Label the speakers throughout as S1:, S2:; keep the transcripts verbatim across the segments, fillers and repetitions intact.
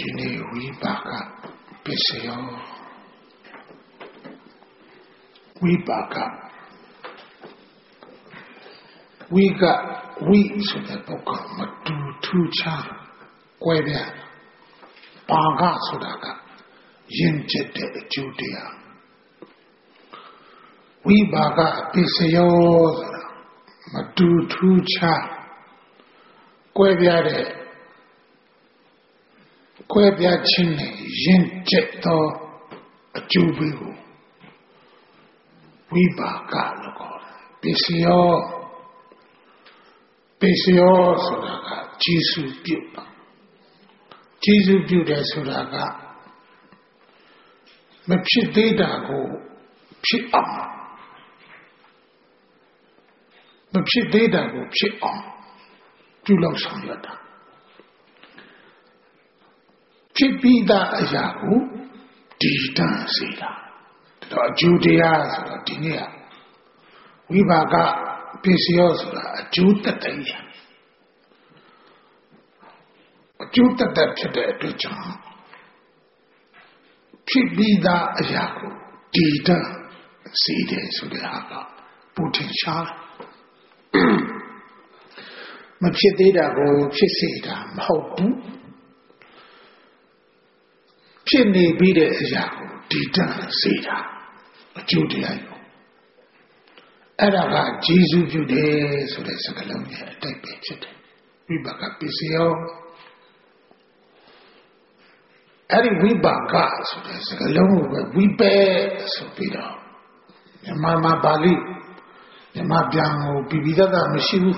S1: Dini Vibhaka Pisyo Vibhaka Viga Vi so the book Matu Tucha Quavia Baga Sudaka Yinjete Judea Vibhaka Pisyo Matu Tucha Quavia Quavia Chine Yinjeto Jubilu Vibhaka Logo Pisyo Pisyo Sudaka Jisu Bupa Jisu Buda Sudaka Mepshideda go Pit Am Mepshideda go Pit Am Julo Samyata Pipida Ayahu Dita Sida Judea Dinia Vibhaka Pisyo Judaya Judata Pita Pipida Ayahu Dita Sida Sudaka Putin Shah Mapshideda go Pisida Mahobu Pini Bide Ayahu Dita Sida Judea Araga Jesu Jude so the Sakalonia type it. Vibhaka Pisyo Ari Vibhaka so the Sakalonia we bear so Peter Yamama Bali Yamabiango Bibida Mishiru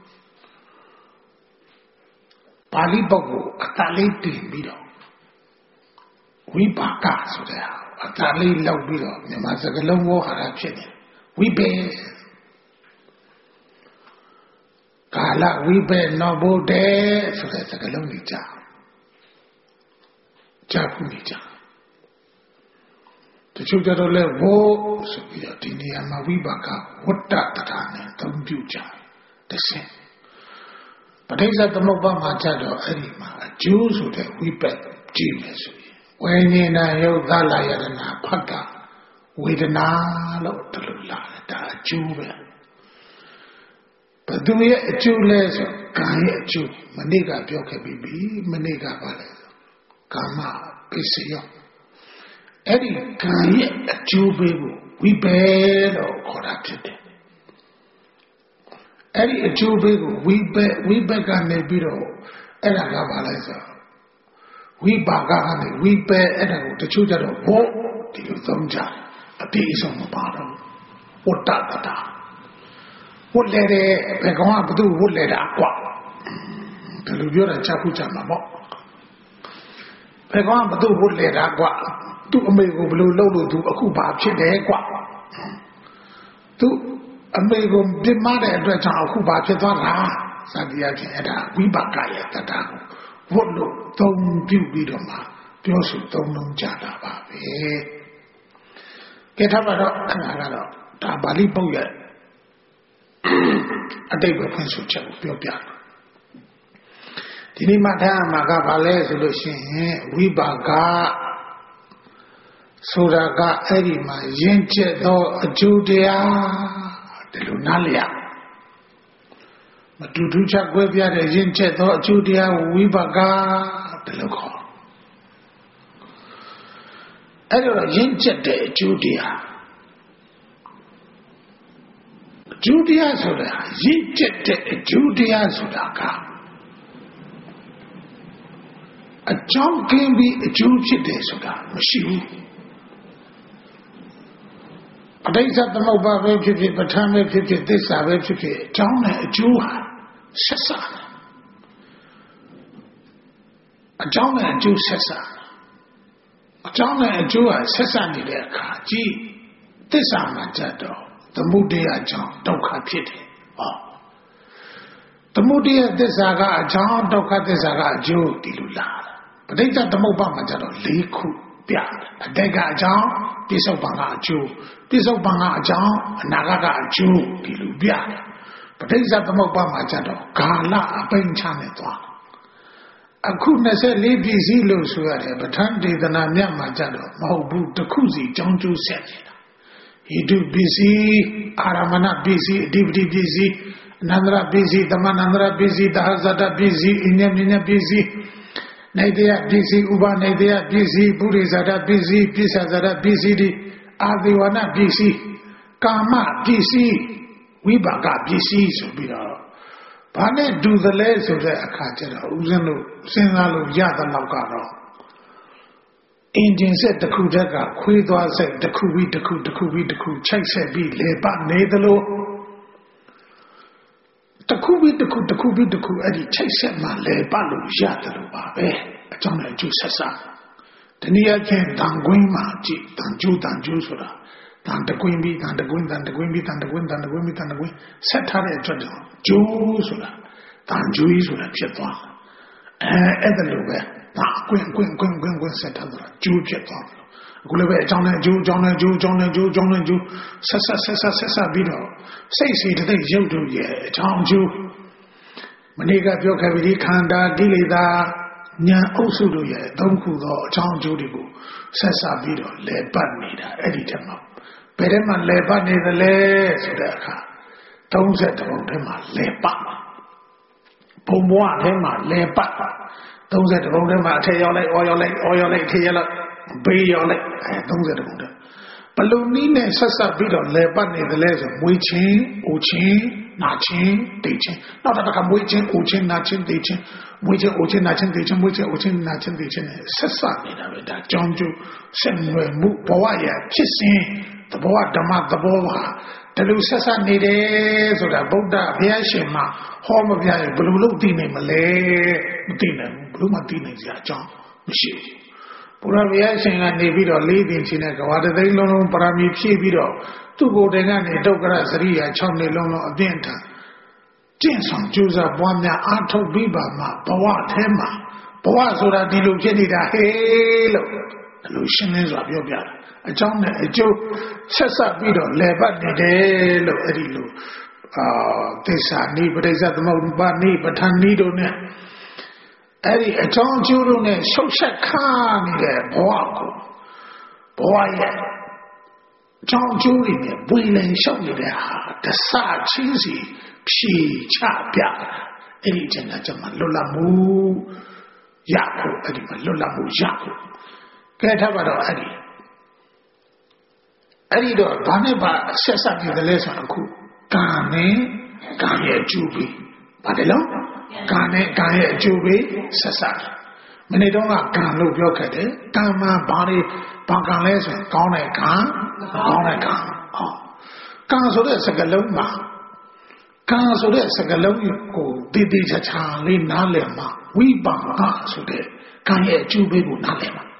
S1: Bali Bogo Atali Bido Vibhaka so there Atali Lobido Yamazagalongo Harapshin we bear Kala we bear no bode so that's a galonija. Japunija. The children of Levo, so we are Tiniama Vibhaka, what that Tane, Tumbuja, the same. But is at the Mobama Jado Arima, a Jews who that we bear genius. When in a Yogala Yadana Pata, with an alo to la, a Jew. But do we a Jew less? Can a Jew? Maniga Bioka Bibi, Maniga Vale, Kama, Pisio. Eddie can a Jew baby, we bear or corrupted. Eddie a Jew baby, we bear, we beg on the biro, Edda Gabaleza. We bagani, we bear Edda, the children of war, the Thumja, a piece on the bottom. What that? What let it be going to do? What let it go? The Lubura Chapucha Mamo. Pegon to do what let it go. Do a mego blue lolo to a cuba chile qua. Do a mego demand a dredge of cuba chitara. Sandiaki at a Vibhaka Tata. What look, don't do Bidoma. Piosu don't know Jada Baby. Get up at a Bali Boya. A day of Prince of Chapia. Dinimata Magavale solution, Vibhaka Suraga Erima, Yenche do Judea, the Lunalia. Matuducha Guevia, the Yenche do Judea, Vibhaka, the local. Error Yenche de Judea. Judea Suda, Yinjete Judea Sudaka. A John can be a Judea Suda, Mashiu. A days at the mobile refugee, but time refugee, this are refugee, John a Jew, Sessa. A John a Jew Sessa. A John a Jew, Sessa Nideka, gee, this are my jado. The Mudia John, don't cut it. Oh. The Mudia Desaga, John, don't cut this Aga, Joe, Dilula. But they got the Mobama Jado, Liku, Pia, a Dega John, Piso Banga Jew, Piso Banga John, Nagaga Jew, Dilubia. But they got the Mobama Jado, Gala, a Benchanetwa. အခုtwenty-fourပစ္စည်းလို့ဆိုရတယ်ပဋ္ဌာန်းဒေသနာမြတ်မှာကြတော့မဟုတ်ဘူးတစ်ခုစီကြောင်းကျိုးဆက်နေတာဟိတုပစ္စည်းအာရမဏပစ္စည်းအဓိပတိပစ္စည်းအနန္တရပစ္စည်းသမဏန္တရပစ္စည်းသဟဇတပစ္စည်းအညမြညပစ္စည်းနေတယပစ္စည်းဥပနေတယပစ္စည်းပုရိဇာတပစ္စည်းပစ္ဆဇာတပစ္စည်းဒီအာသေဝနာပစ္စည်းကာမပစ္စည်းဝိပါကပစ္စည်းဆိုပြီးတော့ဘာနဲ့ဒူသလဲဆိုတဲ့အခါကျတော့ဦးဇင်းတို့စဉ်းစားလို့ရတဲ့လောက်ကတော့အင်ဂျင်ဆက်တစ်ခုတက်ကခွေးသွားဆက်တစ်ခုပြီးတစ်ခုတစ်ခုပြီးတစ်ခုချိုက်ဆက်ပြီးလေပတ်နေသလိုတစ်ခုပြီးတစ်ခုတစ်ခုပြီးတစ်ခုအဲ့ဒီချိတ်ဆက်မှလဲပတ်လို့ရတယ်လို့ပါပဲအကြောင်းနဲ့အကျိုးဆက်စားတနည်းအားဖြင့်တန်ကွင်းမှာကြည့်တန်ကျိုးတန်ကျိုးဆိုတာတန်တကွင်းပြီးတန်တကွင်းတန်တကွင်းပြီးတန်တကွင်းတန်တကွင်းပြီးတန်တကွင်းဆက်ထားတဲ့အတွက်ကြောင့်ကျိုးဆိုတာတန်ကျိုးဆိုတာဖြစ်သွားအဲအဲ့ဒါလိုပဲဒါကွင်းကွင်းကွင်းကွင်းကွင်းဆက်ထားတာကျိုးဖြစ်သွားတယ်အခုလည်းပဲအကြောင်းနဲ့ကျိုးအကြောင်းနဲ့ကျိုးအကြောင်းနဲ့ကျိုးအကြောင်းနဲ့ကျိုးဆက်ဆက်ဆက်ဆက်ဆက်ဆက်ပြီးတော့စိတ်စီတသိရုပ်တို့ရဲ့အကြောင်းကျိုးမနေ့ကပြောခဲ့ပြီးခန္ဓာကိလေသာညာအုပ်စုတို့ရဲ့သုံးခုသောအကြောင်းကျိုးတွေကိုဆက်ဆက်ပြီးတော့လဲပတ်နေတာအဲ့ဒီတည်းမှာဘယ်ထဲမှာလဲပတ်နေသလဲဆိုတဲ့အခါthirtyပုံထဲမှာလဲပတ်ဘုံဘဝထဲမှာလဲပတ်thirtyပုံထဲမှာအထက်ရောက်လိုက်အော်ရောက်လိုက်အော်ရောက်လိုက်အထက်ရောက်လိုက်ဘေးရောက်လိုက်အဲthirtyပုံထဲဘလုံနည်းနဲ့ဆက်ဆက်ပြီးတော့လဲပတ်နေသလဲဆိုမွေးချင်းအိုချင်းနာချင်းတေချင်းနောက်တစ်ခါမွေးချင်းအိုချင်းနာချင်းတေချင်းမွေးချင်းအိုချင်းနာချင်းတေချင်းမွေးချင်းအိုချင်းနာချင်းတေချင်းဆက်ဆက်နေတာပဲဒါကြောင်းကျိုးဆက်နွယ်မှုဘဝရဲ့ဖြစ်စဉ်သဘောဓမ္မသဘောဟာတလူဆက်ဆက်နေတယ်ဆိုတာဗုဒ္ဓဘုရားရှင်မှာဟောမပြရင်ဘယ်လိုလုပ်သိနိုင်မလဲမသိနိုင်ဘူးဘယ်လိုမှသိနိုင်စရာအကြောင်းမရှိဘူးဘုရားဘုရားရှင်ကနေပြီးတော့လေးပင်ချင်းနဲ့ကဘာတသိန်းလုံးလုံးပရမီဖြည့်ပြီးတော့သူ့ကိုယ်တိုင်ကနေဒုက္ခရစရိယာsixနှစ်လုံးလုံးအပြင်းထန်ကျင့်ဆောင်ကြိုးစားပွားများအားထုတ်ပြီးပါမှဘဝထဲမှာဘဝဆိုတာဒီလိုဖြစ်နေတာဟေးလို့အလိုရှင်းလင်းစွာပြောပြတာအကြောင်းနဲ့အကျိုးဆက်ဆက်ပြီးတော့လဲပတ်နေတယ်လို့အဲ့ဒီလိုအာသစ္စာနိပရိစ္ဆသမုပ္ပါနိပဋ္ဌာန်နိတို့နဲ့အဲ့ဒီအကြောင်းအကျိုးတို့နဲ့ရှုပ်ဆက်ခါနေတဲ့ဘဝကိုဘဝရဲ့အကြောင်းအကျိုးတွေနဲ့ဝေလင်ရှုပ်နေတဲ့ဟာတဆချင်းစီဖြေချပြအဲ့ဒီကျန်တဲ့ကျမှလွတ်လပ်မှုရဖို့အဲ့ဒီမှာလွတ်လပ်မှုရဖို့ကဲထားပါတော့အဲ့ဒီအဲ့ဒီတော့ဘာနဲ့ပါဆက်ဆက်နေတယ်လဲဆိုတော့အခုကာနဲ့ကာရဲ့အကျိုးပေးပါတယ်လို့ကာနဲ့ကာရဲ့အကျိုးပေးဆက်ဆက်မနေ့တော့ကကာလို့ပြောခဲ့တယ်ကာမှာဘာတွေဘာကံလဲဆိုကောင်းတဲ့ကာကောင်းတဲ့ကာဟောကာဆိုတဲ့စကားလုံးမှာကာဆိုတဲ့စကားလုံးကိုတည်တည်ချာချာလေးနားလည်မှာဝိပါကဆိုတဲ့ကာရဲ့အကျိုးပေးကိုနားလည်မှာ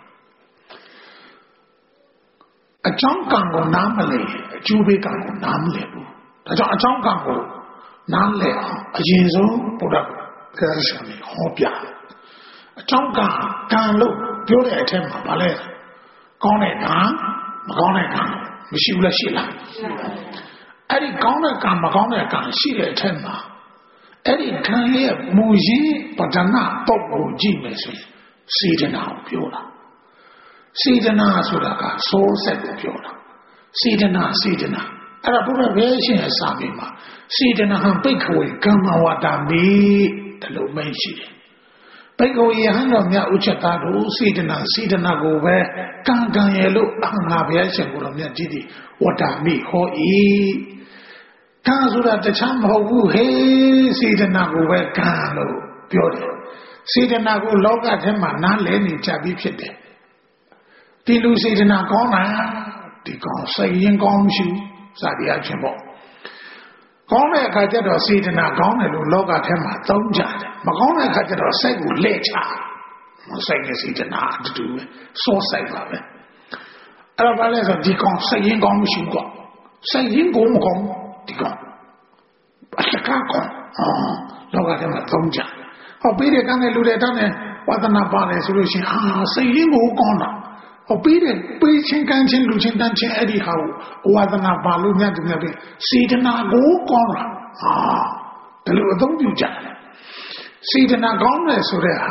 S1: အကြောင်းကံကိုနားမလည်အကျိုးပေးကံကိုနားမလည်ဘူးဒါကြောင့်အကြောင်းကံကိုနားလည်အောင်အရင်ဆုံးဘုရားကရရှင်ဟောပြအကြောင်းကံကံလို့ပြောတဲ့အထက်မှာဗာလဲကောင်းတဲ့ကံမကောင်းတဲ့ကံမရှိဘူးလားရှိလားအဲ့ဒီကောင်းတဲ့ကံမကောင်းတဲ့ကံရှိတဲ့အထက်မှာအဲ့ဒီကံရဲ့မူရင်းပဒနာပုဂ္ဂိုလ်ကြည့်မယ်ဆိုရင်စေတနာကိုပြောတာစေတနာဆိုတာကဆိုးဆက်ကိုပြောတာစေတနာစေတနာအဲ့ဒါဘုရားဘယ်ရှင်ရဲ့စာပေမှာစေတနာဟံပိက္ခဝေကမ္မဝတ္တမိဒီလိုမိတ်ရှိတယ်ပိက္ခဝေယဟန်တော်မြတ်ဥချက်သားတို့စေတနာစေတနာကိုပဲကံကံရဲ့လို့အငါဘုရားရှင်ကိုတော်မြတ်ကြည့်သည်ဝတ္တမိဟော၏ကံဆိုတာတခြားမဟုတ်ဘူးဟေးစေတနာကိုပဲကံလို့ပြောတယ်စေတနာကိုလောကထဲမှာနားလည်နေကြပြီးဖြစ်တယ်ဒီလူစေတနာကောင်းတာဒီကောင်းစိတ်ရင်ကောင်းမရှိစသည်အချင်းပေါ့ကောင်းတဲ့အခါကျတော့စေတနာကောင်းတယ်လို့လောကထဲမှာသုံးကြတယ်မကောင်းတဲ့အခါကျတော့စိတ်ကိုလှည့်ချစိတ်နဲ့စေတနာအတူပဲစောစိတ်ပါပဲအဲ့တော့ဘာလဲဆိုဒီကောင်းစိတ်ရင်ကောင်းမရှိကွာစိတ်ရင်ကိုမကောင်းဒီကောင်းအစကားကောင်းအော်လောကထဲမှာသုံးကြဟောပြီးတဲ့ကံနဲ့လူတဲ့တောင်းနဲ့ဝါသနာပါတယ်ဆိုလို့ရှိရင်အာစိတ်ရင်ကိုကောင်းတာဟောပြီးတဲ့ပေးချင်းကန်းချင်းလူချင်းတန်းချင်းအဲ့ဒီဟာကိုဝါသနာပါလို့ညတူညတူစေတနာကိုကောင်းတာအာဒါလိုအသုံးပြုကြတယ်စေတနာကောင်းတယ်ဆိုတဲ့ဟာ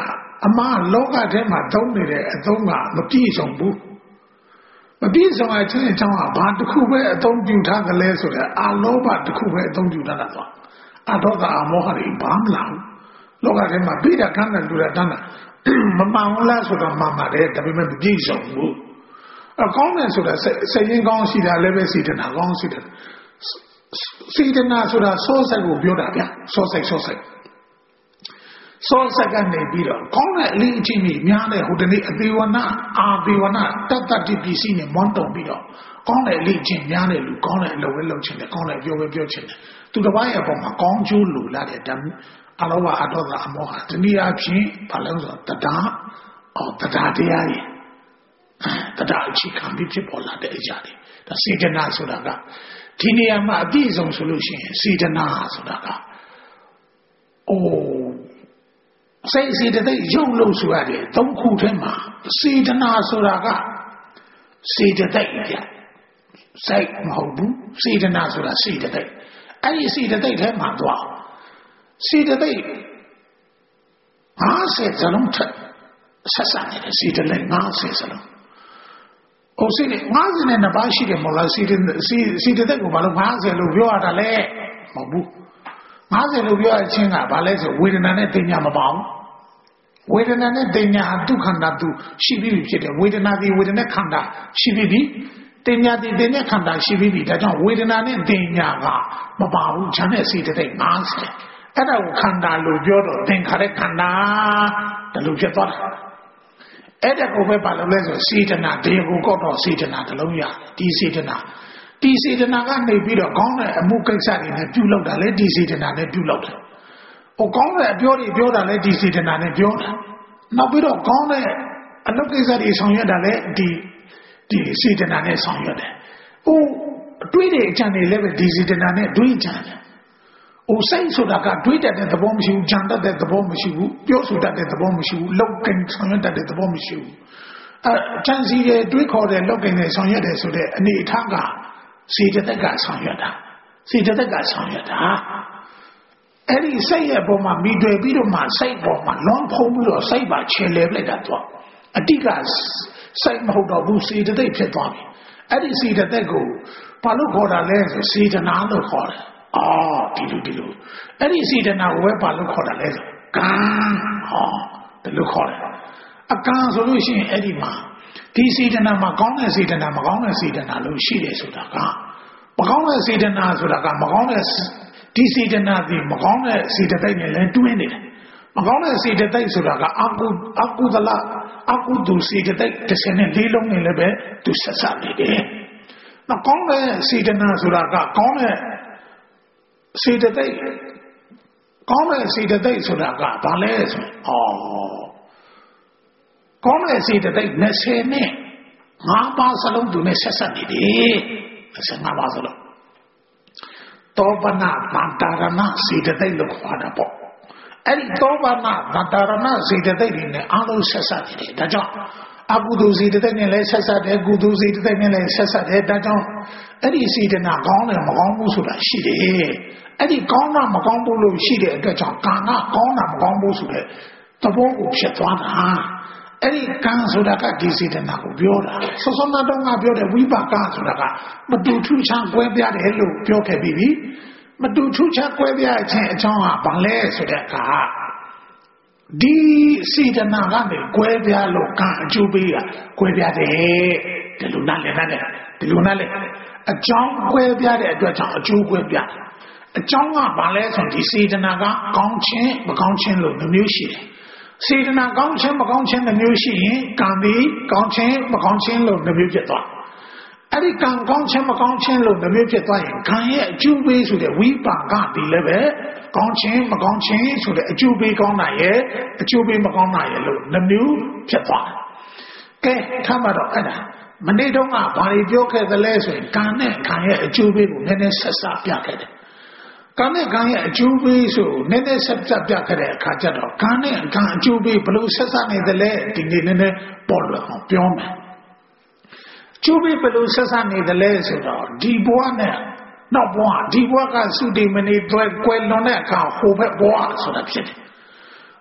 S1: အမှားလောကထဲမှာသုံးနေတဲ့အသုံးကမပြည့်စုံဘူးမပြည့်စုံအချင်းအချောင်းကဘာတစ်ခုပဲအသုံးပြုထားသလဲဆိုတော့အာလောဘတစ်ခုပဲအသုံးပြုထားတာတော့အဒေါသအမောဟတွေဘာမလားလောကထဲမှာပြီးတာခန္ဓာလူတာတန်းတာမမှန်ဘူးလားဆိုတော့မှန်ပါတယ်ဒါပေမဲ့မပြည့်စုံဘူးအကောင်းတယ်ဆိုတာစိတ်ရင်းကောင်းရှိတာလည်းပဲစေတနာကောင်းရှိတယ်စေတနာဆိုတာစောစိတ်ကိုပြောတာဗျာစောစိတ်စောစိတ်စောစိတ်ကနေပြီးတော့ကောင်းတဲ့အလေးအချင်းကြီးများတဲ့ဟိုတနေ့အသေးဝနာအာသေးဝနာတတ်တတ်တိပစ္စည်းနဲ့မွန်းတုံပြီးတော့ကောင်းတဲ့အလေးအချင်းများတဲ့လူကောင်းတဲ့အလုပ်ပဲလုပ်ချင်တယ်ကောင်းတဲ့ပြောပဲပြောချင်တယ်သူတစ်ပိုင်းအပေါ်မှာကောင်းကျိုးလိုလာတဲ့ဓာတ်အလောဘအဒေါသအမောဟတနည်းအားဖြင့်ဘာလဲဆိုတော့တရားအော်တရားတရားကြီးတရားအချင်းခံပြီးဖြစ်ပေါ်လာတဲ့အရာတွေဒါစေတနာဆိုတာကဒီနေရာမှာအပြည့်စုံဆိုလို့ရှိရင်စေတနာဆိုတာကအိုးစိတ်စေတသိက်ရုပ်လို့ဆိုရတယ်သုံးခုထဲမှာစေတနာဆိုတာကစေတသိက်ပြစိတ်မဟုတ်ဘူးစေတနာဆိုတာစေတသိက်အဲ့ဒီစေတသိက်ထဲမှာတော့စေတသိက်၅၀စလုံးထက်ဆက်ဆက်နေတယ်စေတသိက်၅၀စလုံးဟိုစေတ၅၀နဲ့နှစ်ပါးရှိတယ်မဟုတ်လားစေတစေစေတသိက်ကိုဘာလို့၅၀လို့ပြောရတာလဲမဟုတ်ဘူး၅၀လို့ပြောရချင်းကဘာလဲဆိုဝေဒနာနဲ့သိညာမပေါအောင်ဝေဒနာနဲ့သိညာဒုက္ခန္တာသူရှိပြီးဖြစ်တယ်ဝေဒနာဒီဝေဒနာခန္ဓာရှိပြီးပြီသိညာဒီသိညာခန္ဓာရှိပြီးပြီဒါကြောင့်ဝေဒနာနဲ့သိညာကမပါဘူးခြံတဲ့စေတသိက်၅၀အဲ့ဒါကိုခန္ဓာလို့ပြောတော့သင်္ခါရခန္ဓာဒါလို့ဖြစ်သွားတာအဲ့ဒါကိုပဲပါလို့လဲဆိုစေတနာဒီကိုကောက်တော့စေတနာတစ်လုံးရဒီစေတနာဒီစေတနာကနေပြီးတော့ကောင်းတဲ့အမှုကိစ္စတွေနဲ့ပြုလုပ်တာလေဒီစေတနာနဲ့ပြုလုပ်တယ်ဟိုကောင်းတဲ့အပြောတွေပြောတာလေဒီစေတနာနဲ့ပြောတာနောက်ပြီးတော့ကောင်းတဲ့အလုပ်ကိစ္စတွေဆောင်ရွက်တာလေဒီဒီစေတနာနဲ့ဆောင်ရွက်တယ်ဟိုအတွေးတွေအကြံတွေလည်းပဲဒီစေတနာနဲ့တွေးကြတယ်ဟိုစိတ်ဆိုတာကတွေးတတ်တဲ့သဘောမရှိဘူးကြံတတ်တဲ့သဘောမရှိဘူးပြောဆိုတတ်တဲ့သဘောမရှိဘူးလောက်ကင်ဆောင်ရွက်တတ်တဲ့သဘောမရှိဘူးအဲချမ်းစီရဲ့တွေးခေါ်တဲ့လောက်ကင်နဲ့ဆောင်ရွက်တယ်ဆိုတဲ့အနေအထားကစေတသိက်ကဆောင်ရွက်တာစေတသိက်ကဆောင်ရွက်တာအဲ့ဒီစိတ်ရဲ့ပုံမှာမိတွေ့ပြီးတော့မှစိတ်ပေါ်မှာလွန်ဖုံးပြီးတော့စိတ်ပါချေလဲပလိုက်တာတော့အတိကစိတ်မဟုတ်တော့ဘူးစေတသိက်ဖြစ်သွားပြီအဲ့ဒီစေတသိက်ကိုဘာလို့ခေါ်တာလဲဆိုစေတနာလို့ခေါ်တယ်အော်ဒီလိုဒီလိုအဲ့ဒီစေတနာကိုပဲဘာလို့ခေါ်တာလဲဆိုကံဟောဒီလိုခေါ်တယ်အကံဆိုလို့ရှိရင်အဲ့ဒီမှာဒီစေတနာမှာကောင်းတဲ့စေတနာမကောင်းတဲ့စေတနာလို့ရှိတယ်ဆိုတာကမကောင်းတဲ့စေတနာဆိုတာကမကောင်းတဲ့ဒီစေတနာဒီမကောင်းတဲ့စေတသိက်နဲ့လည်းတွင်းနေတယ်မကောင်းတဲ့စေတသိက်ဆိုတာကအကုအကုသလအကုသိုလ်စေတသိက်တစ်ဆယ်နဲ့လေးလုံးနဲ့လည်းပဲသူဆက်ဆက်နေတယ်မကောင်းတဲ့စေတနာဆိုတာကကောင်းတဲ့စေတသိက်ကောင်းတဲ့စေတသိက်ဆိုတာကဘာလဲဆိုအော်ကောင်းတဲ့စေတသိက်၂၀နဲ့၅ပါးစလုံးသူနဲ့ဆက်ဆက်နေတယ်၂၅ပါးစလုံးတောပနာဗန္တာရဏစေတသိက်လို့ခေါ်တာပေါ့အဲ့ဒီတောပနာဗန္တာရဏစေတသိက်တွေနဲ့အားလုံးဆက်ဆက်နေတယ်ဒါကြောင့်အကုသိုလ်စေတသိက်နဲ့လည်းဆက်ဆက်တယ်ကုသိုလ်စေတသိက်နဲ့လည်းဆက်ဆက်တယ်ဒါကြောင့်အဲ့ဒီစေတနာကောင်းတယ်မကောင်းဘူးဆိုတာရှိတယ်အဲ့ဒီကောင်းတာမကောင်းဘူးလို့ရှိတဲ့အတွက်ကြောင့်ကံကကောင်းတာမကောင်းဘူးဆိုတဲ့သဘောကိုဖြစ်သွားတာအဲ့ဒီကံဆိုတာကဒီစေတနာကိုပြောတာဆောစောနာတော့ငါပြောတဲ့ဝိပါကဆိုတာကမတူထူးခြားကွဲပြားတယ်လို့ပြောခဲ့ပြီးပြီမတူထူးခြားကွဲပြားခြင်းအကြောင်းကဘာလဲဆိုတဲ့အခါဒီစေတနာကနေကွဲပြားလို့ကံအကျိုးပေးတာကွဲပြားတယ်ဒီလိုနားလည်တယ်ဒီလိုနားလည်အကြောင်းကွဲပြားတဲ့အတွက်ကြောင့်အကျိုးကွဲပြားအကြောင်းကဘာလဲဆိုဒီစေတနာကကောင်းခြင်းမကောင်းခြင်းလို့မျိုးရှိတယ်စေတနာကောင်းခြင်းမကောင်းခြင်းမျိုးရှိရင်ကံဒီကောင်းခြင်းမကောင်းခြင်းလို့မျိုးဖြစ်သွားအဲ့ဒီကံကောင်းခြင်းမကောင်းခြင်းလို့မျိုးဖြစ်သွားရင်ကံရဲ့အကျိုးပေးဆိုတဲ့ဝိပါကဒီလည်းပဲကောင်းခြင်းမကောင်းခြင်းဆိုတဲ့အကျိုးပေးကောင်းတာရဲ့အကျိုးပေးမကောင်းတာရဲ့လို့မျိုးဖြစ်သွားတယ်ကဲထားမှာတော့အဲ့ဒါမနေ့တုန်းကဘာတွေပြောခဲ့သလဲဆိုရင်ကံနဲ့ကံရဲ့အကျိုးပေးကိုနည်းနည်းဆက်စပြခဲ့တယ်ကံနဲ့ကံရဲ့အကျိုးပေးဆိုနည်းနည်းဆက်ဆက်ပြခဲ့တဲ့အခါကျတော့ကံနဲ့ကံအကျိုးပေးဘယ်လိုဆက်စနေသလဲဒီနေ့နည်းနည်းပေါ်လာအောင်ပြောမယ်ကျိုးပေးဘယ်လိုဆက်စနေသလဲဆိုတော့ဒီဘဝနဲ့နောက်ဘဝဒီဘဝကသုတိမဏိတွဲကွယ်လွန်တဲ့အခါဟိုဘက်ဘဝဆိုတာဖြစ်တယ်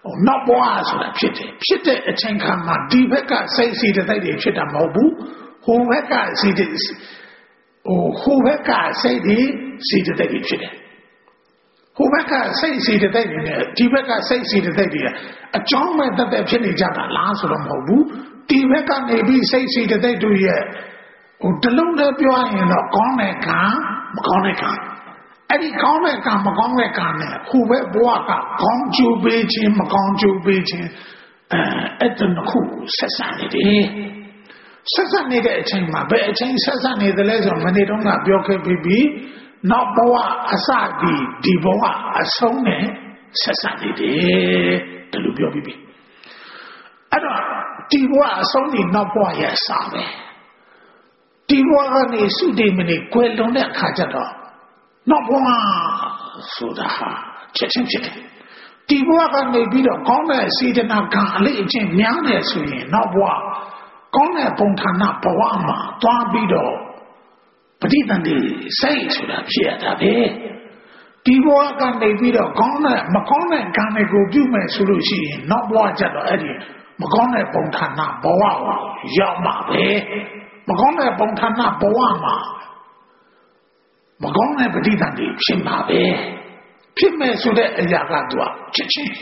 S1: နောက်ဘဝဆိုတာဖြစ်တယ်ဖြစ်တဲ့အချိန်ခါမှာဒီဘက်ကစိတ်စီတဲ့စိတ်တွေဖြစ်တာမဟုတ်ဘူးဟိုဘက်ကစီတဲ့ဟိုဟိုဘက်ကစိတ်တွေစီတဲ့စိတ်တွေဖြစ်တယ်ဟိုဘက်ကစိတ်စီတဲ့စိတ်တွေနဲ့ဒီဘက်ကစိတ်စီတဲ့စိတ်တွေအကြောင်းမဲ့တက်တက်ဖြစ်နေကြတာလားဆိုတော့မဟုတ်ဘူးဒီဘက်ကနေပြီးစိတ်စီတဲ့စိတ်တွေရဲ့ဟိုတလုံးနဲ့ပြောရင်တော့ကောင်းတဲ့ကံမကောင်းတဲ့ကံအဲ့ဒီကောင်းတဲ့ကံမကောင်းတဲ့ကံနဲ့ဟိုဘက်ဘဝကကောင်းကျိုးပေးခြင်းမကောင်းကျိုးပေးခြင်းအဲအဲ့ဒါခုဆက်ဆံနေတယ်ဆက်ဆံနေတဲ့အချိန်မှာဘယ်အချိန်ဆက်ဆံနေသလဲဆိုတော့မနေ့တုန်းကပြောခဲ့ပြီးပြီးနောက်ဘဝအစဒီဒီဘဝအဆုံးနဲ့ဆက်ဆံနေတယ်တလူပြောပြီးပြီအဲ့တော့ဒီဘဝအဆုံးဒီနောက်ဘဝရဲ့အစပဲဒီဘဝကနေစုတည်မနေကွယ်လွန်တဲ့အခါကျတော့နောက်ဘဝဆိုတာဟာချက်ချင်းဖြစ်တယ်ဒီဘဝကနေပြီးတော့ကောင်းတဲ့စေတနာကံအလေးအကျင့်များတယ်ဆိုရင်နောက်ဘဝကောင်းတဲ့ပုံဌာနဘဝမှာတွားပြီးတော့ပဋိသန္ဓေစိတ်ဆိုတာဖြစ်ရတာပဲဒီဘဝကနေပြီးတော့ကောင်းတဲ့မကောင်းတဲ့ကံတွေကိုပြုမယ်ဆိုလို့ရှိရင်နောက်ဘဝကျတော့အဲ့ဒီမကောင်းတဲ့ပုံဌာနဘဝကိုရောက်မှာပဲမကောင်းတဲ့ပုံဌာနဘဝမှာမကောင်းတဲ့ပဋိသန္ဓေဖြစ်မှာပဲဖြစ်မယ်ဆိုတဲ့အရာကသူကချက်ချင်း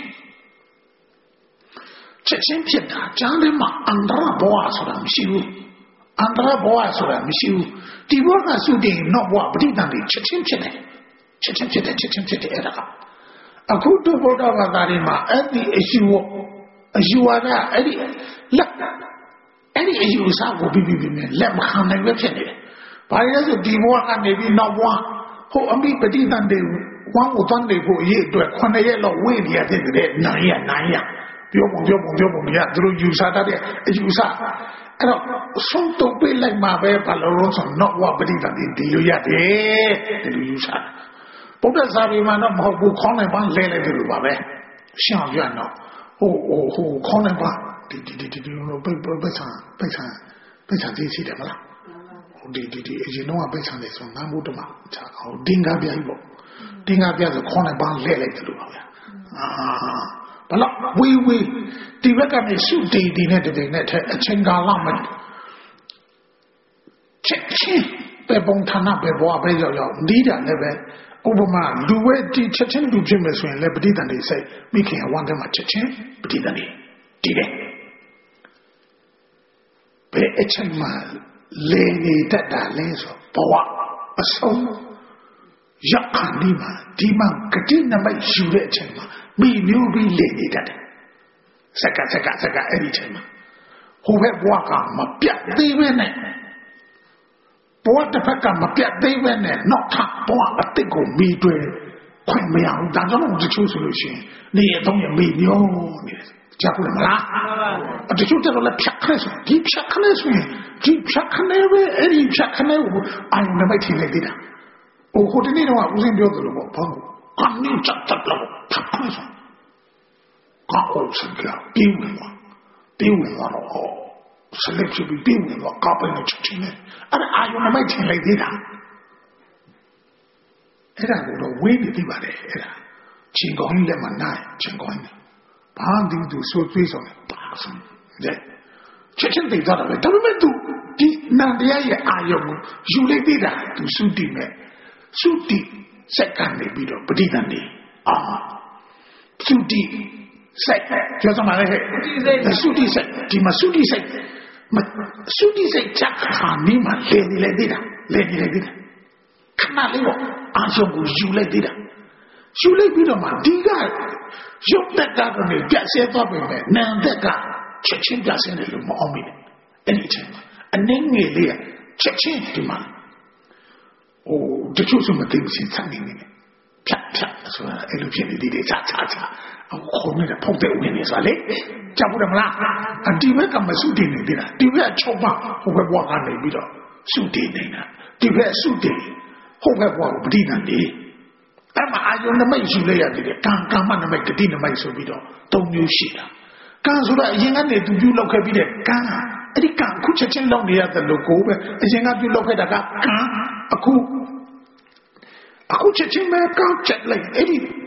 S1: ချက်ချင်းဖြစ်တာကြားထဲမှာအန္တရာဘဝဆိုတာမရှိဘူးအန္တရာဘဝဆိုတာမရှိဘူးဒီဘဝကစုတည်နောက်ဘဝပဋိသန္ဓေချက်ချင်းဖြစ်တယ်ချက်ချင်းဖြစ်တယ်ချက်ချင်းဖြစ်တယ်အဲ့ဒါအခုတို့ဘုရားဘာသာတွေမှာအဲ့ဒီအယူအယူဝါဒအဲ့ဒီလက်အဲ့ဒီအယူအဆကိုပြီးပြီးပြီးလက်မခံနိုင်ပဲဖြစ်နေတယ်ဘာလဲဆိုဒီဘဝကနေပြီးနောက်ဘဝဟိုအမိပဋိသန္ဓေဝမ်းကိုတန်းနေဖို့အရေးအတွက်ခုနှစ်ရက်လောက်ဝေ့နေရတဲ့နိုင်ရနိုင်ရပြောပုံပြောပုံပြောပုံရသူတို့ယူဆတတ်တဲ့အယူဆအဲ့တော့ဆုံးတုံးပေးလိုက်မှာပဲဘာလို့လဲဆိုတော့ဝပဋိသန္ဓေဒီလိုရတယ်ဒီလိုယူဆဘုရားစာပေမှာတော့မဟုတ်ဘူးခေါင်းနဲ့ပန်းလဲလိုက်တယ်လို့ပါပဲရှင်းအောင်ပြောတော့ဟိုဟိုဟိုခေါင်းနဲ့ပန်းဒီဒီဒီဒီလိုပိတ်ပိတ်ဆန်ပိတ်ဆန်ပိတ်ဆန်သိရှိတယ်မလားဟိုဒီဒီဒီအရင်တော့ပိတ်ဆန်တယ်ဆိုငါမို့တမချာဟိုတင်းကားပြကြီးပေါ့တင်းကားပြဆိုခေါင်းနဲ့ပန်းလဲလိုက်တယ်လို့ပါဗျာအာဘလောက်ဝေးဝေးဒီဘက်ကနေစုတည်တည်နဲ့တည်နဲ့တဲ့အချိန်ကာလမှာချက်ချင်းပဲပုံဌာနပဲဘဝပဲရောက်ရောက်ဒီတာလည်းပဲဥပမာလူဝဲဒီချက်ချင်းလူဖြစ်မယ်ဆိုရင်လည်းပဋိသန္ဓေစိတ်မိခင်ဝမ်းထဲမှာချက်ချင်းပဋိသန္ဓေတည်တယ်ဘယ်အချိန်မှာလေနေတတ်တာလဲဆိုဘဝအဆုံးရောက်ခါဒီမှာဒီမှာဂတိနမိတ်ယူတဲ့အချိန်မှာမိမျိုးပြီးလေနေတတ်တယ်စက္ကစက္ကစက္ကအဲ့ဒီချိန်မှာဟိုဘက်ဘဝကမပြတ်သေးပဲနဲ့ဘဝတစ်ဖက်ကမပြတ်သေးပဲနဲ့နောက်ထပ်ဘဝအတိတ်ကိုမိတွေ့ခွင့်မရဘူးဒါကြောင့်တချို့ဆိုလို့ရှိရင်နေရတော့မိမျိုးနေတယ်ကြားဘူးမလားအတချို့တော့လည်းဖြတ်ခနဲ့ဆိုဒီဖြတ်ခနဲ့ဆိုရင်ဒီဖြတ်ခနဲ့ပဲအဲ့ဒီဖြတ်ခနဲ့ကိုအိုင်နမိတ်ထိလိုက်သေးတာဟိုဟိုတနေ့တော့ဦးစင်းပြောသလိုပေါ့ဘာလို့ကနေချက်တက်လို့ဖြတ်ခနဲ့ဆိုကောက်စကပြေးဝင်သွားပြေးဝင်သွားတော့ဆက်လက်ပြီးပြေးဝင်သွားကောက်ပဲနဲ့ချက်ချင်းနဲ့အဲ့အာယုံနမိတ်ထိလိုက်သေးတာအဲ့ဒါကိုတော့ဝေးနေပြီပါလေအဲ့ဒါချင်းကောင်းလက်မနိုင်ချင်းကောင်းဘာဒီသူဆိုသွေးဆောင်ပါဆုံးတဲ့ချက်ချင်းသိကြတာပဲဒါပေမဲ့သူဒီနန္တရားရဲ့အာယုံကိုယူလိုက်သေးတာသူစုတည်မဲ့စုတည်စက်ကနေပြီးတော့ပဋိသန္ဓေအာစုတည်စိတ်ပြောစမ်းပါလေဟဲ့စုတည်စိတ်ဒီမှာစုတည်စိတ်စုတည်စိတ်ချက်ခါနေမှာလေနေလေသေးတာလေနေလေသေးတာခဏလေးတော့အာယုံကိုယူလိုက်သေးတာယူလိုက်ပြီးတော့မှဒီကရုပ်တက်ကတော့နေပြတ်ဆဲသွားပြီမဲ့နာမ်တက်ကချက်ချင်းပြတ်ဆဲတယ်လို့မအောင်မိနဲ့အဲ့ဒီအချိန်မှာအနေငယ်လေးချက်ချင်းဒီမှာဟိုတချို့ဆိုမသိဘူးစဉ်းစားနေနေဖြတ်ဖြတ်ဆိုတာအဲ့လိုဖြစ်နေသေးတယ်ချာချာချာအခုနေတဲ့ဖုတ်တဲ့ဝင်နေဆိုတာလေကြားဘူးမလားအဒီဘက်ကမစုတည်နေသေးတာဒီဘက်ချုပ်မဟိုဘက်ဘွားကနေပြီးတော့စုတည်နေတာဒီဘက်စုတည်ဟိုဘက်ဘွားကိုပဋိသန္ဓေအဲ့မှာအာယုန်နမိတ်ယူလိုက်ရတယ်ကံကာမနမိတ်ဂတိနမိတ်ဆိုပြီးတော့သုံးမျိုးရှိတာကံဆိုတာအရင်ကနေသူပြုလုပ်ခဲ့ပြီးတဲ့ကံအဲ့ဒီကံအခုချက်ချင်းလုပ်နေရတယ်လို့ကိုပဲအရင်ကပြုလုပ်ခဲ့တာကကံအခုအခုချက်ချင်းပဲကောက်ချက်လိုက်အဲ့ဒီ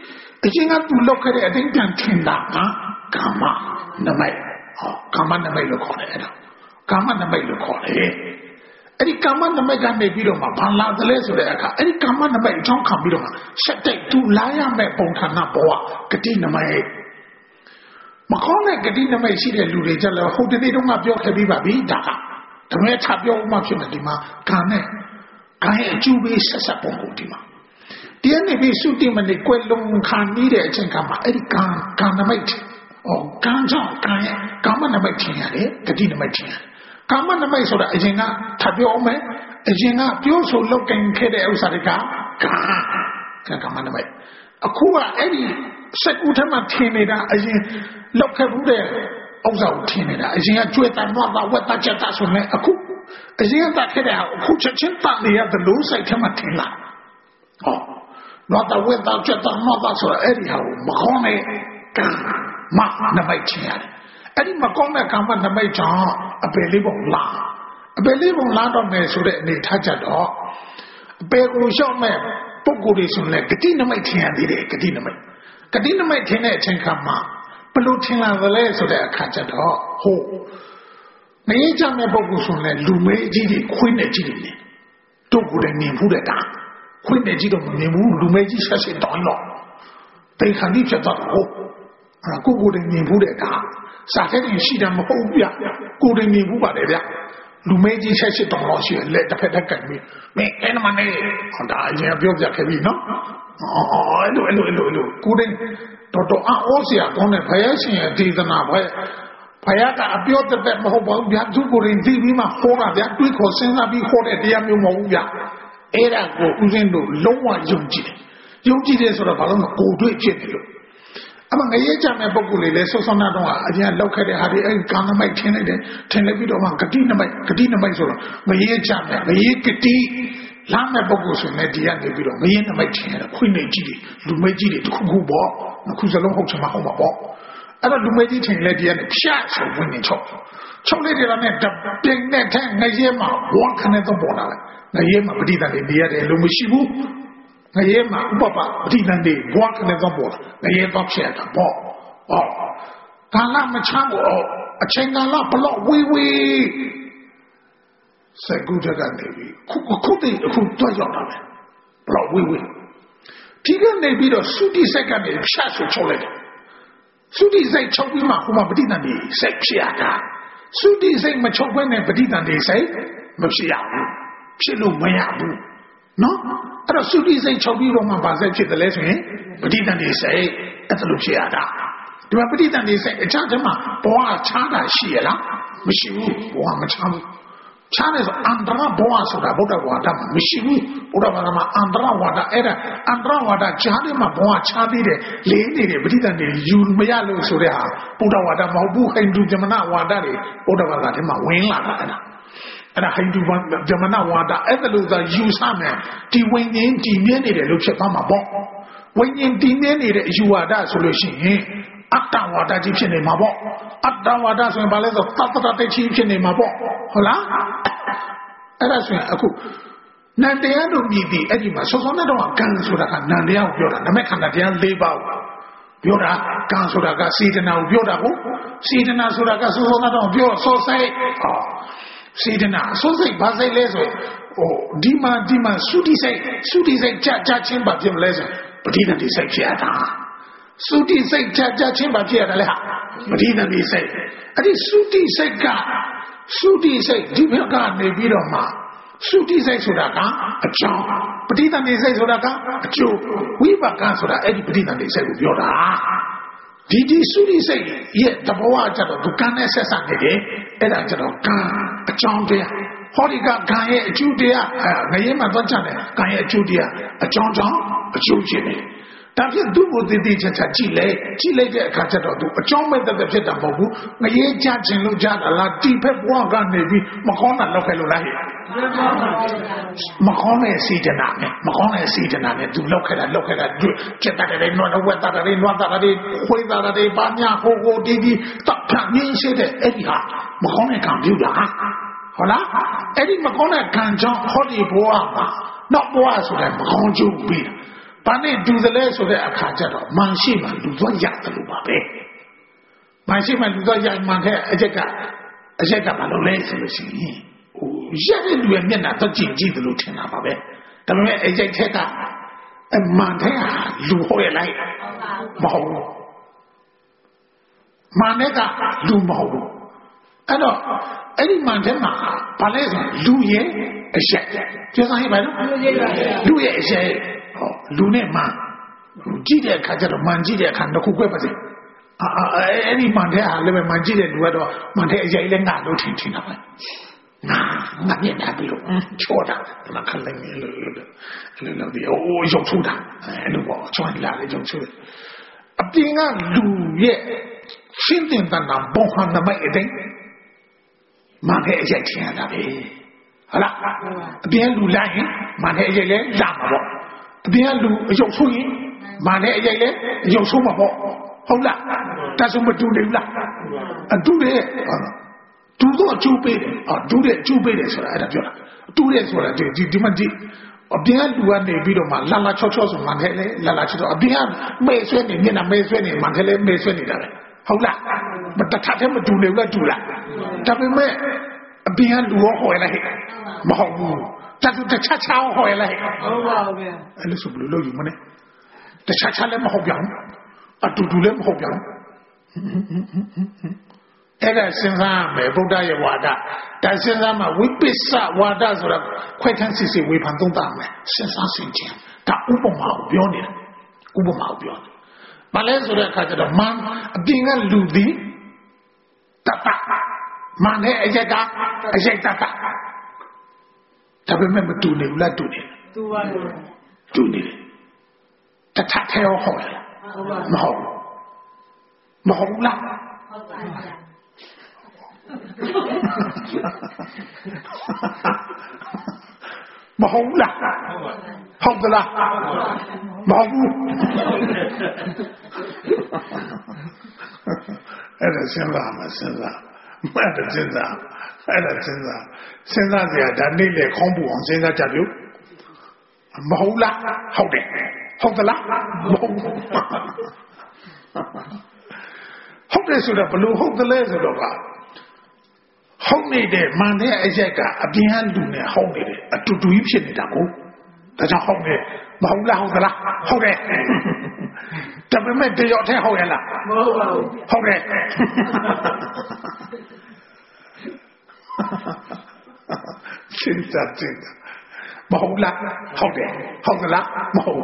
S1: အရင်ကသူလောက်ခဲ့တဲ့အတိုင်းပြန်ထင်တာကကာမနမိတ်ဟောကာမနမိတ်လို့ခေါ်တယ်အဲ့ဒါကာမနမိတ်လို့ခေါ်တယ်အဲ့ဒီကာမနမိတ်ကနေပြီးတော့မှဘာလာသလဲဆိုတဲ့အခါအဲ့ဒီကာမနမိတ်အကြောင်းခံပြီးတော့မှဆက်တိုက်သူလာရမယ့်ပုံဌာနဘဝဂတိနမိတ်မခေါင်းနဲ့ဂတိနမိတ်ရှိတဲ့လူတွေကြလဲဟိုတနေ့တုန်းကပြောခဲ့ပြီးပါပြီဒါကဒါမဲ့ထပ်ပြောမှဖြစ်မယ်ဒီမှာကာနဲ့ကာရဲ့အကျိုးပေးဆက်ဆက်ပုံကိုဒီမှာတရားနေပြီးစုတိမနေကွယ်လုံးခံနေတဲ့အချိန်ကမှအဲ့ဒီကာကာနမိတ်ဩကာကြောင့်ကာရဲ့ကာမနမိတ်ထင်ရတယ်ဂတိနမိတ်ထင်ရတယ်ကာမနမိတ်ဆိုတာအရင်ကထပ်ပြောအောင်မယ်အရင်ကပြောဆိုလောက်ကင်ခဲ့တဲ့ဥစ္စာတွေကကာကာမနမိတ်အခုကအဲ့ဒီစက်ကူထမထင်နေတာအရင်လောက်ခဲ့ဘူးတဲ့ဥစ္စာကိုထင်နေတာအရင်ကကြွေတာနွားတာဝက်တာချက်တာဆိုနေအခုအရင်ကခဲ့တဲ့အခုချက်ချင်းတန်နေရတယ်လို့စိတ်ထမထင်လာဟောနွားတာဝက်တာချက်တာနွားတာဆိုတာအဲ့ဒီဟာကိုမခေါင်းနဲ့ကာမနမိတ်ထင်ရတယ်အဲ့ဒီမကောင်းတဲ့ကာမနမိတ်ကြောင့်အပယ်လေးပုံလာအပယ်လေးပုံလာတော့မယ်ဆိုတဲ့အနေထားကြတော့အပယ်ကိုရှောက်မဲ့ပုံကိုယ်တွေဆိုရင်ဂတိနမိတ်ထင်ရသေးတယ်ဂတိနမိတ်ဂတိနမိတ်ထင်တဲ့အချိန်ခါမှာဘလို့ထင်လာသလဲဆိုတဲ့အခါကျတော့ဟိုမင်းကြမဲ့ပုံကိုဆိုရင်လူမဲကြီးတွေခွေးနဲ့ကြီးတွေတို့ကိုယ်လည်းမြင်ဘူးတဲ့ကာခွေးနဲ့ကြီးတော့မမြင်ဘူးလူမဲကြီးဆက်စစ်တောင်းတော့တေခါနိဖြစ်တော့ဟုတ်အဲ့ကိုကိုယ်လည်းမြင်ဘူးတဲ့ကာစာထဲတင်ရှိတယ်မဟုတ်ဘူးဗျကိုယ်တင်နေဘူးပါတယ်ဗျလူမဲကြီးဆက်စစ်တော်လို့ရှိရင်လက်တစ်ဖက်တစ်ကပ်ပြီးမင်းအဲ့မနဲ့ဟောဒါအရင်ပြောပြခဲ့ပြီနော်အော်အဲ့လိုအဲ့လိုအဲ့လိုကိုယ်တင်တော်တော်အော်စရာကောင်းတဲ့ဘုရားရှင်ရဲ့ဒေသနာပဲဘုရားကအပြောတတ်မဟုတ်ပါဘူးဗျသူကိုယ်တင်သိပြီးမှဟောတာဗျတွေးခေါ်စဉ်းစားပြီးဟောတဲ့တရားမျိုးမဟုတ်ဘူးဗျအဲ့ဒါကိုဦးဇင်းတို့လုံးဝယုံကြည်တယ်ယုံကြည်တယ်ဆိုတော့ဘာလို့မကိုယ်တွေ့ဖြစ်နေလို့အမှငရဲကြမဲ့ပုံကိုယ်လေးလဲဆောဆောနာတော့အရင်လောက်ခဲ့တဲ့ဟာဒီအဲ့ကာနမိုက်ထင်းလိုက်တယ်ထင်းလိုက်ပြီးတော့မှဂတိနမိုက်ဂတိနမိုက်ဆိုတော့ငရဲကြမဲ့ငရဲဂတိလာမဲ့ပုံကိုယ်ဆိုရင်ဒီကနေပြီးတော့ငရဲနမိုက်ထင်းရခွိနေကြီးတွေလူမဲကြီးတွေတစ်ခုခုပေါ့အခုစလုံးဟုတ်ချင်မှဟုတ်မှာပေါ့အဲ့တော့လူမဲကြီးထင်းလဲဒီကနေဖြတ်ဆိုဝင်နေချုပ်ချုပ်လိုက်တယ်နဲ့ပြင်းတဲ့ထဲငရဲမှာဝါခနဲ့တော့ပေါ်လာတယ်ငရဲမှာပဋိသန္ဓေနေရတယ်လို့မရှိဘူးငရဲမှာဥပပပဋိသန္ဓေဘွားကနေတော့ပေါ်လာငရဲတော့ဖြစ်တာပေါ့ဟောကာလမချမ်းဘူးအချိန်ကာလဘလောက်ဝေးဝေးစကူတကနေပြီခုခုတည်းအခုတွားရောက်တာပဲဘလောက်ဝေးဝေးဒီကနေပြီးတော့သုတိစိတ်ကနေဖြတ်ဆိုချုပ်လိုက်တယ်သုတိစိတ်ချုပ်ပြီးမှဟိုမှာပဋိသန္ဓေစိတ်ဖြစ်ရတာသုတိစိတ်မချုပ်ဘဲနဲ့ပဋိသန္ဓေစိတ်မဖြစ်ရဘူးဖြစ်လို့မရဘူးနော်အဲ့တော့သုတိစိတ်ချုပ်ပြီးတော့မှဗာစိတ်ဖြစ်တယ်လဲဆိုရင်ပဋိသန္ဓေစိတ်အဲ့ဒါလိုဖြစ်ရတာဒီမှာပဋိသန္ဓေစိတ်အချမ်းတည်းမှာဘဝချားတာရှိရလားမရှိဘူးဘဝမချမ်းဘူးချားတယ်ဆိုအန္တရာဘဝဆိုတာဗုဒ္ဓဝါဒမှာမရှိဘူးဗုဒ္ဓဘာသာမှာအန္တရာဝါဒအဲ့ဒါအန္တရာဝါဒချားတယ်မှာဘဝချားသေးတယ်လေးနေတယ်ပဋိသန္ဓေယူမရလို့ဆိုတဲ့ဟာဗုဒ္ဓဝါဒမဟုတ်ဘူးဟိန္ဒူဇမနဝါဒတွေဗုဒ္ဓဘာသာထဲမှာဝင်လာတာအဲ့ဒါအဲ့ဒါဟိန္ဒူဇမနဝါဒအဲ့ဒါလို့သာယူဆမယ်ဒီဝိညာဉ်ဒီမြဲနေတယ်လို့ဖြစ်သွားမှာပေါ့ဝိညာဉ်ဒီမြဲနေတဲ့အယူဝါဒဆိုလို့ရှိရင်အတ္တဝါဒကြီးဖြစ်နေမှာပေါ့အတ္တဝါဒဆိုရင်ဘာလဲဆိုတတ္တတတိကြီးဖြစ်နေမှာပေါ့ဟုတ်လားအဲ့ဒါဆိုရင်အခုနန္တရားတို့မြည်ပြီးအဲ့ဒီမှာစောစောနဲ့တော့ကံဆိုတာကနန္တရားကိုပြောတာနမခန္ဓာတရား၄ပါးပြောတာကံဆိုတာကစေတနာကိုပြောတာကိုစေတနာဆိုတာကစောစောနဲ့တော့ပြောစောစိတ်ဟောစေတနာစောစိတ်ဘာစိတ်လဲဆိုဟိုဒီမှာဒီမှာသုတိစိတ်သုတိစိတ်ကြကြချင်းပါဖြစ်မလဲဆိုပဋိသန္ဓေစိတ်ဖြစ်ရတာသုတိစိတ်ကြကြချင်းပါဖြစ်ရတယ်လေဟာပဋိသန္ဓေစိတ်အဲ့ဒီသုတိစိတ်ကသုတိစိတ်ဒီဘက်ကနေပြီးတော့မှသုတိစိတ်ဆိုတာကအကြောင်းပဋိသန္ဓေစိတ်ဆိုတာကအကျိုးဝိပါကဆိုတာအဲ့ဒီပဋိသန္ဓေစိတ်ကိုပြောတာဒီဒီသုတိစိတ်ရဲ့တဘောကကြတော့ဒုက္ခနဲ့ဆက်ဆံနေတယ်အဲ့ဒါကြတော့ကံအကြောင်းတရားဟောဒီကကံရဲ့အကျိုးတရားငရဲမှာသွားကြတယ်ကံရဲ့အကျိုးတရားအကြောင်းကြောင့်အကျိုးဖြစ်တယ်ဒါဖြင့်သူ့ကိုတည်တည်ချာချာကြည့်လိုက်ကြည့်လိုက်တဲ့အခါကျတော့သူအကြောင်းမဲ့တက်တက်ဖြစ်တာမဟုတ်ဘူးငရဲကြခြင်းလို့ကြတာလားတိဖက်ဘဝကနေပြီးမကောင်းတာလောက်ခဲ့လို့လားဟဲ့မကောင်းတဲ့စေတနာနဲ့မကောင်းတဲ့စေတနာနဲ့သူလောက်ခဲ့တာလောက်ခဲ့တာကျက်တာတွေနွားဝက်တာတွေနွားတာတွေခွေးတာတွေပါညာဟိုဟိုတီးတီးတပ်ဖြန့်ရင်းရှိတဲ့အဲ့ဒီဟာမကောင်းတဲ့ကံပြုတာဟုတ်လားအဲ့ဒီမကောင်းတဲ့ကံကြောင့်ဟောဒီဘဝမှာနောက်ဘဝဆိုတဲ့မကောင်းကျိုးပြီးဘာနဲ့တူတယ်လဲဆိုတဲ့အခါကျတော့မန်ရှိမှလူသွားရတယ်လို့ပါပဲမန်ရှိမှလူသွားရမှန်တဲ့အချက်ကအချက်ကဘာလို့လဲဆိုလို့ရှိရင်ဟိုရက်တဲ့လူရဲ့မျက်နှာတော့ကြည့်ကြည့်တယ်လို့ထင်တာပါပဲဒါပေမဲ့အချက်ထက်ကအမှန်တဲ့လူဟောရလိုက်မဟုတ်ဘူးမှန်တဲ့ကလူမဟုတ်ဘူးအဲ့တော့အဲ့ဒီမှန်တဲ့မှာဘာလဲဆိုလူရဲ့အချက်ပြောဆိုင်ပါနော်လူရဲ့အချက်ဟောလူနဲ့မှန်ကြည့်တဲ့အခါကျတော့မှန်ကြည့်တဲ့အခါတစ်ခုကွဲပါစေအာအဲ့ဒီမှန်တဲ့ဟာလည်းပဲမှန်ကြည့်တဲ့လူကတော့မှန်တဲ့အချက်လည်းငါလို့ထင်ထင်တာပဲငါငါမျက်နှာပြီးတော့ချောတာငါခလိုက်နေလို့လို့လို့ဒီအိုးရုပ်ထူတာအဲ့လိုပေါ့ချွန်လာလေရုပ်ထူအပြင်ကလူရဲ့ရှင်းတင်တန်တာဘောဟန်နမိုက်အတိုင်းမှန်တဲ့အချက်ထင်ရတာပဲဟုတ်လားအပြင်လူလိုက်ရင်မှန်တဲ့အချက်လည်းလာမှာပေါ့အပြင်ကလူအယုတ်ဆိုရင်မှန်တဲ့အချက်လည်းအယုတ်ဆိုမှာပေါ့ဟုတ်လားတဆမတူနေဘူးလားအတူတယ်တူတော့အကျိုးပေးတယ်အော်တူတယ်အကျိုးပေးတယ်ဆိုတာအဲ့ဒါပြောတာတူတယ်ဆိုတာဒီဒီမှဒီအပြင်ကလူကနေပြီးတော့မှလာလာချောချောဆိုမှန်တယ်လေလာလာချောချောအပြင်ကမဲဆွဲနေမျက်နှာမဲဆွဲနေမှန်တယ်လေမဲဆွဲနေတာပဲဟုတ်လားမတထတဲ့မတူနေဘူးလားတူလားဒါပေမဲ့အပြင်ကလူရောဟောရလိုက်မဟုတ်ဘူးတတူတခြားခြားဟောရလိုက်ဟုတ်ပါဘူးဗျအဲ့လိုဆိုဘယ်လိုလုပ်ယူမလဲတခြားခြားလည်းမဟုတ်ပြန်အတူတူလည်းမဟုတ်ပြန်အဲ့ဒါစဉ်းစားမယ်ဗုဒ္ဓရဲ့ဝါဒဒါစဉ်းစားမှဝိပဿနာဝါဒဆိုတာခွဲခန်းစစ်စစ်ဝေဖန်သုံးသပ်မယ်စဉ်းစားဆင်ခြင်ဒါဥပမာကိုပြောနေတာဥပမာကိုပြောတယ်ဘာလဲဆိုတဲ့အခါကျတော့မန်အပြင်ကလူသည်တတမန်နဲ့အရက်ကအရက်တတဒါပေမဲ့မတူနေဘူးလားတူနေတယ်တူပါလို့တူနေတယ်တထထဲရောဟောတယ်မဟုတ်မဟုတ်လားဟုတ်ပါဘူးမဟုတ်လားဟုတ်ကလားမဟုတ်ဘူးအဲ့ဒါစဉ်းစားမှာစဉ်းစားအဲ့ဒါစဉ်းစားအဲ့ဒါစဉ်းစားစဉ်းစားစရာဒါနေ့လေခေါင်းပူအောင်စဉ်းစားကြတယ်မဟုတ်လားဟုတ်တယ်ဟုတ်ကလားမဟုတ်ဘူးဟုတ်တယ်ဆိုတော့ဘလို့ဟုတ်ကလေးဆိုတော့ကဟုတ်နေတဲ့မှန်တဲ့အရက်ကအပြင်ကလူနဲ့ဟုတ်နေတယ်အတူတူကြီးဖြစ်နေတာကိုဒါကြောင့်ဟုတ်နေမဟုတ်လားဟုတ်သလားဟုတ်တယ်ဒါပေမဲ့တရော့ထဲဟုတ်ရလားမဟုတ်ပါဘူးဟုတ်တယ်စဉ်းစားကြည့်မဟုတ်လားဟုတ်တယ်ဟုတ်သလားမဟုတ်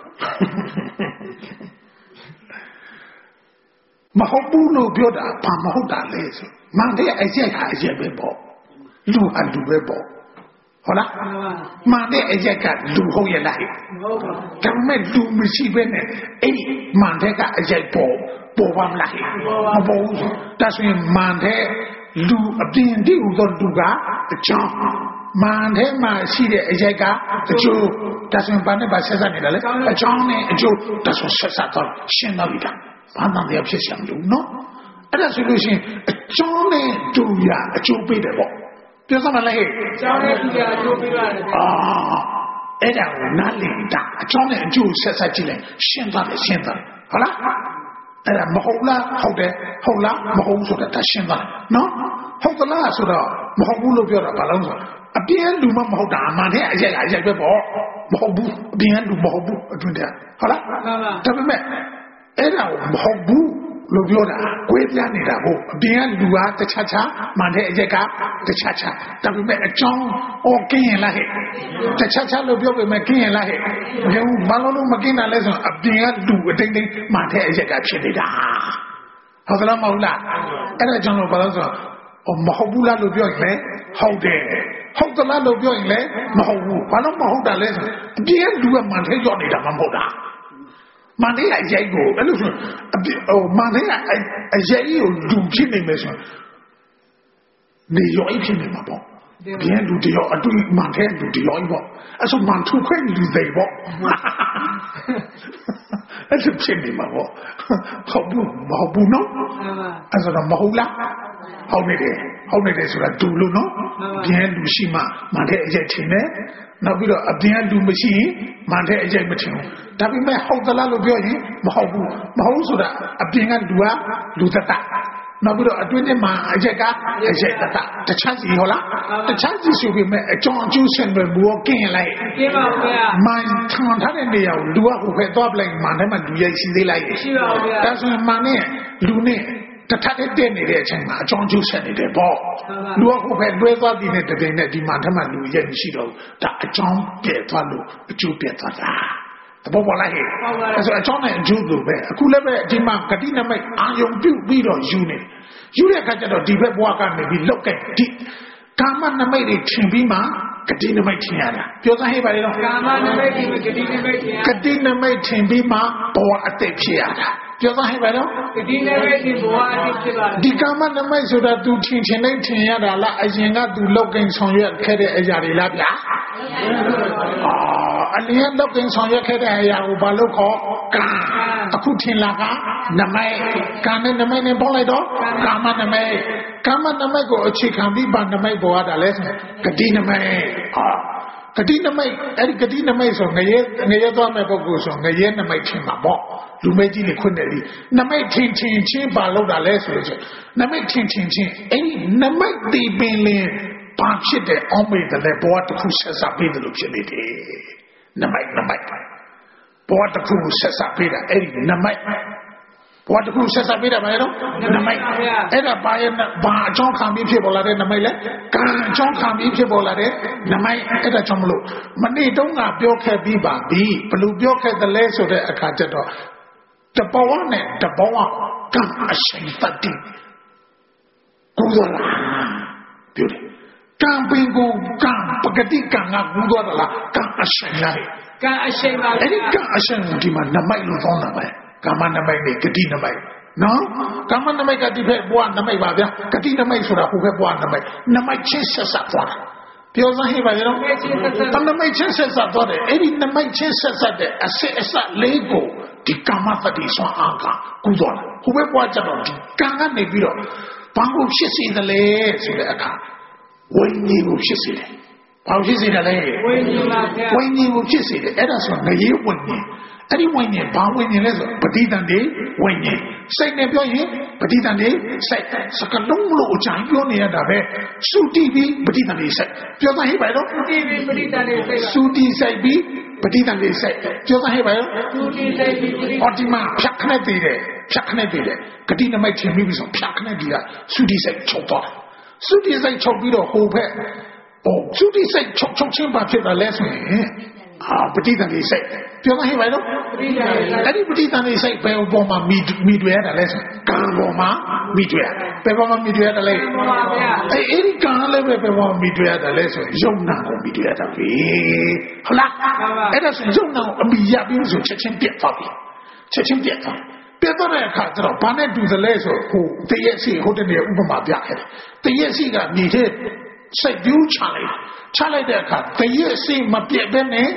S1: မဟုတ်ဘူးလို့ပြောတာဘာမဟုတ်တာလဲဆိုမှန်တဲ့အရက်ကအရက်ပဲပေါ့လူအလူပဲပေါ့ဟုတ်လားမှန်တဲ့အရက်ကလူဟုတ်ရဲ့လားဟုတ်ပါဘူးဒါပေမဲ့လူမရှိဘဲနဲ့အဲ့ဒီမှန်တဲ့ကအရက်ပေါ်ပေါ်ပါမလားမပေါ်ဘူးဒါဆိုရင်မှန်တဲ့လူအပြင်တည်းဟူသောလူကအကြောင်းမှန်တဲ့မှာရှိတဲ့အရက်ကအကျိုးဒါဆိုရင်ဘာနဲ့ပါဆက်ဆက်နေတာလဲအကြောင်းနဲ့အကျိုးဒါဆိုဆက်ဆက်တော့ရှင်းတော့ပြီလားဘာမှမဖြစ်ချင်ဘူးနော်အဲ့ဒါဆိုလို့ရှိရင်အကျောင်းနဲ့တူရအကျိုးပေးတယ်ပေါ့ပြောစမ်းမလားဟဲ့အကျောင်းနဲ့တူရအကျိုးပေးရတယ်အာအဲ့ဒါကိုနားလည်တာအကျောင်းနဲ့အကျိုးဆက်ဆက်ကြည့်လိုက်ရှင်းသွားတယ်ရှင်းသွားတယ်ဟုတ်လားအဲ့ဒါမဟုတ်လားဟုတ်တယ်ဟုတ်လားမဟုတ်ဘူးဆိုတာရှင်းသွားတယ်နော်ဟုတ်သလားဆိုတော့မဟုတ်ဘူးလို့ပြောတာဘာလို့ဆိုအပြင်းလူမမဟုတ်တာအမှန်တဲ့အရက်ကအရက်ပဲပေါ့မဟုတ်ဘူးအပြင်းလူမဟုတ်ဘူးအတွင်းတည်းဟုတ်လားဒါပေမဲ့အဲ့ဒါကိုမဟုတ်ဘူးလို့ပြောတာကိုယ်ပြနေတာကိုအပြင်ကလူကတခြားခြားမှန်တဲ့အရက်ကတခြားခြားဒါပေမဲ့အကြောင်းအော်ကင်းရင်လားဟဲ့တခြားခြားလို့ပြောပေမဲ့ကင်းရင်လားဟဲ့မဟုတ်ဘာလို့လို့မကင်းတာလဲဆိုတော့အပြင်ကလူအတိုင်းတိုင်းမှန်တဲ့အရက်ကဖြစ်နေတာဟုတ်ကလားမဟုတ်လားအဲ့ဒါကြောင့်လို့ဘာလို့ဆိုတော့မဟုတ်ဘူးလားလို့ပြောရင်လည်းဟုတ်တယ်ဟုတ်သလားလို့ပြောရင်လည်းမဟုတ်ဘူးဘာလို့မဟုတ်တာလဲဆိုအပြင်ကလူကမှန်တဲ့ရောက်နေတာမှမဟုတ်တာမှန်တဲ့အရိုက်ကိုအဲ့လိုဆိုဟိုမှန်တဲ့အအရိုက်ကိုလူဖြစ်နေမယ်ဆိုနေရောအိဖြစ်နေမှာပေါ့bienလူတယောက်အတူမှန်တဲ့လူတယောက်ပေါ့အဲ့ဆိုမှန်ထုခွဲလူတွေပေါ့အဲ့ဒါဖြစ်နေမှာပေါ့ဟုတ်ဘူးမဟုတ်ဘူးနော်အဲ့ဆိုတော့မဟုတ်လားဟုတ်နေတယ်ဟုတ်နေတယ်ဆိုတာတူလို့နော်အပြင်လူရှိမှမှန်တဲ့အကျိတ်ထင်တယ်နောက်ပြီးတော့အပြင်လူမရှိရင်မှန်တဲ့အကျိတ်မထင်ဘူးဒါပေမဲ့ဟုတ်သလားလို့ပြောရင်မဟုတ်ဘူးမဟုတ်ဆိုတာအပြင်ကလူကလူသက်သက်နောက်ပြီးတော့အတွင်းထဲမှာအကျိတ်ကအကျိတ်သက်သက်တခြားစီဟုတ်လားတခြားစီဆိုပေမဲ့အကြောင်းအကျိုးဆင်တွေဘူးကင်းလိုက်
S2: ကင်းပါဗျာ
S1: မှန်ထန်ထားတဲ့နေရာကိုလူကဟိုဖက်သွားပလိုက်မှန်ထဲမှာလူရိုက်ရှိသေးလိုက်
S2: ရှိပါဗျာ
S1: ဒါဆိုရင်မှန်နဲ့လူနဲ့တထက်တဲ့နေတဲ့အချိန်မှာအကြောင်းကျိုးဆက်နေတယ်ပေါ့လူကဟိုဖက်လွဲသွားပြီးတဲ့တပင်နဲ့ဒီမှာထမလူရဲ့မရှိတော့ဒါအကြောင်းပြည့်သွားလို့အကျိုးပြည့်သွားတာတဘောပေါ်လိုက်ဟဲ့အဲဆိုအကြောင်းနဲ့အကျိုးလို့ပဲအခုလည်းပဲဒီမှာဂတိနမိတ်အာယုံပြုတ်ပြီးတော့ယူနေယူတဲ့အခါကျတော့ဒီဘက်ဘဝကနေပြီးလောက်ကဲဒီကာမနမိတ်တွေထင်ပြီးမှဂတိနမိတ်ထင်ရတာပြောသားဟဲ့ပါလေတော့
S2: ကာမနမိတ်တွေဂတိနမိတ်ထင်ရ
S1: ဂတိနမိတ်ထင်ပြီးမှဘဝအသက်ဖြစ်ရတာပြောသားဟဲ့ပါတော့
S2: ဂတိနမိတ်ဒီဘဝအသက်ဖြစ်ပါ
S1: ဒီကာမနမိတ်ဆိုတာ तू ထင်ထင်လိုက်ထင်ရတာလားအရင်က तू လောက်ကင်ဆောင်ရွက်ခဲ့တဲ့အရာတွေလားဗျာအာအလျက်လောက်ကင်ဆောင်ရွက်ခဲ့တဲ့အရာကိုဘာလို့ခေါ်ကာအခုထင်လာကနမိတ်ကာနဲ့နမိတ်နဲ့ပေါင်းလိုက်တော့ကာမနမိတ်ကာမနမိတ်ကိုအခြေခံပြီးပါနမိတ်ပေါ်ရတာလဲဂတိနမိတ်အာဂတိနမိတ်အဲ့ဒီဂတိနမိတ်ဆိုငရဲငရဲသွားမဲ့ပုဂ္ဂိုလ်ဆိုငရဲနမိတ်ထင်မှာပေါ့လူမဲကြီးတွေခွင့်တယ်ဒီနမိတ်ထင်ထင်ချင်းပါလို့တာလဲဆိုလို့ဆိုနမိတ်ထင်ထင်ချင်းအဲ့ဒီနမိတ်ဒီပင်လင်ဘာဖြစ်တဲ့အောင်မေတယ်လဲဘောတစ်ခုဆက်စားပေးတယ်လို့ဖြစ်နေတယ်နမိတ်နမိတ်ဘောတစ်ခုဆက်စားပေးတာအဲ့ဒီနမိတ်ဘောတစ်ခုဆက်စားပေးတာဘာလဲတော့နမိတ်အဲ့ဒါဘာရဲ့ဘာအကြောင်းခံပြီးဖြစ်ပေါ်လာတဲ့နမိတ်လဲကံအကြောင်းခံပြီးဖြစ်ပေါ်လာတဲ့နမိတ်အဲ့ဒါကြောင့်မလို့မနေ့တုန်းကပြောခဲ့ပြီးပါပြီဘယ်လိုပြောခဲ့သလဲဆိုတဲ့အခါကျတော့တဘဝနဲ့တဘဝကံအရှိန်တတိကူတော်လားပြောတယ်ကံပင်ကိုကံပဂတိကံကကူတော်လားကံအရှိန်လား
S2: ကံအရှိန်ပါ
S1: အဲ့ဒီကံအရှိန်ဒီမှာနမိတ်လို့သောတာပဲကာမနမိတ်နဲ့ဂတိနမိတ်နော်ကာမနမိတ်ကဒီဘက်ဘဝနမိတ်ပါဗျာဂတိနမိတ်ဆိုတာဟိုဘက်ဘဝနမိတ်နမိတ်ချင်းဆက်ဆက်သွားတာပြောစမ်းဟိပါရောနမိတ်ချင်းဆက်ဆက်သွားတယ်အဲ့ဒီနမိတ်ချင်းဆက်ဆက်တဲ့အစစ်အစလေးကိုဒီကာမတတိဆွမ်းအားကကူသွားတယ်ဟိုဘက်ဘဝကျတော့ဒီကံကနေပြီးတော့ဘာလို့ဖြစ်စေသလဲဆိုတဲ့အခါဝိညာဉ်ကိုဖြစ်စေတယ်ဘာလို့ဖြစ်စေတယ်လဲ
S2: ဝိညာဉ်ပါဗျာ
S1: ဝိညာဉ်ကိုဖြစ်စေတယ်အဲ့ဒါဆိုငရေဝိညာဉ်အဲ့ဒီဝိညာဉ်ဘာဝိညာဉ်လဲဆိုပဋိသန္ဓေဝိညာဉ်စိတ်နဲ့ပြောရင်ပဋိသန္ဓေစိတ်စကလုံးလို့အကြိုင်ပြောနေရတာပဲသုတိပြီးပဋိသန္ဓေစိတ်ပြောသားဟိပါတော့
S2: သုတိပြီးပဋိသန္ဓေစိတ်
S1: သုတိစိတ်ပြီးပဋိသန္ဓေစိတ်ပြောသားဟိပါတော့
S2: သုတိစိတ်ပြီးပဋိ
S1: အော်ဒီမှာဖြတ်ခနဲ့တည်တယ်ဖြတ်ခနဲ့တည်တယ်ဂတိနမိတ်ချင်းပြီးဆိုဖြတ်ခနဲ့တည်တာသုတိစိတ်ချုပ်သွားသုတိစိတ်ချုပ်ပြီးတော့ဟိုဘက်ဟိုသုတိစိတ်ချုပ်ချုပ်ချင်းပါဖြစ်တာလဲဆိုရင်အာပဋိသန္ဓေစိတ်ပြောသားဟိပါတော့အဲ့ဒီပဋိသန္ဓေစိတ်ဘယ်ပေါ်မှာမိမိတွေ့ရတာလဲဆိုကံပေါ်မှာမိတွေ့ရဘယ်ပေါ်မှာမိတွေ့ရတာလဲအဲ့အဲ့ဒီကံလည်းပဲဘယ်ပေါ်မှာမိတွေ့ရတာလဲဆိုယုံနာကိုမိတွေ့ရတာပဲဟုတ်လားအဲ့ဒါဆိုယုံနာကိုအမိရပြီးဆိုချက်ချင်းပြတ်သွားပြီချက်ချင်းပြတ်သွားပြတ်သွားတဲ့အခါကျတော့ဘာနဲ့တူသလဲဆိုဟိုတရက်စီဟိုတနေ့ဥပမာပြခဲ့တယ်တရက်စီကမြေတဲ့စိတ်ပြူးချလိုက်ချလိုက်တဲ့အခါတရက်စီမပြတ်ဘဲနဲ့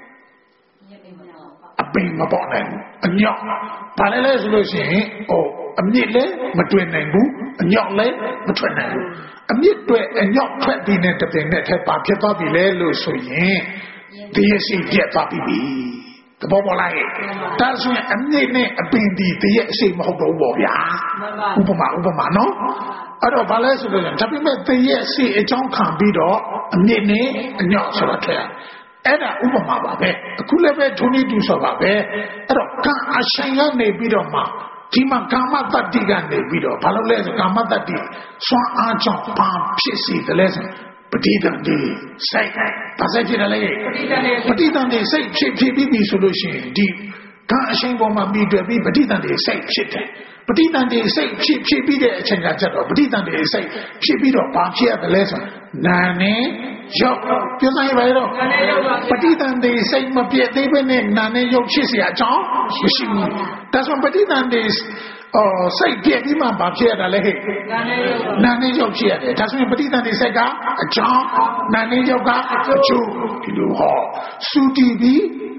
S1: အပင်မပေါ်နိုင်ဘူးအညော့ဘာလဲလဲဆိုလို့ရှိရင်ဟိုအမြင့်လည်းမတွေ့နိုင်ဘူးအညော့လည်းမထွက်နိုင်ဘူးအမြင့်တွေ့အညော့ထွက်ပြီးတဲ့တပင်နဲ့ထက်ပါဖြစ်သွားပြီလဲလို့ဆိုရင်တရက်စီပြတ်သွားပြီတဘောပေါ်လိုက်ဒါဆိုရင်အမြင့်နဲ့အပင်ဒီတရက်စီမဟုတ်တော့ဘူးပေါ့ဗျာဥပမာဥပမာနော်အဲ့တော့ဘာလဲဆိုလို့ဒါပေမဲ့တရက်စီအကြောင်းခံပြီးတော့အမြင့်နဲ့အညော့ဆိုတာထွက်အဲ့ဒါဥပမာပါပဲအခုလည်းပဲထုံးနေတူဆိုပါပဲအဲ့တော့ကံအရှင်ကနေပြီးတော့မှဒီမှာကာမတတ္တိကနေပြီးတော့ဘာလို့လဲဆိုကာမတတ္တိစွမ်းအားကြောင့်ဘာဖြစ်စီတယ်လဲဆိုပဋိသန္ဓေစိတ်ဘာစိတ်ဖြစ်တယ်လဲပဋိသန္ဓေစိတ်ဖြစ်ဖြစ်ပြီးပြီဆိုလို့ရှိရင်ဒီကံအရှင်ပေါ်မှာပြီးတွေ့ပြီးပဋိသန္ဓေစိတ်ဖြစ်တယ်ပဋိသန္ဓေစိတ်ဖြစ်ဖြစ်ပြီးတဲ့အချိန်ကကျတော့ပဋိသန္ဓေစိတ်ဖြစ်ပြီးတော့ဘာဖြစ်ရတယ်လဲဆိုနာနဲ့ရောက်ပြောစမ်းရပါရောပဋိသန္ဓေစိတ်မပြည့်သေးဘဲနဲ့နာနဲ့ရောက်ဖြစ်เสียအကြောင်းမရှိဘူးဒါဆိုပဋိသန္ဓေအော်စိတ်ပြည့်ပြီးမှဘာဖြစ်ရတာလဲဟဲ့နာနဲ့ရောက်ဖြစ်ရတယ်ဒါဆိုရင်ပဋိသန္ဓေစိတ်ကအကြောင်းနာနဲ့ရောက်ကအကျိုးဒီလိုဟောသုတိပြီး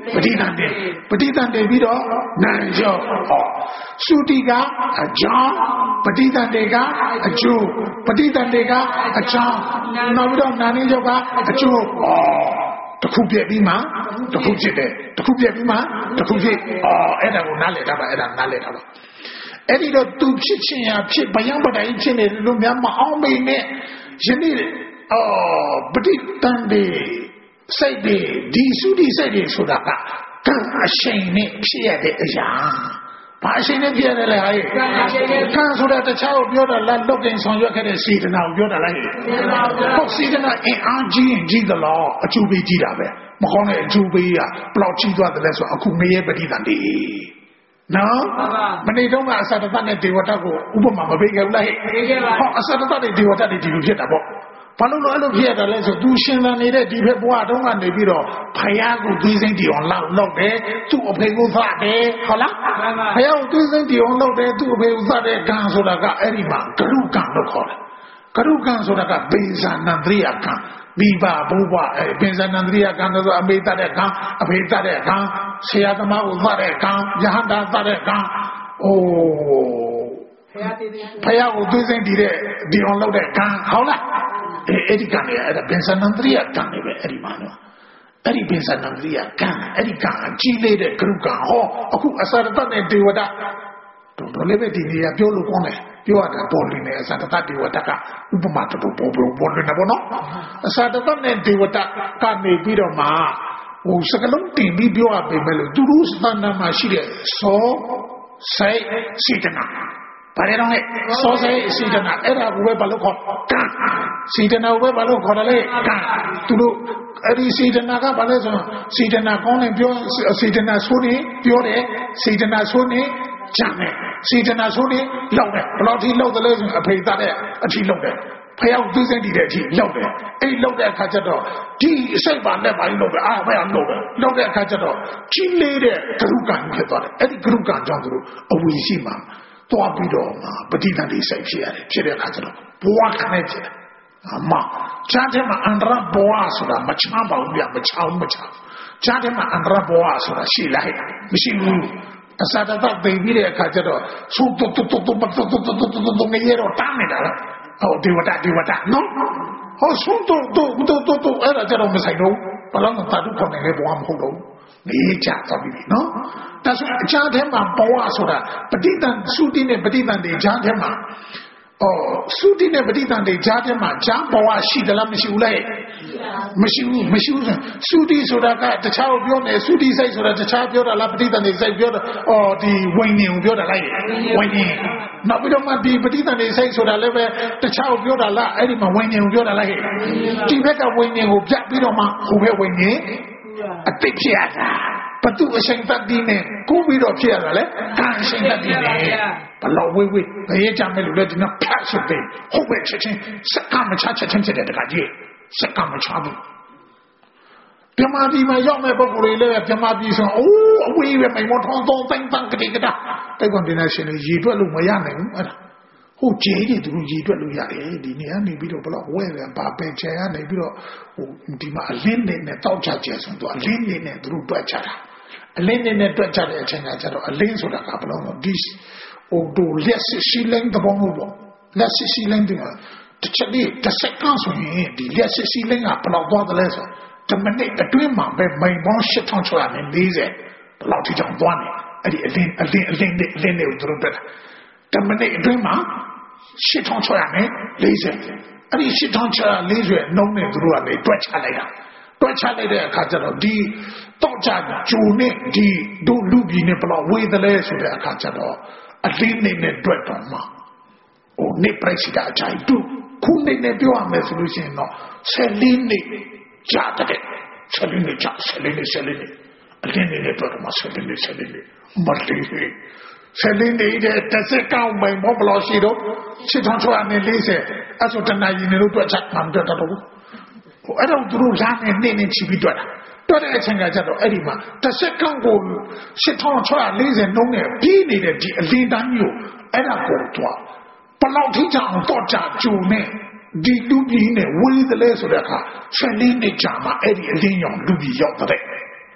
S1: ပဋိသန္ဓေပဋိသန္ဓေပြီးတော့နာယောဟောသုတိကအကြောင်းပဋိသန္ဓေကအကျိုးပဋိသန္ဓေကအကြောင်းနောက်ပြီးတော့နာနေယောကအကျိုးဟောတခုပြည့်ပြီးမှတခုဖြစ်တယ်တခုပြည့်ပြီးမှတခုဖြစ်အော်အဲ့ဒါကိုနားလည်တာပါအဲ့ဒါနားလည်တာပါအဲ့ဒီတော့သူဖြစ်ချင်းရဖြစ်ဘယံပတိုင်ဖြစ်နေလို့များမအောင်မေနဲ့ယနေ့အော်ပဋိသန္ဓေစိတ်တွေဒီသုတိစိတ်တွေဆိုတာကကံအရှိန်နဲ့ဖြစ်ရတဲ့အရာဘာအရှိန်နဲ့ဖြစ်ရတယ်လဲဟာကံဆိုတာတခြားကိုပြောတာလားလောက်ကင်ဆောင်ရွက်ခဲ့တဲ့စေတနာကိုပြောတာလားဟုတ်စေတနာအင်အားကြီးရင်ကြီးသလားအကျိုးပေးကြီးတာပဲမကောင်းတဲ့အကျိုးပေးကဘယ်လောက်ကြီးသွားတယ်လဲဆိုအခုငရဲပဋိသန္ဓေနော်မနေ့တုန်းကအစတတနဲ့ဒေဝတာကိုဥပမာမပေးခဲ့ဘူးလားဟဲ့ဟောအစတတနဲ့ဒေဝတာတွေဒီလိုဖြစ်တာပေါ့ဘာလို့လဲအဲ့လိုဖြစ်ရတာလဲဆိုသူရှင်သန်နေတဲ့ဒီဘက်ဘဝတုန်းကနေပြီးတော့ဖယားကိုသွေးစိမ့်တီအောင်လောက်လောက်တယ်သူ့အဖေကိုသတယ်ဟုတ်လားဖယားကိုသွေးစိမ့်တီအောင်လောက်တယ်သူ့အဖေကိုသတဲ့ကံဆိုတာကအဲ့ဒီမှာဂရုကံလို့ခေါ်တယ်ဂရုကံဆိုတာကပေဇာနန္ဒရိယကံမိဘဘိုးဘွားအဲပေဇာနန္ဒရိယကံဆိုအမေသတဲ့ကံအဖေသတဲ့ကံဆရာသမားကိုသတဲ့ကံယဟန္တာသတဲ့ကံအိုးဖယားကိုသွေးစိမ့်တီတဲ့ဒီအောင်လောက်တဲ့ကံဟုတ်လားအဲ့ဒီကံလေအဲ့ဒါပင်စနန္ဒရိယကံလေပဲအဲ့ဒီမှာနော်အဲ့ဒီပင်စနန္ဒရိယကံအဲ့ဒီကံအကြီးလေးတဲ့ဂရုကံဟောအခုအစရတနဲ့ဒေဝတာတော်တော်လေးပဲဒီနေရာပြောလို့ကောင်းတယ်ပြောရတာပေါ်နေတယ်အစရတဒေဝတာကဥပမာတူပေါ်ပေါ်ပေါ်နေတယ်ဗောနော်အစရတနဲ့ဒေဝတာကနေပြီးတော့မှဟိုစကလုံးတင်ပြီးပြောရပေမဲ့လို့သူတို့စတန်နာမှာရှိတဲ့စောစိတ်စေတနာဘာလဲတော့စောစိတ်စေတနာအဲ့ဒါကိုပဲဘာလို့ခေါ်ကံစေတနာကိုပဲဘာလို့ခေါ်တယ်လဲကံသူတို့အဲ့ဒီစေတနာကဘာလဲဆိုတော့စေတနာကောင်းတယ်ပြောစေတနာဆိုနေပြောတယ်စေတနာဆိုနေကြမယ်စေတနာဆိုနေလောက်တယ်ဘယ်လောက်ထိလောက်တယ်လဲဆိုအဖေသားတဲ့အထိလောက်တယ်ဖျောက်သွေးစိမ့်တည်တဲ့အထိလောက်တယ်အဲ့လောက်တဲ့အခါကျတော့ဒီအစိတ်ပါနဲ့ဘာလို့လောက်တယ်အားပဲအောင်လောက်တယ်လောက်တဲ့အခါကျတော့ကြီးလေးတဲ့ဂရုကံဖြစ်သွားတယ်အဲ့ဒီဂရုကံကြောင့်သူတို့အဝီရှိမှာသွားပြီးတော့ပဋိသန္ဓေစိတ်ဖြစ်ရတယ်ဖြစ်တဲ့အခါကျတော့ဘဝခနဲ့ဖြစ်တယ်အမချားတယ်မှာအန္တရာဘဝဆိုတာမချမ်းပါဘူးပြမချောင်းမချောင်းချားတယ်မှာအန္တရာဘဝဆိုတာရှိလိုက်မရှိဘူးအစာတတ်သိပြီးတဲ့အခါကျတော့သုတ်တုတ်တုတ်တုတ်တုတ်တုတ်တုတ်တုတ်တုတ်တုတ်ငရေတော့တမ်းနေတာလားဟောဒေဝတာဒေဝတာနော်ဟောသုတ်တုတ်တုတ်တုတ်တုတ်တုတ်အဲ့ဒါကျတော့မဆိုင်တော့ဘာလို့သာဓုခေါ်နေလဲဘဝမဟုတ်တော့နေကြသွားပြီနော်ဒါဆိုအချားထဲမှာဘဝဆိုတာပဋိသန္ဓေသုတိနဲ့ပဋိသန္ဓေဂျားထဲမှာအော်သုတိနဲ့ပဋိသန္ဓေဂျားထဲမှာဂျားဘဝရှိသလားမရှိဘူးလဲမရှိဘူးမရှိဘူးသုတိဆိုတာကတခြားကိုပြောနေသုတိစိတ်ဆိုတာတခြားပြောတာလားပဋိသန္ဓေစိတ်ပြောတာအော်ဒီဝိညာဉ်ကိုပြောတာလားဝိညာဉ်နောက်ပြီးတော့မှဒီပဋိသန္ဓေစိတ်ဆိုတာလည်းပဲတခြားကိုပြောတာလားအဲ့ဒီမှာဝိညာဉ်ကိုပြောတာလားဒီဘက်ကဝိညာဉ်ကိုပြပြီးတော့မှဟိုဘက်ဝိညာဉ်အတိတ်ဖြစ်ရတာဘသူအရှင်တတ်ဒီနဲ့ကိုပြီးတော့ဖြစ်ရတာလေကံရှင်တတ်ဒီနဲ့ဘလောက်ဝေးဝေးဘယ်ကြမယ်လို့လဲဒီနော်ဖတ်စစ်တယ်ဟုတ်ပဲချက်ချင်းစက္ကမချချက်ချင်းဖြစ်တယ်တခါကြီးစက္ကမချဘူးပြမပြီးမှရောက်မဲ့ပုဂ္ဂိုလ်တွေလည်းပြမပြီးဆိုအိုးအဝေးပဲမိမထောင်းသုံးတိုင်းတန်းကတိကတာတိုက်ကွန်တင်နေရှင်ရေတွက်လို့မရနိုင်ဘူးအဲ့ဒါဟုတ်ကျေးတွေသူတို့ရေတွက်လို့ရတယ်ဒီနေရာနေပြီးတော့ဘလောက်ဝဲတယ်ဘာပဲချဲရနေပြီးတော့ဟိုဒီမှာအလင်းနေနဲ့တောက်ချကျဲဆိုတော့အလင်းနေနဲ့သူတို့တွက်ချတာအလင်းနေနဲ့တွက်ချတဲ့အချိန်ကကျတော့အလင်းဆိုတာကဘလောက်တော့ဒီဟိုတို့လက်ရှိလင်းတဲ့ဘုံလို့လက်ရှိလင်းတဲ့တစ်ချက်လေးတစ်စက္ကန့်ဆိုရင်ဒီလက်ရှိလင်းကဘလောက်သွားတယ်လဲဆိုတမနစ်အတွင်းမှာပဲမိန်ပေါင်းရှစ်ထောင်ခြောက်ရာနဲ့၄၀ဘလောက်ထိကြောင်သွားနေအဲ့ဒီအလင်းအလင်းအလင်းနဲ့အလင်းနဲ့သူတို့တွက်တာတမနစ်အတွင်းမှာရှစ်ထောင်ခြောက်ရာနဲ့၄၀အဲ့ဒီရှစ်ထောင်ခြောက်ရာ၄၀နှုံးနဲ့သူတို့ကနေတွက်ချလိုက်တာတွက်ချလိုက်တဲ့အခါကျတော့ဒီတော့ကြဂျိုနဲ့ဒီဒုလူပြည်နဲ့ဘလောက်ဝေးတယ်လဲဆိုတဲ့အခါကျတော့အလင်းနဲ့တွက်တော့မှဟိုနေပရိစီတာအချိုင်တူခုနေနဲ့ပြောရမယ်ဆိုလို့ရှိရင်တော့ဆယ်လေးနှစ်ကြာတဲ့ဆယ်လေးနှစ်ကြာဆယ်လေးနှစ်ဆယ်လေးနှစ်အလင်းနဲ့တွက်တော့မှဆယ်လေးနှစ်ဆယ်လေးနှစ်မလေးဆယ်လေးနေတဲ့တစ်စက်ကောင်းမိန်ဘောဘလို့ရှိတော့ရှစ်ထောင်ချွာနဲ့၄၀အဲ့ဆိုတနာရီနေလို့တွက်ချက်မှမတွက်တော့ဘူးဟိုအဲ့တော့သူတို့လာနေနေနေချီပြီးတွက်တာတွက်တဲ့အချိန်ကကျတော့အဲ့ဒီမှာတစ်စက်ကောင်းကိုရှစ်ထောင်ချွာ၄၀နှုံးနဲ့ပြီးနေတဲ့ဒီအလင်းတန်းမျိုးအဲ့ဒါကိုတော့ဘလောက်ထိကြအောင်တော့ကြဂျုံနဲ့ဒီလူကြီးနဲ့ဝေးသလဲဆိုတဲ့အခါဆယ်လေးနှစ်ကြာမှအဲ့ဒီအလင်းရောင်လူကြီးရောက်တဲ့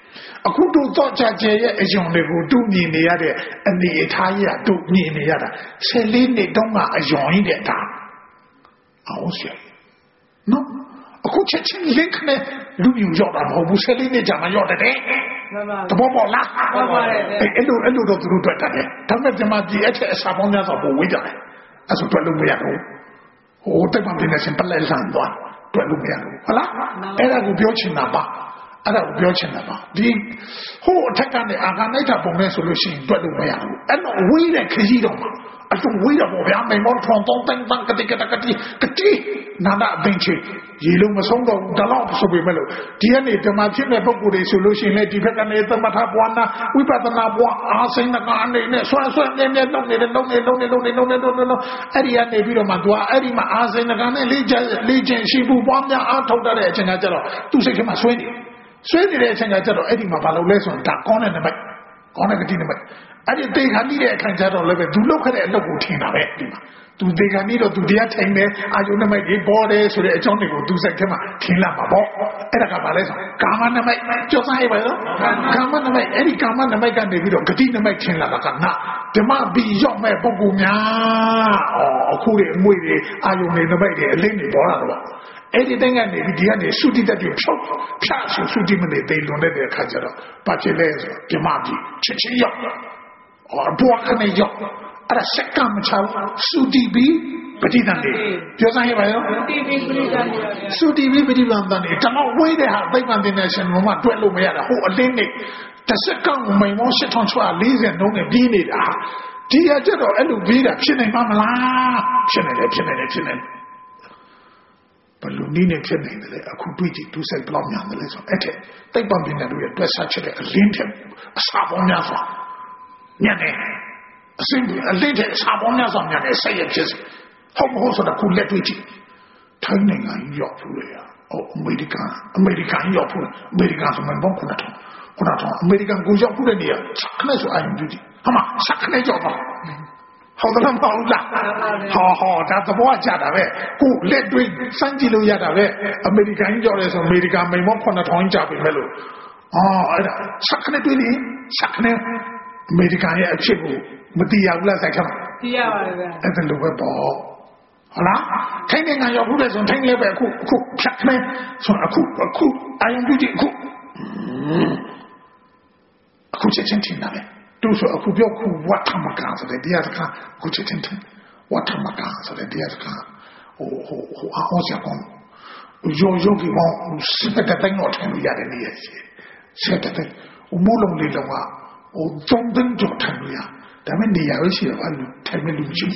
S1: အခုတို့တော့ကြကြရဲ့အယုံတွေကိုတို့မြင်နေရတဲ့အနေအထားကြီးကတို့မြင်နေရတာဆယ်လေးနှစ်တုန်းကအယုံကြီးတဲ့ဒါအောင်ဆရာနော်အခုချက်ချင်းလင်းခနဲ့လူမျိုးရောက်တာမဟုတ်ဘူးဆယ်လေးနှစ်ကြာမှရောက်တယ်
S2: မှန်ပါ
S1: တဘောပေါ်လား
S2: မှန်ပါတယ်
S1: အဲ့လိုအဲ့လိုတော့သူတို့တွေ့တယ်ဒါပေမဲ့ဒီမှာဒီအချက်အစားပေါင်းများစွာပိုဝေးကြတယ်အဲ့ဆိုတွေ့လို့မရဘူးဟိုတိတ်မှပြင်နေရှင်ပလက်လန်သွားတွေ့လို့မရဘူးဟုတ်လားအဲ့ဒါကိုပြောချင်တာပါအဲ့ဒါကိုပြောချင်တာပါဒီဟိုအထက်ကနေအာဃာနိဋ္ဌပုံနဲ့ဆိုလို့ရှိရင်တွေ့လို့မရဘူးအဲ့တော့ဝေးတဲ့ခကြီးတော့မှာအတူဝေးတော့ဗျာမိမောထုံတုံးတိုင်းတန်ကတိကတကတိကတိနာနာအပင်ချေရေလုံးမဆုံးတော့ဘူးဒါတော့ဆိုပေမဲ့လို့ဒီကနေ့ဓမ္မဖြစ်တဲ့ပုဂ္ဂိုလ်တွေဆိုလို့ရှိရင်လည်းဒီဘက်ကနေသမထဘွားနာဝိပဿနာဘွားအာစိဏကအနေနဲ့ဆွမ်းဆွမ်းနေနေလုံးနေလုံးနေလုံးနေလုံးနေလုံးနေလုံးနေလုံးအဲ့ဒီကနေပြီးတော့မှသူကအဲ့ဒီမှာအာစိဏကနဲ့လေးချလေးချင်းရှိဘူးဘွားများအားထုတ်တဲ့အချိန်ကကျတော့သူ့စိတ်ထဲမှာဆွဲနေဆွဲနေတဲ့အချိန်ကကျတော့အဲ့ဒီမှာဘာလုပ်လဲဆိုရင်ဒါကောင်းတဲ့နမိတ်ကောင်းတဲ့ကတိနမိတ်အဲ့ဒီတေခါပြီးတဲ့အခါကျတော့လည်းပဲသူလောက်ခဲ့တဲ့အလုပ်ကိုထင်တာပဲဒီမှာသူတေခါပြီးတော့သူတရားထိုင်နေအာယုနမိတ်ကြီးပေါ်တယ်ဆိုတဲ့အကြောင်းတွေကိုသူစိတ်ထဲမှာထင်လာမှာပေါ့အဲ့ဒါကဘာလဲဆိုကာမနမိတ်ကြောက်စားရပါရောကာမနမိတ်အဲ့ဒီကာမနမိတ်ကနေပြီးတော့ဂတိနမိတ်ထင်လာတာကနာဓမ္မပြီးရောက်မဲ့ပုဂ္ဂိုလ်များအော်အခုတွေအမွေတွေအာယုန်တွေနမိတ်တွေအလင်းတွေပေါ်လာတော့အဲ့ဒီတိုင်းကနေဒီကနေသုတိတတ်ပြီးဖြောက်ဖြားဆိုသုတိမနေသိလွန်တဲ့အခါကျတော့ပါချေလဲဆိုဓမ္မပြီးချက်ချင်းရောက်အော်ဘွားကနေရောက်အဲ့ဒါစက္ကမချောင်းသုတိပြီးပဋိသန္ဓေပြောစမ်းရပါရော
S2: သုတိပြီးပဋိသန္ဓေ
S1: သုတိပြီးပဋိသန္ဓေတော့ဝေးတဲ့ဟာသိပ္ပံပညာရှင်ဘုံမှာတွက်လို့မရတာဟိုအလင်းနေတစ်စက္ကန့်မိန်မောရှစ်ထောင်ချွာလေးဆယ်နှုန်းနဲ့ပြီးနေတာဒီကကြတော့အဲ့လိုပြီးတာဖြစ်နိုင်မှာမလားဖြစ်နေတယ်ဖြစ်နေတယ်ဖြစ်နေတယ်ဘယ်လိုနည်းနဲ့ဖြစ်နေတယ်လဲအခုတွေ့ကြည့်သူစိတ်ဘလောက်များတယ်လဲဆိုအဲ့တဲ့သိပ္ပံပညာတို့ရဲ့တွက်ဆချက်တဲ့အလင်းထက်အစာပေါင်းများစွာညနေအစင်းအလင်းထက်အစာပေါင်းများစွာညနေဆက်ရဖြစ်ဟုတ်မဟုတ်ဆိုတော့ခုလက်တွေ့ကြည့်ထိုင်းနိုင်ငံရောက်ဖူးလေအော်အမေရိကန်အမေရိကန်ရောက်ဖူးအမေရိကန်ဆိုမှဘောခုနတော့ခုနတော့အမေရိကန်ကိုရောက်ဖူးတဲ့နေရာခနဲ့ဆိုအိုင်ယူကြည့်ဟာမဆက်ခနဲ့ရောက်ပါဟုတ်တယ်မဟုတ်လားဟောဟောဒါသဘောကျတာပဲကိုလက်တွေ့စမ်းကြည့်လို့ရတာပဲအမေရိကန်ကြောက်တယ်ဆိုအမေရိကန်မိန်မောခုနှစ်ထောင်ကြာပြီမဲ့လို့အော်အဲ့ဒါဆက်ခနဲ့တွေ့နေဆက်ခနဲ့အမေရိကန်ရဲ့အဖြစ်ကိုမသိရဘူးလားစိုက်ခမှာ
S2: သိရပါတယ်ဗျ
S1: အဲ့ဒါလိုပဲပေါ့ဟုတ်လားထိုင်းနိုင်ငံရောက်ဘူးလေဆိုထိုင်းလည်းပဲအခုအခုဖြတ်မယ်ဆိုအခုအခုအယုံကြည့်အခုအခုချက်ချင်းထင်တာပဲတို့ဆိုအခုပြောခုဝတ်ထမကန်ဆိုတဲ့တရားစကားခုချက်ချင်းထင်ဝတ်ထမကန်ဆိုတဲ့တရားစကားဟိုဟိုဟိုအောင်စကောင်ယောယောကီမောစပတဲ့တိုင်းတော့ထင်လို့ရတယ်နေရဲ့စပတဲ့တိုင်းမူလုံးလေးတော့ဟိုသုံးသိန်းကျော်ထင်လို့ရဒါမဲ့နေရာရရှိတော့အဲ့လိုထိုင်မလို့ရှိ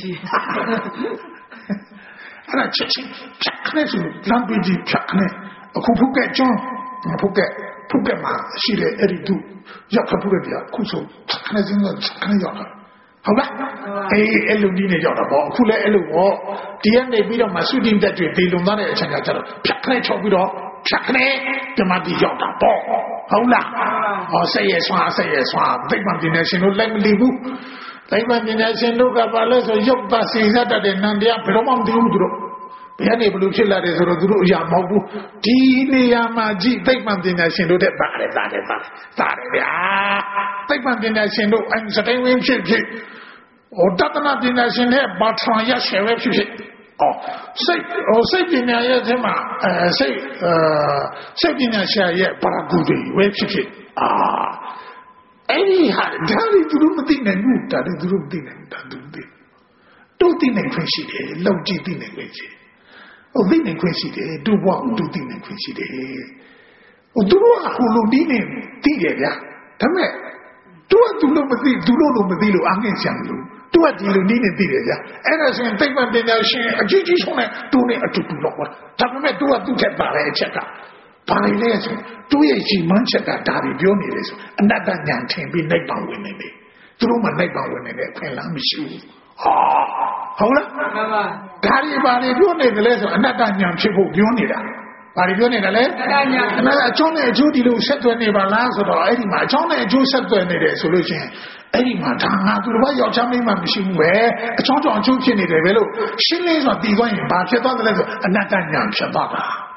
S1: အဲ့ဒါချက်ချင်းဖြတ်ခနဲ့ဆိုလမ်းပြေးဖြတ်ခနဲ့အခုဖုတ်ကဲကျောင်းဖုတ်ကဲဖုတ်ကဲမှာရှိတဲ့အဲ့ဒီသူရောက်ခပ်ဖို့ပြအခုဆိုခနဲ့စင်းတော့ခနဲ့ရောက်တာဟုတ်လားအေးအဲ့လိုဒီနေရောက်တာပေါ့အခုလည်းအဲ့လိုပေါ့ဒီကနေပြီးတော့မှသုတိတက်တွေဒေလုံသားတဲ့အချိန်ကကျတော့ဖြတ်ခနဲ့ချောက်ပြီးတော့ဖြတ်ခနဲ့ဓမ္မတိရောက်တာပေါ့ဟုတ်လားဟောဆက်ရဆွာဆက်ရဆွာသိပ္ပံပညာရှင်တို့လိုက်မလီဘူးသိပ္ပံပညာရှင်တို့ကပါလဲဆိုရုပ်သားစီစားတတ်တဲ့နန္တရားဘယ်တော့မှမသိဘူးသူတို့ဘယ်ကနေဘလို့ဖြစ်လာတယ်ဆိုတော့သူတို့အရာမဟုတ်ဘူးဒီနေရာမှာကြည့်သိပ္ပံပညာရှင်တို့တဲ့ပါတယ်ပါတယ်ပါတယ်ပါတယ်ဗျာသိပ္ပံပညာရှင်တို့အန်စတိုင်းဝင်းဖြစ်ဖြစ်ဟိုတတနာပညာရှင်နဲ့ဘာထရရရှယ်ဝဲဖြစ်ဖြစ်အော်စိတ်ဟိုစိတ်ပညာရဲ့အထက်မှာအဲစိတ်အဲစိတ်ပညာရှာရဲ့ပါရဂုတွေဝဲဖြစ်ဖြစ်အာအဲ့ဒီဟာဒါရီသူတို့မသိနိုင်ဘူးဒါရီသူတို့မသိနိုင်ဘူးဒါသူသိတို့သိနိုင်ခွင့်ရှိတယ်လောက်ကြည့်သိနိုင်ခွင့်ရှိဟိုသိနိုင်ခွင့်ရှိတယ်တို့ဘဝတို့သိနိုင်ခွင့်ရှိတယ်ဟိုသူတို့ကဟိုလိုဒီနေသိတယ်ဗျာဒါပေမဲ့တို့ကသူတို့မသိသူတို့လိုမသိလို့အငှင်းချင်လို့တို့ကဒီလိုနေနေသိတယ်ဗျာအဲ့ဒါဆိုရင်သိပ္ပံပညာရှင်အကြီးကြီးဆုံးနဲ့တို့နဲ့အတူတူတော့ပါဒါပေမဲ့တို့ကသူ့ထက်ပါတဲ့အချက်ကဘာလဲဆိုတို့ရဲ့ရှင်မန်းချက်ကဒါတွေပြောနေတယ်ဆိုအနတ္တဉာဏ်ထင်ပြီးနိဗ္ဗာန်ဝင်နေတယ်သူတို့မှနိဗ္ဗာန်ဝင်နေတဲ့အခွင့်အလမ်းမရှိဘူးဟာဟုတ်လားမှန်ပါဒါတွေဘာတွေပြောနေတယ်လဲဆိုအနတ္တဉာဏ်ဖြစ်ဖို့ပြောနေတာဘာတွေပြောနေတယ်လဲအနတ္တဉာဏ်အနတ္တအကြောင်းနဲ့အကျိုးဒီလိုဆက်သွယ်နေပါလားဆိုတော့အဲ့ဒီမှာအကြောင်းနဲ့အကျိုးဆက်သွယ်နေတယ်ဆိုလို့ချင်းအဲ့ဒီမှာဒါငါသူတို့ဘာယောက်ျားမိန်းမမရှိဘူးပဲအကြောင်းကြောင့်အကျိုးဖြစ်နေတယ်ပဲလို့ရှင်းလင်းစွာတည်သွားရင်ဘာဖြစ်သွားတယ်လဲဆိုအနတ္တဉာဏ်ဖြစ်သွားတာ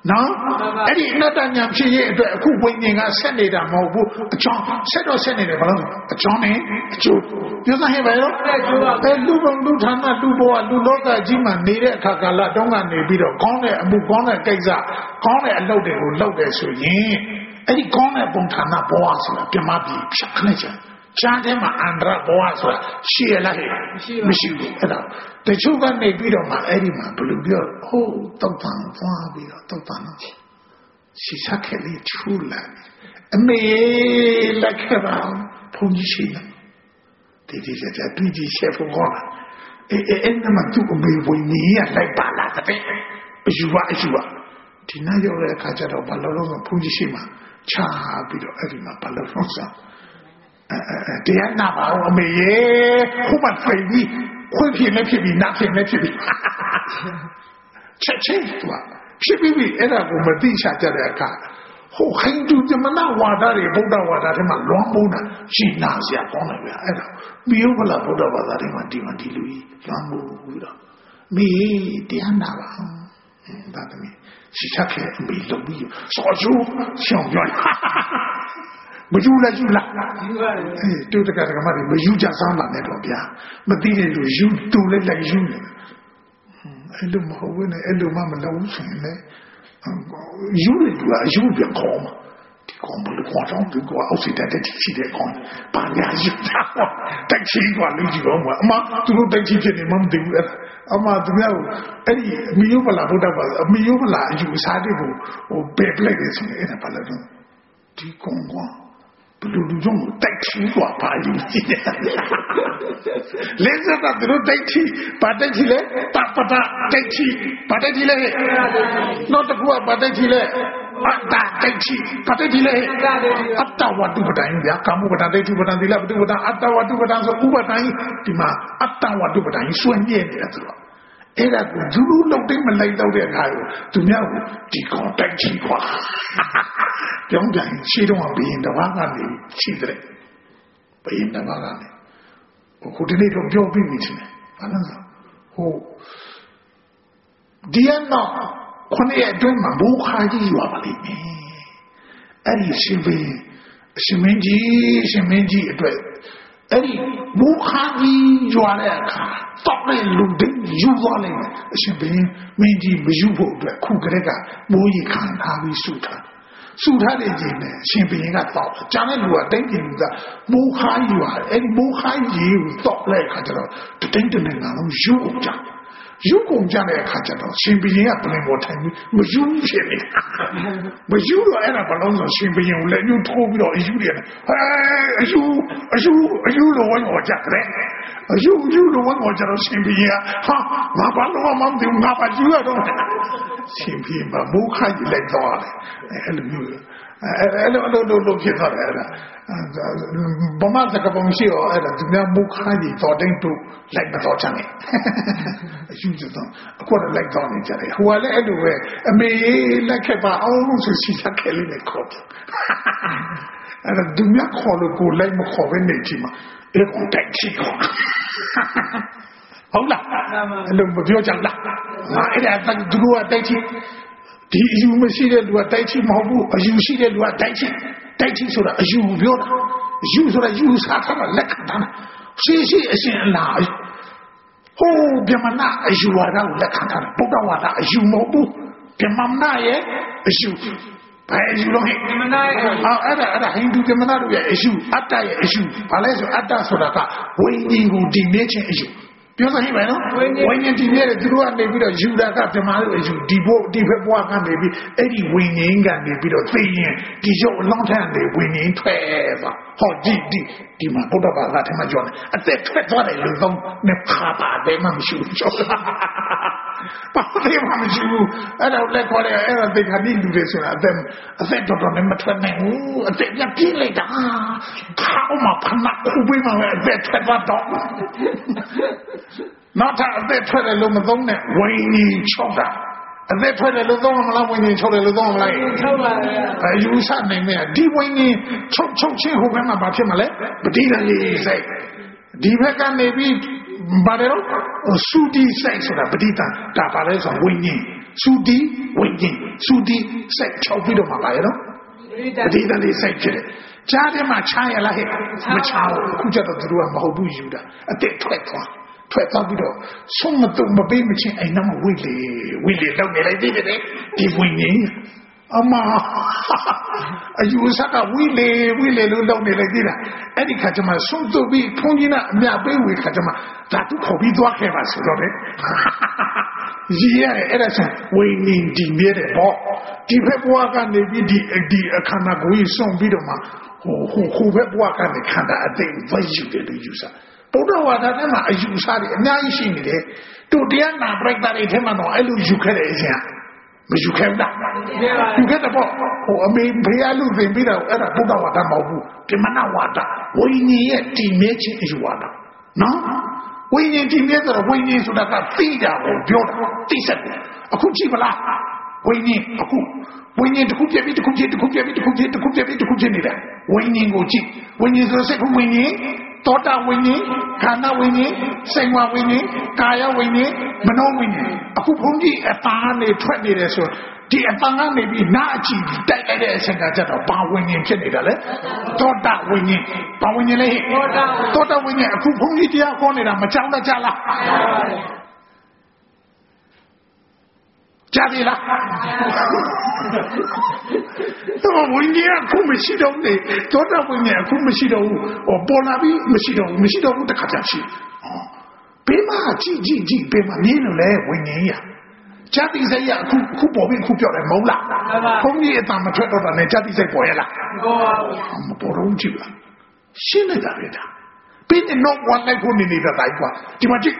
S1: နော်အဲ့ဒီအနတ္တဉာဏ်ဖြစ်ရဲ့အတွက်အခုဝိညာဉ်ကဆက်နေတာမဟုတ်ဘူးအကြောင်းဆက်တော့ဆက်နေတယ်ဘာလို့အကြောင်းနဲ့အကျိုးပြောစမ်းဟဲ့ပဲရောအဲလူဘုံလူဌာနလူဘဝလူလောကကြီးမှာနေတဲ့အခါကာလတုန်းကနေပြီးတော့ကောင်းတဲ့အမှုကောင်းတဲ့ကိစ္စကောင်းတဲ့အလုပ်တွေကိုလုပ်တယ်ဆိုရင်အဲ့ဒီကောင်းတဲ့ပုံဌာနဘဝဆိုတာပြမပြီးဖြတ်ခနဲ့ချာချားတယ်မှာအန္တရာဘဝဆိုတာရှိရလားမရှိဘူးအဲ့ဒါတချို့ကနေပြီးတော့မှအဲ့ဒီမှာဘယ်လိုပြောဟိုးတောက်တန်သွားပြီးတော့တောက်တန်တော့ရှိစားခဲ့လေချူလာအမေလက်ခဲ့ပါဘုန်းကြီးရှိတယ်ဒီဒီကျတူကြီးရှေ့ဖို့ကောလားအဲအဲ့နမသူ့အမေဝင်နေရလိုက်ပါလားတဲ့အယူပါအယူပါဒီနေ့ရောက်တဲ့အခါကျတော့ဘာလို့လဲဘုန်းကြီးရှိမှချာပြီးတော့အဲ့ဒီမှာဘာလို့ဆုံးစားတရားနာပါဦးအမေရေခုမှဖိပြီးခွင့်ဖြစ်နေဖြစ်ပြီးနားဖြစ်နေဖြစ်ပြီးချက်ချင်းသွားဖြစ်ပြီးအဲ့ဒါကိုမသိချကြတဲ့အခါဟိုဟိန္ဒူဇမနာဝါဒတွေဗုဒ္ဓဝါဒတွေမှာလွန်မိုးတာရှင်းနာစရာကောင်းတယ်ဗျအဲ့ဒါမြို့ဗလာဗုဒ္ဓဘာသာတွေမှာဒီမှာဒီလူကြီးလွန်မိုးပြီးတော့မေတရားနာပါဒါတည်းရှိချက်ခဲ့အမေလုံးပြီးစောကျိုးရှောင်းပြောမယူလားယူလားယူပါတယ်အေးတူတကတကမတွေမယူကြစမ်းပါနဲ့တော့ဗျာမသိတဲ့လူယူတူလည်းလိုက်ယူနေအဲ့လိုမဟုတ်ဘူးနဲ့အဲ့လိုမှမလုပ်ဘူးဆိုရင်လည်းယူရတူအယူပြန်ခေါ်မှာဒီကောင်ဘယ်လိုခေါ်တော့ဒီကောင်အောက်စီတက်တက်ချီတဲ့ကောင်ပါညာယူတာတက်ချီကလူကြီးကောင်ကအမသူတို့တက်ချီဖြစ်နေမှမသိဘူးအဲ့အမသူများအဲ့ဒီအမီယိုဗလာဗုဒ္ဓဘာသာအမီယိုဗလာအယူစားတဲ့ကိုဟိုပေပလိုက်နေဆိုရင်အဲ့ဒါဘာလဲတော့ဒီကောင်ကဘယ်လိုလူကြောင့်တိုက်ချီกว่าပါယူကြည့်တယ်လဲစတာသူတို့တိုက်ချီပါတိုက်ချီလဲတပတာတိုက်ချီပါတိုက်ချီလဲတော့တကူပါတိုက်ချီလဲအတ္တတိုက်ချီပါတိုက်ချီလဲအတ္တဝတ္ထုပဒံဗျာကာမုပဒံဒိဋ္ဌိပဒံသီလပฏิပဒံအတ္တဝတ္ထုပဒံဆိုဥပဒံဒီမှာအတ္တဝတ္ထုပဒံဆွေးမြဲနေတာဆိုတော့အဲ့ဒါကိုသူတို့လောက်တိုင်းမလိုက်တော့တဲ့အခါကိုသူများကိုဒီကောင်တိုက်ချီกว่าပြောင်းပြန်ရှင်းတော့ဘယင်တစ်ပါးကနေရှိတဲ့ဘယင်တစ်ပါးကနေဟိုဒီနေ့တော့ပြောပြီးပြီချင်းဘာလဲဆိုဟိုဒီကတော့ခုနှစ်ရက်အတွင်းမှာဘူခါကြီးရွာပါလိမ့်မယ်အဲ့ဒီရှင်ဘင်းရှင်မင်းကြီးရှင်မင်းကြီးအတွက်အဲ့ဒီဘူခါကြီးရွာတဲ့အခါတော့လေလူတွေယူသွားလိမ့်မယ်အရှင်ဘင်းမင်းကြီးမယူဖို့အတွက်ခုကလေးကမိုးရီခံထားပြီးစုထားစုထားတဲ့ချိန်နဲ့ရှင်ဘရင်ကတော့ကျန်တဲ့လူကတိုင်းပြည်လူကမိုးခါကြီးရွာအဲ့ဒီမိုးခါကြီးကိုတော့လိုက်ခါကျတော့တိုင်းတိုင်းနဲ့ကတော့ယူအောင်ကြယူကုန်ကြတဲ့အခါကျတော့ရှင်ဘရင်ကပြင်ပေါ်ထိုင်ပြီးမယူဖြစ်နေမယူတော့အဲ့ဒါဘလုံးဆိုရှင်ဘရင်ကိုလည်းယူထိုးပြီးတော့အယူတယ်ဟဲအယူအယူအယူလိုဝင်တော့ကြတယ်အယူယူလိုဝင်တော့ကြတော့ရှင်ဘရင်ကဟာငါဘာလို့မှမသိဘူးငါဘာယူရတော့ရှင်ဘရင်ကမိုးခါကြီးလိုက်တော့တယ်အဲ့လိုမျိုးအဲ့လိုအဲ့လိုလိုဖြစ်သွားတယ်အဲ့ဒါဘာမှစကားပုံရှိရောအဲ့ဒါသူများမုခါကြီးတော်တိုင်းတို့လိုက်မတော်ချင်တယ်အယူကျတော့အခုတော့လိုက်တော်နေကြတယ်ဟိုကလည်းအဲ့လိုပဲအမေလက်ခက်ပါအောင်ဆိုစီစားခဲလေးနဲ့ခေါ်တယ်အဲ့ဒါသူများခေါ်လို့ကိုလိုက်မခေါ်ဘဲနေကြည့်မှာအဲ့ကိုတိုက်ချီခေါ်ဟုတ်လားအဲ့လိုမပြောကြလားငါအဲ့ဒါသူတို့ကတိုက်ချီဒီအယူမရှိတဲ့လူကတိုက်ချီမဟုတ်ဘူးအယူရှိတဲ့လူကတိုက်ချီတိုက်ချီဆိုတာအယူပြောတာအယူဆိုတာယူစားတာလက်ခံတာရှိရှိအရှင်အလားဟိုးဗြဟ္မဏအယူဝါဒကိုလက်ခံတာဗုဒ္ဓဝါဒအယူမဟုတ်ဘူးဗြဟ္မဏရဲ့အယူဘယ်အယူလို့ဟဲ့ဗြဟ္မဏရဲ့အဲ့ဒါအဲ့ဒါဟိန္ဒူဗြဟ္မဏတို့ရဲ့အယူအတ္တရဲ့အယူဘာလဲဆိုအတ္တဆိုတာကဝိညာဉ်ကိုတည်နေခြင်းအယူပြောစမ်းဟိပဲနော်ဝိညာဉ်တည်နေတယ်သူတို့ကနေပြီးတော့ယူတာကဗြဟ္မာတို့အယူဒီဘို့ဒီဘက်ဘွားကနေပြီးအဲ့ဒီဝိညာဉ်ကနေပြီးတော့သိရင်ဒီရုပ်အလောင်းထက်နေဝိညာဉ်ထွက်သွားဟောဒီဒီဒီမှာဘုဒ္ဓဘာသာထဲမှာပြောတယ်အသက်ထွက်သွားတယ်လို့သုံးနဲ့ခါပါတယ်မှမရှိဘူးပြောတာဘာလို့မှမရှိဘူးအဲ့တော့လက်ခေါ်တယ်အဲ့တော့သိခါနိလူတွေဆိုတာအသက်အသက်တော်တော်နဲ့မထွက်နိုင်ဘူးအသက်ပြပြလိုက်တာခါအောင်မဖနာခုပေးမှအသက်ထွက်သွားတော့နောက်ထပ်အသက်ထွက်တယ်လို့မသုံးနဲ့ဝိညာဉ်ချုပ်တာအသက်ထွက်တယ်လို့သုံးမလားဝိညာဉ်ချုပ်တယ်လို့သုံးမလားချုပ်ပါဗျာအယူဆနိုင်မယ်ဒီဝိညာဉ်ချုပ်ချုပ်ချင်းဟိုဘက်မှာဘာဖြစ်မလဲပဋိသန္ဓေစိတ်ဒီဘက်ကနေပြီးဘာလဲတော့စူတီစိတ်ဆိုတာပဋိသန္ဓေဒါပါလဲဆိုဝိညာဉ်သုတိဝိညာဉ်သုတိစိတ်ချုပ်ပြီးတော့မှာပါရနော်ပဋိသန္ဓေစိတ်ဖြစ်တယ်ကြားထဲမှာချားရလားဟဲ့မချားဘူးအခုကျတော့သူတို့ကမဟုတ်ဘူးယူတာအသက်ထွက်သွားထွက်သွားပြီးတော့ဆုံးမတော့မပေးမချင်းအိမ်နောက်မှာဝိလေဝိလေလောက်နေလိုက်သေးတယ်ဒီဝိညာဉ်အမအယူဆကဝိလေဝိလေလို့လောက်နေလိုက်သေးတာအဲ့ဒီခါကျမှဆုံးတော့ပြီးဖုန်းကြီးကအမြပေးဝေခါကျမှဓာတုခေါ်ပြီးသွားခဲ့ပါဆိုတော့လေကြီးရတယ်အဲ့ဒါဆိုဝိညာဉ်ဒီမြဲတယ်ပေါ့ဒီဘက်ဘဝကနေပြီးဒီဒီအခန္ဓာကိုယ်ကြီးဆုံးပြီးတော့မှဟိုဟိုဟိုဘက်ဘဝကနေခန္ဓာအသိဝိယူတယ်လို့ယူဆဗုဒ္ဓဝါဒထဲမှာအယူဆတွေအများကြီးရှိနေတယ်တို့တရားနာပရိသတ်တွေထဲမှာတော့အဲ့လိုယူခဲ့တယ်အရှင်မယူခဲ့ဘူးလားယူခဲ့တယ်ပေါ့ဟိုအမေဘုရားလူသင်ပြီးတော့အဲ့ဒါဗုဒ္ဓဝါဒမဟုတ်ဘူးပြမနာဝါဒဝိညာဉ်ရဲ့တည်မြဲခြင်းအယူဝါဒနော်ဝိညာဉ်တည်မြဲဆိုတော့ဝိညာဉ်ဆိုတာကသိတာကိုပြောတာသိစက်တယ်အခုကြည့်မလားဝိညာဉ်အခုဝိညာဉ်တစ်ခုပြပြီးတစ်ခုပြတစ်ခုပြပြီးတစ်ခုပြတစ်ခုပြပြီးတစ်ခုဖြစ်နေတာဝိညာဉ်ကိုကြည့်ဝိညာဉ်ဆိုစိတ်ဝိညာဉ်သောတာဝိညာဉ်ခန္ဓာဝိညာဉ်စိတ်ဝဝိညာဉ်ကာယဝိညာဉ်မနောဝိညာဉ်အခုဘုန်းကြီးအပန်းနဲ့ထွက်နေတယ်ဆိုဒီအပန်းကနေပြီးနာအကြည့်တိုက်လိုက်တဲ့အချိန်ကကျတော့ဘာဝိညာဉ်ဖြစ်နေတာလဲသောတာဝိညာဉ်ဘာဝိညာဉ်လဲသောတာဝိညာဉ်အခုဘုန်းကြီးတရားခေါ်နေတာမကြောက်တတ်ကြလားကြားပြီလားတော့ဝိညာဉ်အခုမရှိတော့ဘူးသောတာဝိညာဉ်အခုမရှိတော့ဘူးဟောပေါ်လာပြီးမရှိတော့ဘူးမရှိတော့ဘူးတခါတည်းရှိဘယ်မှာကြည့်ကြည့်ကြည့်ဘယ်မှာနင်းလို့လဲဝိညာဉ်ကြီးဇာတိစိတ်ရအခုခုပေါ်ပြီးခုပြောတယ်မဟုတ်လားဘုန်းကြီးအတန်မထွက်တော့တာနဲ့ဇာတိစိတ်ပေါ်ရလားမပေါ်ပါဘူးမပေါ်တော့ကြည့်လားရှင်းနေတာပဲဒါဘယ်နဲ့တော့ဝန်လိုက်ဖို့နေနေတာတိုင်းကွာဒီမှာကြည့်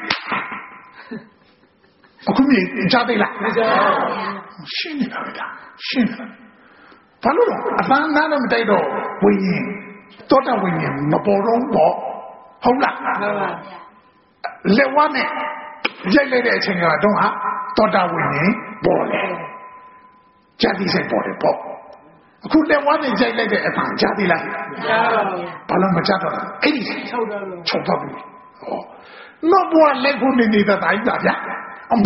S1: အခုမြင်ကြသေးလားမကြဘူးရှင်းနေတာပဲဒါရှင်းနေတာဘာလို့လဲအပန်းနားတော့မတိုက်တော့ဝိညာဉ်တောတာဝိညာဉ်မပေါ်တော့ဘောဟုတ်လားဟုတ်ပါလက်ဝါးနဲ့ရိုက်လိုက်တဲ့အချိန်ကတော့ဟာတောတာဝိညာဉ်ပေါ်လေဇာတိစိတ်ပေါ်တယ်ပေါ့အခုလက်ဝါးနဲ့ရိုက်လိုက်တဲ့အပန်းကြားသေးလားမကြားပါဘူးဘာလို့မကြားတော့လဲအဲ့ဒီချုပ်တော့လို့ချုပ်တော့ပြီဟောတော့ဘောလက်ဖို့နေနေတာတိုင်းပါဗျာအမ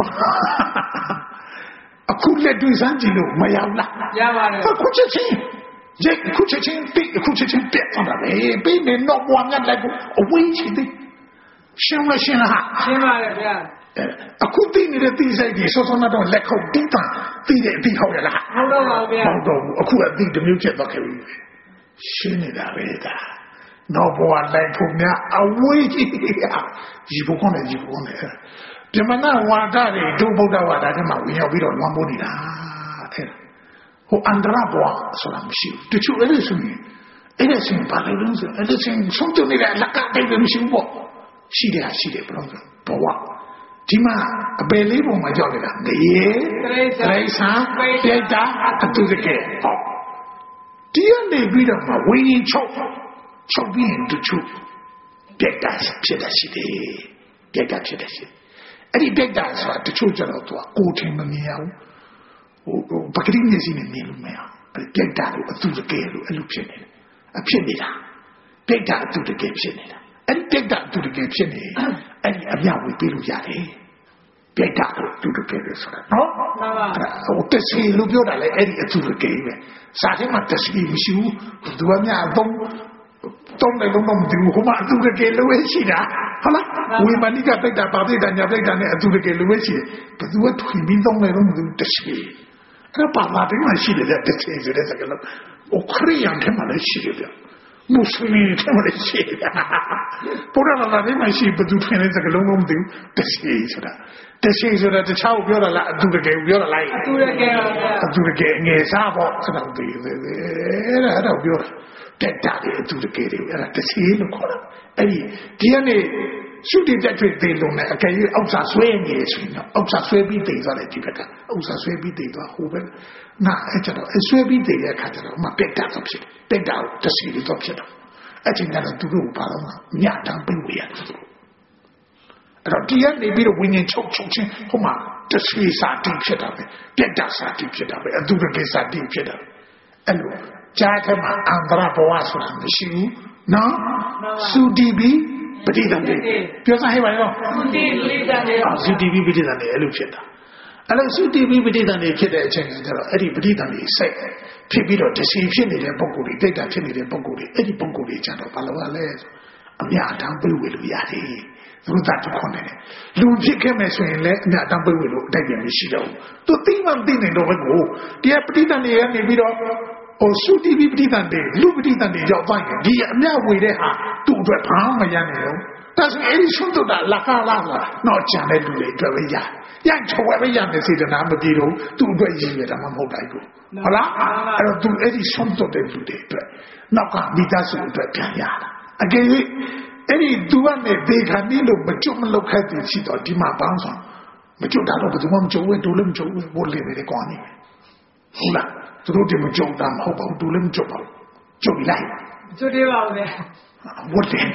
S1: အခုလက်တွေ့စမ်းကြည့်လို့မရဘူးလားရပါတယ်အခုချက်ချင်းရက်အခုချက်ချင်းပြအခုချက်ချင်းပြတ်သွားတာပဲပြီးနေတော့ဘွားမြတ်လိုက်ကိုအဝေးချစ်တယ်ရှင်းမရှင်းလားရှင်းပါတယ်ဗျာအခုသိနေတဲ့သိစိတ်ကြီးစောစောတော့လက်ခုပ်တင်းတာသိတဲ့အသိဟုတ်ရလားဟုတ်တော့ပါဗျာဟုတ်တော့အခုအသိတစ်မျိုးချက်သွားခဲ့ပြီရှင်းနေတာပဲဒါတော့ဘွားလိုက်ဖို့များအဝေးကြီးရီဘုကောနဲ့ရီဘုကောနဲ့ပြမနာဝါဒတွေဒုဗုဒ္ဓဝါဒထဲမှာဝင်ရောက်ပြီးတော့လွှမ်းမိုးနေတာတဲ့ဟိုအန္တရာဘွားဆိုတာမရှိဘူးတချို့အဲ့ဒီဆိုရင်အဲ့ဒီဆိုရင်ဘာလို့လဲဆိုအဲ့ဒီဆိုရင်ဆုံးတုံနေတဲ့လက်ကတိတ်ပဲမရှိဘူးပေါ့ရှိတယ်ရှိတယ်ဘယ်လိုလဲဘဝဒီမှာအပယ်လေးပုံမှာကြောက်နေတာငရေတရိษံပြိတ္တာအတုတကယ်ဟောဒီကနေပြီးတော့ဝိညာဉ်ချုပ်ချုပ်ပြီးရင်တချို့ပြိတ္တာဖြစ်တာရှိတယ်ပြိတ္တာဖြစ်တယ်ရှိတယ်အဲ့ဒီပြိတ္တာဆိုတာတချို့ကျတော့သူကကိုယ်ထင်မမြင်ရဘူးဟိုပကတိမျက်စိနဲ့မြင်လို့မရဘူးပြိတ္တာကိုအတုတကယ်လို့အဲ့လိုဖြစ်နေတယ်အဖြစ်နေတာပြိတ္တာအတုတကယ်ဖြစ်နေတာအဲ့ဒီပြိတ္တာအတုတကယ်ဖြစ်နေအဲ့ဒီအမြဝေပေးလို့ရတယ်ပြိတ္တာကိုအတုတကယ်လို့ဆိုတာနော်မှန်ပါဟိုတစီလို့ပြောတာလေအဲ့ဒီအတုတကယ်ပဲစာထဲမှာတစီမရှိဘူးသူကမြအသုံးတုံးတယ်လုံးတော့မသိဘူးဟိုမှာအတုတကယ်လို့ရှိတာဟုတ်လားဝိမာနိကပိတ္တာပါပိတ္တာညာပိတ္တာနဲ့အတုတကယ်လို့ရှိတယ်ဘယ်သူကထွင်ပြီးသုံးတယ်လို့မသိဘူးတစီအဲ့ပါလာတယ်မရှိတယ်တစီဆိုတဲ့စကားလုံးဟိုခရိယန်ထဲမှာလည်းရှိတယ်ဗျမွတ်စလင်ထဲမှာလည်းရှိတယ်ပေါ်လာလာတယ်မရှိဘယ်သူထွင်တဲ့စကားလုံးတော့မသိဘူးတစီဆိုတာတစီဆိုတာတခြားကိုပြောတာလားအတုတကယ်ပြောတာလားအတုတကယ်ပါဗျာအတုတကယ်ငယ်စားပေါ့ဆိုတော့ဒီအဲ့ဒါအဲ့ဒါပြောတက်တာလေအတူတကယ်တွေအဲ့ဒါတစီလို့ခေါ်တာအဲ့ဒီဒီကနေရှုတည်တက်တွေ့သေးလို့နဲ့အကယ်၍အောက်စာဆွဲနေရဆိုရင်တော့အောက်စာဆွဲပြီးတည်သွားတယ်ဒီဘက်ကအောက်စာဆွဲပြီးတည်သွားဟိုဘက်နာအဲ့ကျတော့ဆွဲပြီးတည်တဲ့အခါကျတော့မပက်တာတော့ဖြစ်တယ်တက်တာတစီလို့တော့ဖြစ်တော့အဲ့ချိန်ကတော့သူတို့ဘာလို့ညတမ်းပြီးဝေရတယ်အဲ့တော့ဒီကနေပြီးတော့ဝိညာဉ်ချုပ်ချုပ်ချင်းဟိုမှာတစီစာတိဖြစ်တာပဲတက်တာစာတိဖြစ်တာပဲအတူတကယ်စာတိဖြစ်တာအဲ့လိုကြားထဲမှာအန္တရာဘဝဆိုတာမရှိဘူးနော်သုတိပိပဋိသန္ဓေပြောစားဟဲ့ပါရောသုတိပဋိသန္ဓေသုတိပိပဋိသန္ဓေအဲ့လိုဖြစ်တာအဲ့လိုသုတိပိပဋိသန္ဓေဖြစ်တဲ့အချိန်ကကျတော့အဲ့ဒီပဋိသန္ဓေစိတ်ဖြစ်ပြီးတော့တစီဖြစ်နေတဲ့ပုံကိုယ်တွေတိတ်တာဖြစ်နေတဲ့ပုံကိုယ်တွေအဲ့ဒီပုံကိုယ်တွေကျတော့ဘာလို့လဲအမြအတမ်းပြေးဝေလို့ရတယ်သူတို့တတ်ခွန်နေတယ်လူဖြစ်ခဲ့မယ်ဆိုရင်လည်းအမြအတမ်းပြေးဝေလို့အတိုက်ပြန်မရှိတော့ဘူးသူသိမှမသိနိုင်တော့ဘယ်ကိုတရားပဋိသန္ဓေကနေပြီးတော့ဟိုသုတိပိပဋိသန္ဓေလူပဋိသန္ဓေရောက်သွားရင်ဒီအမြဝေတဲ့ဟာသူ့အတွက်ဘာမှမရနိုင်ဘူးဒါဆိုအဲ့ဒီဆုံးတော့လာခါလာလာတော့ကြံတဲ့လူတွေအတွက်ပဲရရချောပဲရမယ်စေတနာမပြေတော့သူ့အတွက်ရည်ရတာမှမဟုတ်တိုင်းဘူးဟုတ်လားအဲ့တော့သူအဲ့ဒီဆုံးတော့တဲ့လူတွေအတွက်နောက်ကမိသားစုအတွက်ပြန်ရတာအကယ်၍အဲ့ဒီသူကနေဒေခါနီးလို့မကြုံမလောက်ခဲ့တဲ့ရှိတော့ဒီမှာပန်းဆောင်မကြုံတာတော့ဘယ်သူမှမကြုံဘူးတို့လည်းမကြုံဘူးဘိုးလေးတွေကောင်းနေဟုတ်လားသူတို့တွေမကြုံတာမဟုတ်ပါဘူးတို့လည်းမကြုံပါဘူးကြုံလိုက်
S2: ကြုံတယ်ပါဦးလေ
S1: ဝတ်တယ်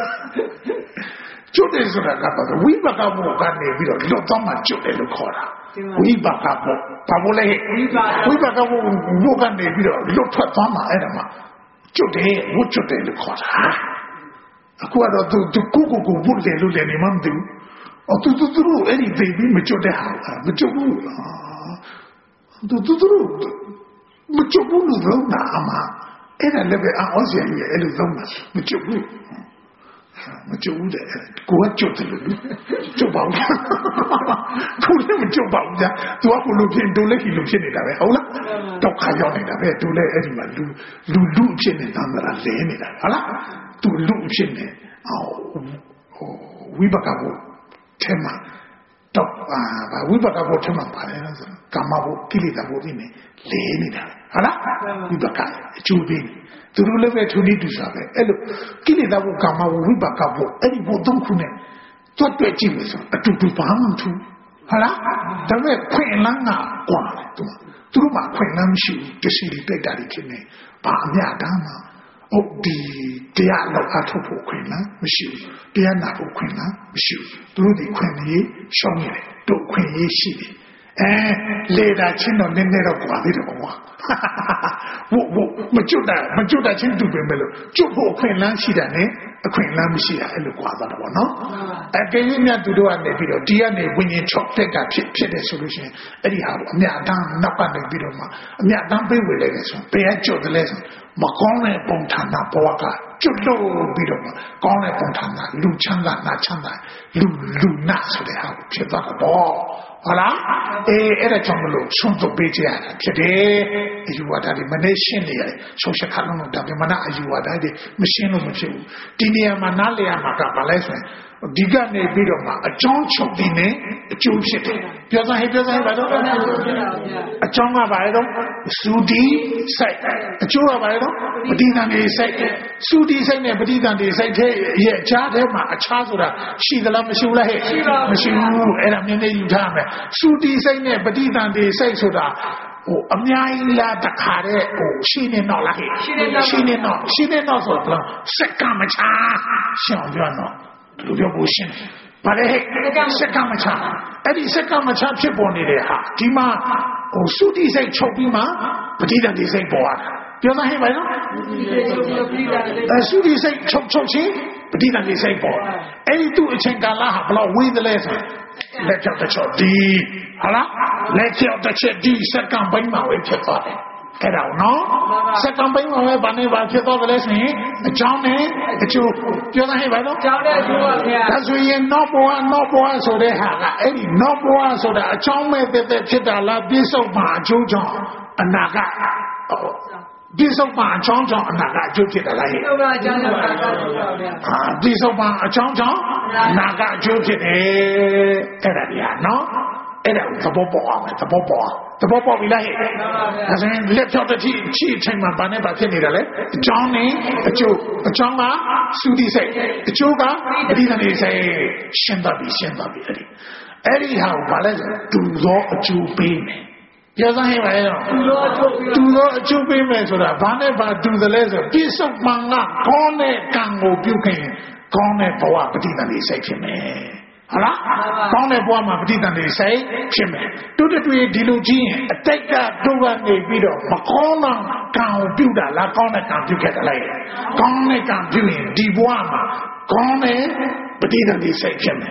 S1: ကျုပ်တယ်ဆိုတာကတော့ဝိပကဘောကနေပြီးတော့လွတ်တော့မှကျုပ်တယ်လို့ခေါ်တာဝိပကဘောဘာလို့လဲဝိပကဘောဘောကနေပြီးတော့လွတ်ထွက်သွားမှအဲ့ဒါမှကျုပ်တယ်ဝတ်ကျုပ်တယ်လို့ခေါ်တာအခုကတော့သူသူကိုကိုကိုဝတ်တယ်လို့လည်းနေမှမသိဘူးအော်သူသူသူအဲ့ဒီဘေဘီမကျုပ်တဲ့ဟာမကျုပ်ဘူးသူသူသူမကျုပ်ဘူးလို့ပြောတာအမအဲ့ဒါလည်းပဲအော်စရာကြီးအဲ့လိုသုံးတာမကျုပ်ဘူးမကြုံဘူးတဲ့ကိုကကြုတ်တယ်လို့ကြုတ်ပါဦးကိုလည်းမကြုတ်ပါဘူးကြာသူကကိုလိုဖြစ်ဒိုလည်းကြီးလိုဖြစ်နေတာပဲဟုတ်လားတော့ခါရောက်နေတာပဲဒိုလည်းအဲ့ဒီမှာလူလူလူဖြစ်နေတာမှလားလဲနေတာဟုတ်လားသူလူဖြစ်နေအော်ဟိုဝိပကဘုထဲမှာတော့အာဝိပကဘုထဲမှာပါတယ်ဆိုကာမဘုကိလေသာဘုဒီနေလဲနေတာဟုတ်လားဝိပကအကျိုးပေးသူတို့လည်းပဲသူနည်းတူစားပဲအဲ့လိုကိလေသာဘုကာမဘုဝိပကဘုအဲ့ဒီဘုသုံးခုနဲ့တွတ်တွဲကြည့်လို့ဆိုအတူတူဘာမှမထူးဟုတ်လားဒါပေမဲ့ခွင့်လန်းကကွာတယ်သူသူတို့မှခွင့်လန်းမရှိဘူးတရှိတွေတိုက်တာတွေဖြစ်နေဘာအမြတမ်းမှဟုတ်ဒီတရားလောက်အထုတ်ဖို့ခွင့်လန်းမရှိဘူးတရားနာဖို့ခွင့်လန်းမရှိဘူးသူတို့ဒီခွင့်ကြီးရှောင်းနေတယ်တို့ခွင့်ရေးရှိတယ်အဲလေတာချင်းတော့နည်းနည်းတော့ကွာသေးတယ်ကွာဝဝမကျွတ်တာမကျွတ်တာချင်းတူပဲမလို့ကျွတ်ဖို့အခွင့်အလမ်းရှိတာနဲ့အခွင့်အလမ်းမရှိတာအဲ့လိုကွာသွားတော့ဗောနော်အကယ်၍များသူတို့ကနေပြီးတော့ဒီကနေဝิญဉ်ချော့တက်ကဖြစ်ဖြစ်တယ်ဆိုလို့ရှိရင်အဲ့ဒီဟာကိုအမြတ်တမ်းနောက်ကနေပြီးတော့မှအမြတ်တမ်းပေးဝေလိုက်တယ်ဆိုဘယ်ကကျွတ်တယ်လဲဆိုမကောင်းတဲ့ပုံဌာနဘဝကကျွတ်လို့ပြီးတော့မှကောင်းတဲ့ပုံဌာနလူချမ်းသာနာချမ်းသာလူလူနာဆိုတဲ့ဟာဖြစ်သွားတော့ဟုတ်လားအေးအဲ့ဒါကြောင့်မလို့ဆုံးတော့ပေးကြရတာဖြစ်တယ်အယူဝါဒတွေမနေရှင်းနေရတယ်ဆုံးရှက်ခါလုံးတော့ဒါပေမဲ့အယူဝါဒတွေမရှင်းလို့မဖြစ်ဘူးဒီနေရာမှာနားလည်ရမှာကဘာလဲဆိုရင်ဒီကနေပြီးတော့မှအကြောင်းချုပ်ပြီးနေအကျိုးဖြစ်တယ်ပြောစမ်းဟဲ့ပြောစမ်းဟဲ့ဘာတော့အကြောင်းကဘာလဲတော့သုတိစိတ်အကျိုးကဘာလဲတော့ပဋိသန္ဓေစိတ်သုတိစိတ်နဲ့ပဋိသန္ဓေစိတ်တဲ့ရဲ့အခြားထဲမှာအခြားဆိုတာရှိသလားမရှိဘူးလားဟဲ့မရှိဘူးအဲ့ဒါနည်းနည်းယူထားမယ်သုတိစိတ်နဲ့ပဋိသန္ဓေစိတ်ဆိုတာဟိုအများကြီးလားတခါတဲ့ဟိုရှိနေတော့လားဟဲ့ရှိနေတော့ရှိနေတော့ရှိနေတော့ဆိုတော့စက်ကမချာရှောင်းပြောတော့လူပြောဖို့ရှင်းဘာလဲစက်ကမချာအဲ့ဒီစက်ကမချာဖြစ်ပေါ်နေတဲ့ဟာဒီမှာဟိုသုတိစိတ်ချုပ်ပြီးမှပဋိသန္ဓေစိတ်ပေါ်လာပြောစမ်းဟဲ့ပါနော်အဲသုတိစိတ်ချုပ်ချုပ်ချင်းပဋိသန္ဓေစိတ်ပေါ်အဲ့ဒီသူ့အချိန်ကာလဟာဘလို့ဝေးသလဲဆိုလက်ချောက်တစ်ချောက်ဒီဟာလားလက်ချောက်တစ်ချက်ဒီစက္ကန့်ပိုင်းမှာဝေးဖြစ်သွားတယ်အဲ့ဒါနော်စက္ကန့်ပိုင်းမှာပဲဘာနဲ့ဘာဖြစ်သွားသလဲဆိုရင်အကြောင်းနဲ့အကျိုးပြောစမ်းဟဲ့ပါနော်အကြောင်းနဲ့အကျိုးပါဗျာဒါဆိုရင်နော့ဘဝနော့ဘဝဆိုတဲ့ဟာကအဲ့ဒီနော့ဘဝဆိုတာအကြောင်းမဲ့တဲ့ဖြစ်တာလားပြစ္ဆုတ်မှာအကျိုးကြောင့်အနာကပြစ္ဆုတ်မှာအကြောင်းကြောင့်အနာကအကျိုးဖြစ်တယ်လားဟဲ့ပြစ္ဆုတ်မှာအကြောင်းကြောင့်အနာကအကျိုးပါဗျာအာပြစ္ဆုတ်မှာအကြောင်းကြောင့်အနာကအကျိုးဖြစ်တယ်အဲ့ဒါကြီးဟာနော်အဲ့ဒါသဘောပေါက်အောင်သဘောပေါက်သဘောပေါက်ပြီလားဟဲ့ဒါဆိုရင်လက်ဖြောက်တဲ့ချိန်အချိန်မှာဘာနဲ့ဘာဖြစ်နေတာလဲအကြောင်းနဲ့အကျိုးအကြောင်းကသုတိစိတ်အကျိုးကပဋိသန္ဓေစိတ်ရှင်းသွားပြီရှင်းသွားပြီအဲ့ဒီအဲ့ဒီဟာကိုဘာလဲဆိုတူသောအကျိုးပေးမယ်ပြောစမ်းဟဲ့ပါရဲ့တော့တူသောအကျိုးတူသောအကျိုးပေးမယ်ဆိုတာဘာနဲ့ဘာတူသလဲဆိုပြစ္ဆုတ်မှန်ကကောင်းတဲ့ကံကိုပြုခင်ကောင်းတဲ့ဘဝပဋိသန္ဓေစိတ်ဖြစ်မယ်ဟုတ်လားကောင်းတဲ့ဘဝမှာပဋိသန္ဓေစိတ်ဖြစ်မယ်တူတူတွေ့ဒီလိုကြီးရင်အတိတ်ကတို့ကနေပြီးတော့မကောင်းတဲ့ကံကိုပြုတာလားကောင်းတဲ့ကံပြုခဲ့တယ်လားကောင်းတဲ့ကံပြုရင်ဒီဘဝမှာကောင်းတဲ့ပဋိသန္ဓေစိတ်ဖြစ်မယ်ဘ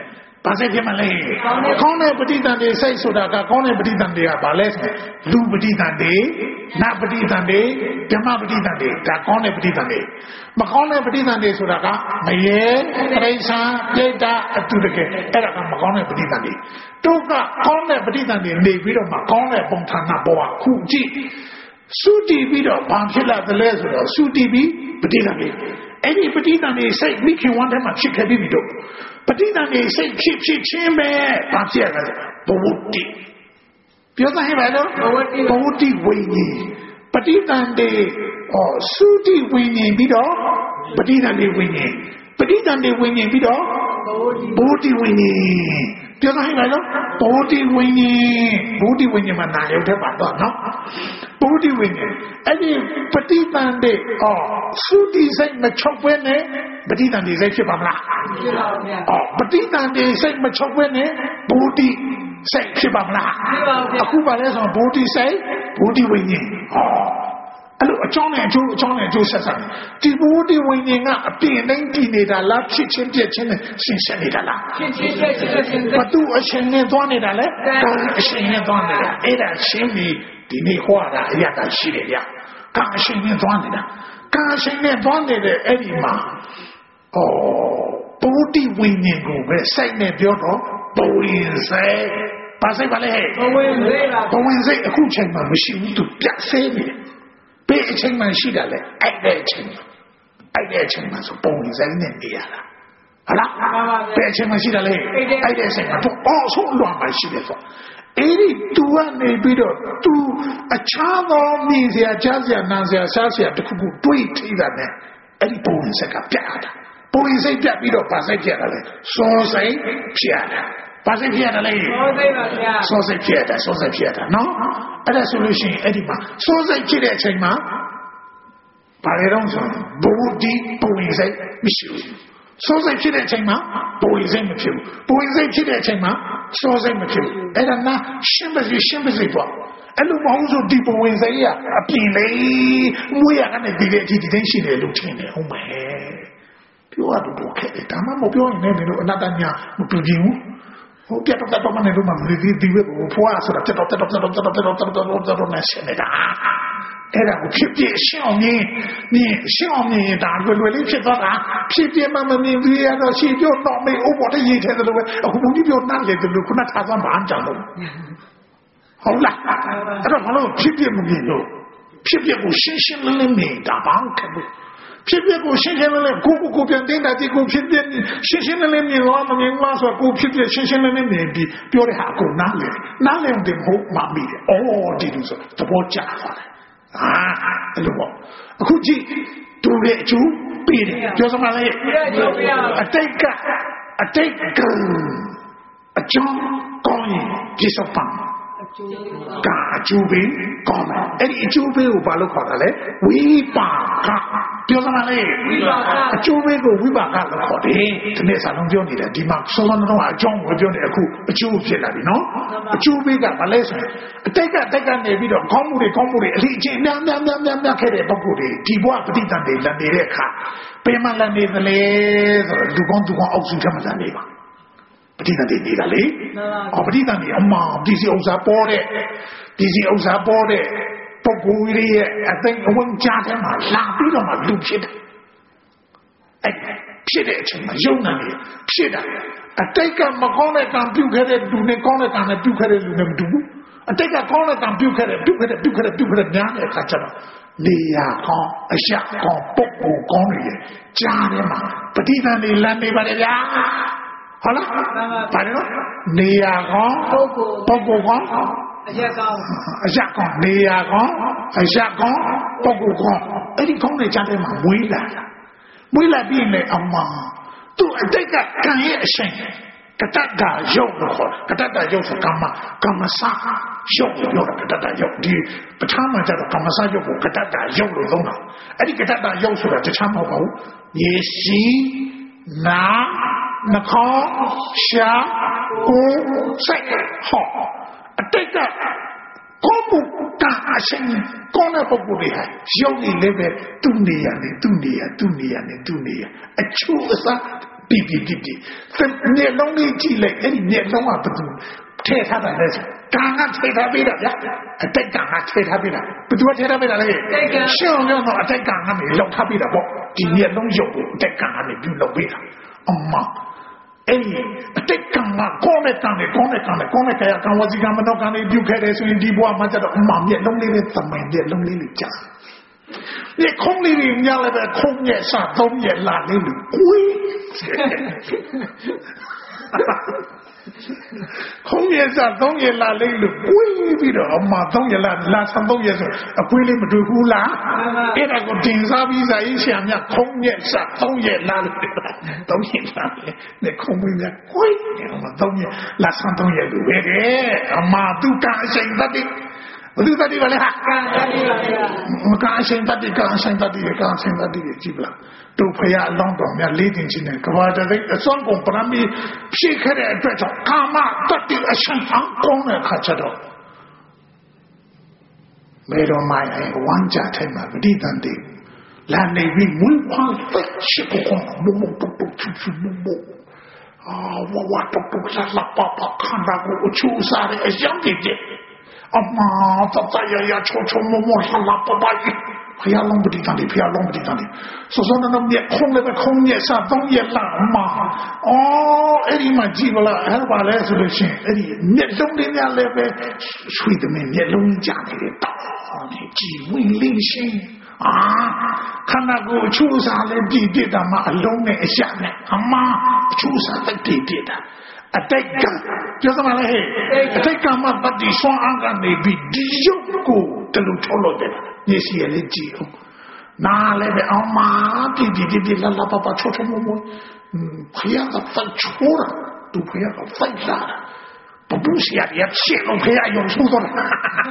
S1: ဘာစိတ်ဖြစ်မလဲကောင်းတဲ့ပဋိသန္ဓေစိတ်ဆိုတာကကောင်းတဲ့ပဋိသန္ဓေကဘာလဲဆိုလူပဋိသန္ဓေနတ်ပဋိသန္ဓေဓမ္မပဋိသန္ဓေဒါကောင်းတဲ့ပဋိသန္ဓေမကောင်းတဲ့ပဋိသန္ဓေဆိုတာကမရေပရိစ္ဆာပြိတ္တာအတုတကယ်အဲ့ဒါကမကောင်းတဲ့ပဋိသန္ဓေတို့ကကောင်းတဲ့ပဋိသန္ဓေနေပြီးတော့မကောင်းတဲ့ပုံဌာနဘဝခုကြည့်စုတည်ပြီးတော့ဘာဖြစ်လာသလဲဆိုတော့စုတည်ပြီးပဋိသန္ဓေအဲ့ဒီပဋိသန္ဓေစိတ်မိခင်ဝမ်းထဲမှာဖြစ်ခဲ့ပြီးတော့ပဋိသန္ဓေစိတ်ဖြစ်ဖြစ်ချင်းပဲဘာဖြစ်ရလဲဘဝတိပြောသားဟဲ့ပါလို့ဘဝတိဝိညာဉ်ပဋိသန္ဓေဩသုတိဝိညာဉ်ပြီးတော့ပဋိသန္ဓေဝိညာဉ်ပဋိသန္ဓေဝိညာဉ်ပြီးတော့ဘဝတိဝိညာဉ်ပြောသားဟဲ့ပါလို့ဘဝတိဝိညာဉ်ဘဝတိဝိညာဉ်မှာနာရုပ်ထက်ပါတော့နော်ဘဝတိဝိညာဉ်အဲ့ဒီပဋိသန္ဓေဩသုတိစိတ်မချုပ်ဘဲနဲ့ပဋိသန္ဓေစိတ်ဖြစ်ပါမလားဖြစ်ပါဗျာဩပဋိသန္ဓေစိတ်မချုပ်ဘဲနဲ့ဘဝတိစိတ်ဖြစ်ပါမလားဖြစ်ပါဗျာအခုပါလဲဆိုဘဝတိစိတ်ဘဝတိဝိညာဉ်ဩအဲ့လိုအကြောင်းနဲ့အကျိုးအကြောင်းနဲ့အကျိုးဆက်ဆက်ဒီဘဝတိဝိညာဉ်ကအပြင်တိုင်းတည်နေတာလားဖြစ်ချင်းပြက်ချင်းနဲ့ရှင်းရှင်းနေတာလားဖြစ်ချင်းပြက်ချင်းနဲ့ရှင်းဘသူအရှင်နဲ့သွားနေတာလဲအရှင်နဲ့သွားနေတာအဲ့ဒါရှင်းပြီးဒီနေ့ဟောတာအရတာရှိတယ်ဗျာကအရှင်နဲ့သွားနေတာကအရှင်နဲ့သွားနေတဲ့အဲ့ဒီမှာဩဘဝတိဝိညာဉ်ကိုပဲစိတ်နဲ့ပြောတော့ဘဝင်စိတ်ပါစိတ်ပါလေဘဝင်စိတ်ပါဘဝင်စိတ်အခုချိန်မှာမရှိဘူးသူပြတ်ဆဲနေတယ်ဘယ်အချိန်မှရှိတာလဲအဲ့တဲ့အချိန်အဲ့တဲ့အချိန်မှာဆိုပုံစံနဲ့နေရတာဟုတ်လားဘယ်အချိန်မှရှိတာလဲအဲ့တဲ့အချိန်မှာသူအော်ဆုံးလွန်မှရှိတယ်ဆိုအဲ့ဒီသူကနေပြီးတော့သူအခြားသောမြင်စရာကြားစရာနားစရာစားစရာတခုခုတွေးထိတာနဲ့အဲ့ဒီပုံစံကပြတ်တာပုံစံပြတ်ပြီးတော့ဗာစိတ်ပြတ်တာလေစောစိတ်ပြတ်တာဗာစိတ်ပြတ်တာလေစောစိတ်ပါဗျာစောစိတ်ပြတ်တာစောစိတ်ပြတ်တာနော်အဲ့ဒါဆိုလို့ရှိရင်အဲ့ဒီမှာစောစိတ်ဖြစ်တဲ့အချိန်မှာဘာလဲတော့ဆိုဘဝတိပုံစံမရှိဘူးစောစိတ်ဖြစ်တဲ့အချိန်မှာပုံစံမဖြစ်ဘူးပုံစံဖြစ်တဲ့အချိန်မှာစောစိတ်မဖြစ်ဘူးအဲ့ဒါနာရှင်းပါစေရှင်းပါစေပေါ့အဲ့လိုမဟုတ်ဆိုဒီပုံစံရအပြင်လေမွေးရကနေဒီလေဒီဒီတိုင်းရှိတယ်လို့ထင်တယ်ဟုတ်မယ်ပြောရတော့ခဲ့တယ်ဒါမှမပြောရင်လည်းတို့အနာတညာမပြင်းဘူးဟိုပြတ်တော့တော့မနေလို့မမဒီဒီဘက်ကိုဖွာဆိုတာပြတ်တော့တော့တော့တော့တော့တော့တော့တော့တော့နဲ့ဆက်နေတာအဲ့ဒါကိုဖြစ်ဖြစ်ရှင်းအောင်မြင်မြင်ရှင်းအောင်မြင်ဒါလွယ်လွယ်လေးဖြစ်သွားတာဖြစ်ပြမှမမြင်သေးရတော့ရှင်းပြောတော့မေးဥပ္ပေါ်တရေးထဲတယ်လို့ပဲအခုဘုန်းကြီးပြောနားလေတယ်လို့ခုနထားသွားမှအကြောင်းလို့ဟုတ်လားအဲ့တော့ဘာလို့ဖြစ်ပြမမြင်လို့ဖြစ်ပြကိုရှင်းရှင်းလင်းလင်းမြင်တာဘာခက်လို့ဖြစ်ပြကိုရှင်းရှင်းလင်းလင်းကိုကိုကိုပြန်တင်းတာဒီကိုဖြစ်ပြရှင်းရှင်းလင်းလင်းမြင်လို့မမြင်လားဆိုတော့ကိုဖြစ်ပြရှင်းရှင်းလင်းလင်းမြင်ပြီးပြောတဲ့ဟာကိုနားလေနားလေတယ်ဟုတ်မှမိတယ်အော်ဒီလိုဆိုသဘောကျသွားတယ်အာအဲ့လိုပေါ့အခုကြည့်တူတဲ့အကျိုးပေးတယ်ပြောစမ်းပါလေအတိတ်ကအတိတ်ကအကျိုးကောင်းရင်ပြစ္ဆုတ်ပါကအကျိုးပေးကောင်းတယ်အဲ့ဒီအကျိုးပေးကိုဘာလို့ခေါ်တာလဲဝိပါကပြောစမ်းပါလေဝိပါကအကျိုးပေးကိုဝိပါကလို့ခေါ်တယ်ဒီနေ့စာလုံးပြောနေတယ်ဒီမှာစောစောတော့အကြောင်းကိုပြောနေအခုအကျိုးဖြစ်လာပြီနော်အကျိုးပေးကဘာလဲဆိုရင်အတိတ်ကအတိတ်ကနေပြီးတော့ကောင်းမှုတွေကောင်းမှုတွေအလေးအကျင့်များများများများများခဲ့တဲ့ပုဂ္ဂိုလ်တွေဒီဘဝပဋိသန္ဓေလည်နေတဲ့အခါပင်မလည်နေသလဲဆိုတော့လူကောင်းသူကောင်းအောက်စုထမလည်နေပါပဋိသန္ဓေနေတာလေအော်ပဋိသန္ဓေအမှန်ဒီစီဥစ္စာပေါ်တဲ့ဒီစီဥစ္စာပေါ်တဲ့ပုဂ္ဂိုလ်ကြီးရဲ့အသိအဝန်းကြားထဲမှာလာပြီးတော့မှလူဖြစ်တယ်အဲ့ဖြစ်တဲ့အချိန်မှာယုံနာနေဖြစ်တာအတိတ်ကမကောင်းတဲ့ကံပြုခဲ့တဲ့လူနဲ့ကောင်းတဲ့ကံနဲ့ပြုခဲ့တဲ့လူနဲ့မတူဘူးအတိတ်ကကောင်းတဲ့ကံပြုခဲ့တဲ့ပြုခဲ့တဲ့ပြုခဲ့တဲ့ပြုခဲ့တဲ့များတဲ့အခါကျတော့နေရာကောင်းအရာကောင်းပုဂ္ဂိုလ်ကောင်းတွေကြားထဲမှာပဋိသန္ဓေလမ်းနေပါလေဗျာဟုတ်လားဘာလဲနေရာကောင်းပုဂ္ဂိုလ်ပုဂ္ဂိုလ်ကောင်းအရာကောင်းအရာကောင်းနေရာကောင်းအရာကောင်းပုဂ္ဂိုလ်ကောင်းအဲ့ဒီကောင်းတဲ့ကြားထဲမှာမွေးလာတာမွေးလာပြီးနေအမှန်သူ့အတိတ်ကကံရဲ့အရှင်ကတ္တတာယုတ်လို့ခေါ်ကတ္တတာယုတ်ဆိုကမ္မကမ္မစာယုတ်လို့ကတ္တတာယုတ်ဒီပဋ္ဌာန်းမှာကျတော့ကမ္မစာယုတ်ကိုကတ္တတာယုတ်လို့သုံးတာအဲ့ဒီကတ္တတာယုတ်ဆိုတာတခြားမဟုတ်ပါဘူးရေစီနာနှခေါင်းရှာကိုယ်စိတ်ဟောအတိတ်ကကိုပုတာအရှင်ကောင်းတဲ့ပုဂ္ဂိုလ်တွေဟာရုပ်ရည်လည်းပဲသူ့နေရာနဲ့သူ့နေရာသူ့နေရာနဲ့သူ့နေရာအချို့အစား比比比比，这面笼里积累，哎，你面笼啊不多，贴他的那是，刚刚贴他背的呀，再刚刚贴他背的，不多贴他背的那个，像那种再刚刚没漏他背的不，今面笼有，再刚刚没比漏背的，哦妈。哎，这讲啊，讲来讲来，讲来讲来，讲来讲呀，讲我这讲么那讲来丢开来，所以地步啊，嘛叫做满面笼里的怎么面笼里的讲，你空里人家那个空也上，东也拉里的龟，空也上，东也拉里的龟，比如嘛，东也拉拉上东也是，龟里么就呼啦，这那个顶上比赛一想呀，空也上，东也拉里的。东西上面，那空门的贵，我们东西那上东西路的，马都刚性的的，我都在地方嘞哈，我刚性的的，刚性的的，刚性的的，基本上都培养弄到面雷霆起来，可我这个双工不然比劈开的这种干嘛到底要想阳光的可知道，没有买哎，王家才买不地当的。来那边文化分析不光，摸摸不不出去摸摸，啊，我我都不是拉粑粑看到过秋啥的香姐姐，啊妈，这这呀呀，瞅瞅摸摸拉拉粑粑，不要弄不地方的，不要弄不地方的，所说那那面空那个空也上东也拉嘛，哦，哎你们记不了，还把来说的行，哎你面东的那那边吹的面面东家那个道，你几位灵性。啊，看那个秋山的地地的嘛，龙那下面，啊妈，秋山的地地的，啊在干，叫什么嘞？在干嘛？把地双安干那边地有个这路出来的，也是也来记哦。拿来的啊妈，地地地地啦啦叭叭，戳戳摸摸，嗯，培养个分出了，都培养个分下了。不不是呀，也骗了培养用出的了，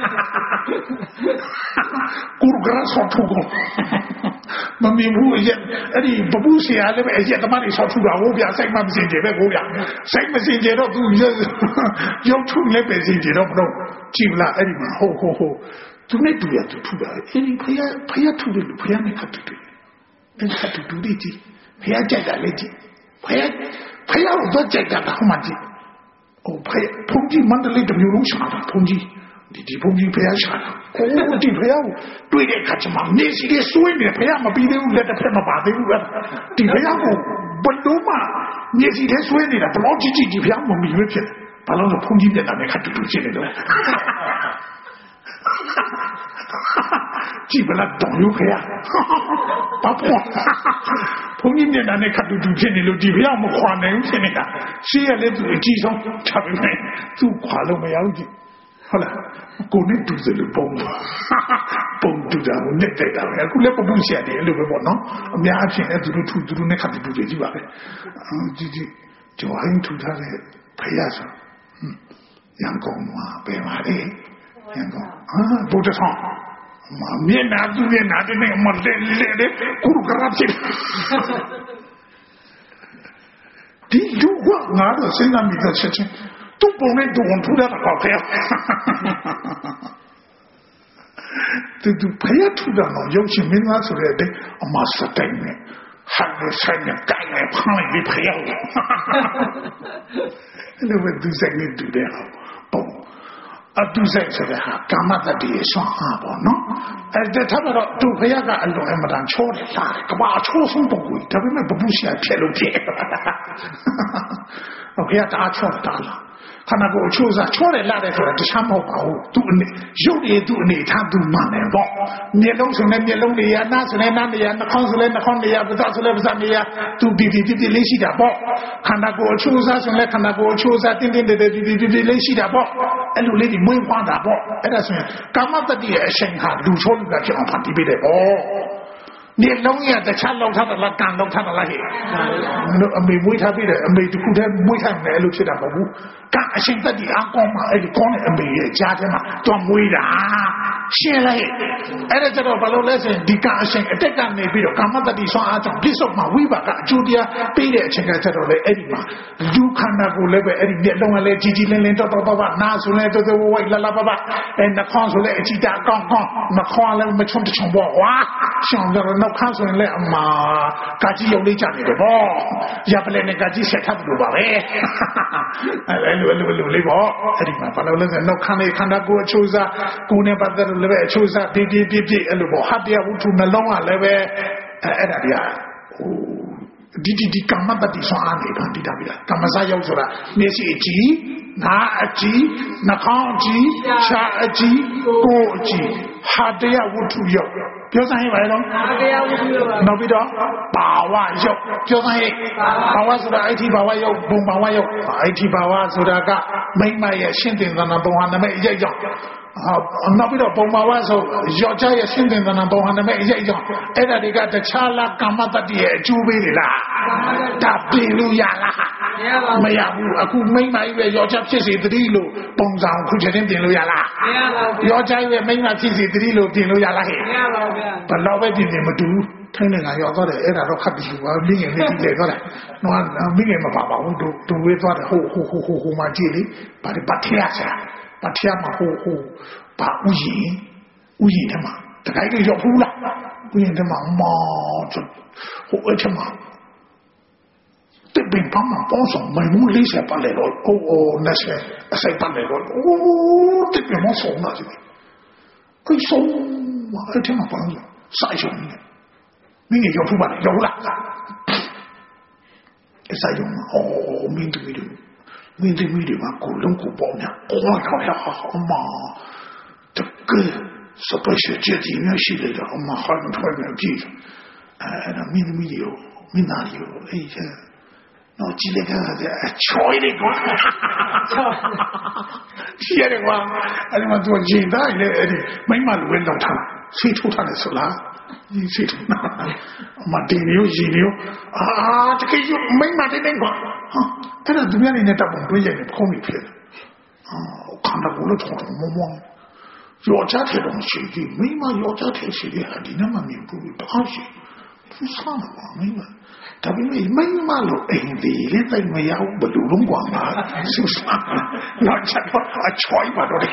S1: 咕噜咕噜说出过，那明不一样，哎你不不是呀，那边现他妈你说出了，我表谁嘛不信这边我表，谁不信这都都要要出那边信这都不懂，记不啦？哎你们好好好，就那都要就出了，哎你培养培养出的路，培养没看对对，那看对对的记，培养简单的记，培养培养我做简单的好嘛记。哦，培彭金满的那种牛肉下的彭金，你的彭金培养下的，哦，的培养对的，看什么？那些的所谓的培养嘛，比那那的培养嘛，把的路啊，的培养我不懂嘛，那些的所谓的不老几几的培养嘛，没有骗，把那个彭金在那边看就都进来了，基本上都有培养，把破。彭金在那边看都都进来了，的培养嘛，花能进来的，谁也来做基础，差不多做垮了没有的。好了，国内都是了崩，崩都在我那在的，哎，过来不崩下的，那个不能，我们阿片哎，都都出都都那看的都在几万的，嗯，就就就很出他的培养上，嗯，阳光嘛，白马的，阳光啊，不知道。嘛，面拿住面拿的那个嘛，来来来，咕噜嘎啦去。第六话拿到身上面的事情，都不能都往出来的好培养。这都培养出来了，有些没拿出来的，嘛是对的，还没才能改来胖了的培养。那么都在那读的好，不。啊，都在这个哈，干嘛的地上啊不喏？哎，这他们说都培养个路还没当错的啥的，干嘛错送不贵？他们不不想骗路骗，我培养打错打了。看那个秋山错的拉的出来，这全部保护，都你有的都你他都慢来搞，面笼出来面笼里呀，拿出来拿的呀，那扛出来那扛的呀，不拿出来不拿的呀，都滴滴滴滴联系点包。看那个秋山出来，看那个秋山叮叮的的滴滴滴滴联系点包，哎，路里的梅花大包，哎，那是干嘛的的生哈，路错路个就往旁边的包。你农业在产农他的那干农他的那些，没没他别的，没就顾他没他没路去的不，干现在的安光嘛，哎，光的没家的嘛，装没的啊。 ရှင်းလိုက်အဲ့ဒါကြတော့ဘာလို့လဲဆိုရင်ဒီကအရှင်အတက်ကနေပြီးတော့ကာမတတိဆွမ်းအားကြောင့်ပြစ္ဆုတ်မှာဝိပါကအကျိုးတရားပေးတဲ့အချိန်ကကြတော့လေအဲ့ဒီမှာလူခန္ဓာကိုလည်းပဲအဲ့ဒီမျက်လုံးကလည်းကြီးကြီးလင်းလင်းတော့တော့တော့နာဆိုလည်းတော်တော်ဝိုက်လာလာပါပါအဲနှာခေါင်းဆိုလည်းအကြည့်တာကောင်းကောင်းနှာခေါင်းလည်းမချုံတချုံပေါ့ဝါရှောင်းကြတော့နှာခေါင်းဆိုရင်လည်းအမှာကာကြီးရုပ်လေးကြနေတယ်ပေါ့ရပလဲနဲ့ကာကြီးဆက်ထပ်လို့ပါပဲအဲ့လိုလိုလိုလေးပေါ့အဲ့ဒီမှာဘာလို့လဲဆိုတော့ခန္ဓာခန္ဓာကိုယ်အချိုးစားကိုယ်နဲ့ပတ်သက်လို့လည်းပဲအချိုးစားပြပြပြပြအဲ့လိုပေါ့ဟတ်တရားဝတ္ထုနှလုံးကလည်းပဲအဲ့ဒါတရားဟိုဒီဒီဒီကာမတတိဆွမ်းအားနေဖန်တီးတာပြီလားကာမဇာရောက်ဆိုတာမျက်စိအကြည့်နားအကြည့်နှာခေါင်းအကြည့်ရှားအကြည့်ကိုယ်အကြည့်ဟာတရားဝတ္ထုရောက်ပြောစမ်းရင်ပါလေနော်ဟာတရားဝတ္ထုရောက်နောက်ပြီးတော့ဘာဝရောက်ပြောစမ်းရင်ဘာဝဆိုတာအဋ္ဌိဘာဝရောက်ဘုံဘာဝရောက်အဋ္ဌိဘာဝဆိုတာကမိမ့်မရဲ့ရှင်းတင်သနာဘုံဟာနမိတ်အရေးကြောင့်နောက်ပြီးတော့ပုံမှာဝါဆိုယောက်ျားရဲ့ရှင်းတင်သနာပုံဟာနမိတ်အရေးကြောင့်အဲ့ဒါတွေကတခြားလားကာမတတိရဲ့အကျိုးပေးတွေလားဒါပြင်လို့ရလားမရဘူးအခုမိန်းမကြီးပဲယောက်ျားဖြစ်စေတည်းလို့ပုံစံခုချက်ချင်းပြင်လို့ရလားမရပါဘူးယောက်ျားရဲ့မိန်းမဖြစ်စေတည်းလို့ပြင်လို့ရလားဟဲ့မရပါဘူးဗျာဘယ်တော့ပဲပြင်ပြင်မတူဘူးထိုင်းနေတာရောက်တော့တယ်အဲ့ဒါတော့ခတ်ပြီးပါမိငယ်လေးကြည့်လေတော့တယ်နော်မိငယ်မပါပါဘူးတို့တို့ဝေးသွားတယ်ဟိုဟိုဟိုဟိုဟိုမှာကြည့်လေဘာတွေပတ်ထရချာပတ်ထရမှာဟိုဟိုဘာဥယျင်ဥယျင်ထဲမှာတခိုင်းကြီးရောက်ဘူးလားဥယျင်ထဲမှာမောဟိုအဲ့ထဲမှာတပင်ပန်းမှာပေါင်းဆောင်မင်းမလေးဆက်ပါလေတော့အိုးအိုးနဲ့ဆက်အစိုက်ပါလေတော့အိုးတပင်မဆောင်လာကြည့်ကိုဆုံးအဲ့ထဲမှာပေါင်းဆိုင်ရှုံနေမင်းရောက်ဘူးပါလေရောက်လားအဲ့ဆိုင်ရုံအိုးမင်းတို့မင်းတို့မင်းတို့မင်းတို့ကကိုလုံးကိုပေါင်းညာအော်ခေါ်ရအမတကယ်စပယ်ရှယ်ချက်ဒီမျိုးရှိတယ်တော့အမဟာမထွက်နေပြီအဲ့ဒါမင်းမီယောမင်းသားယောအေးနော်ကြည့်လိုက်တာအချောရည်ကွာကြည့်ရတယ်ကွာအဲ့ဒီမှာသူဂျင်သားလေအဲ့ဒီမိမလူဝဲလောက်ထားဆေးထိုးထားတယ်ဆိုလားဒီဆေးထိုးနာအမတင်မျိုးရင်မျိုးအာတကယ်ယူမိမတဲ့တဲ့ကွာဟာအဲ့ဒါသူများနေနဲ့တပ်ပုံတွေးရတယ်ဖုံးနေဖြစ်တယ်အာခန္ဓာကိုယ်လို့ထုံထုံမောမောယောက်ျားတဲ့တော့ရှိသေးမိမယောက်ျားတဲ့ရှိသေးဟာဒီနမမြင်ဘူးတအားရှိသူစားမှာမိမဒါပေမဲ့မိမလို့အိမ်ဒီလေးတိုင်မရဘူးဘလူလုံးကွာမှာဆူစားတော့ချက်တော့အချွိုင်းပါတော့တယ်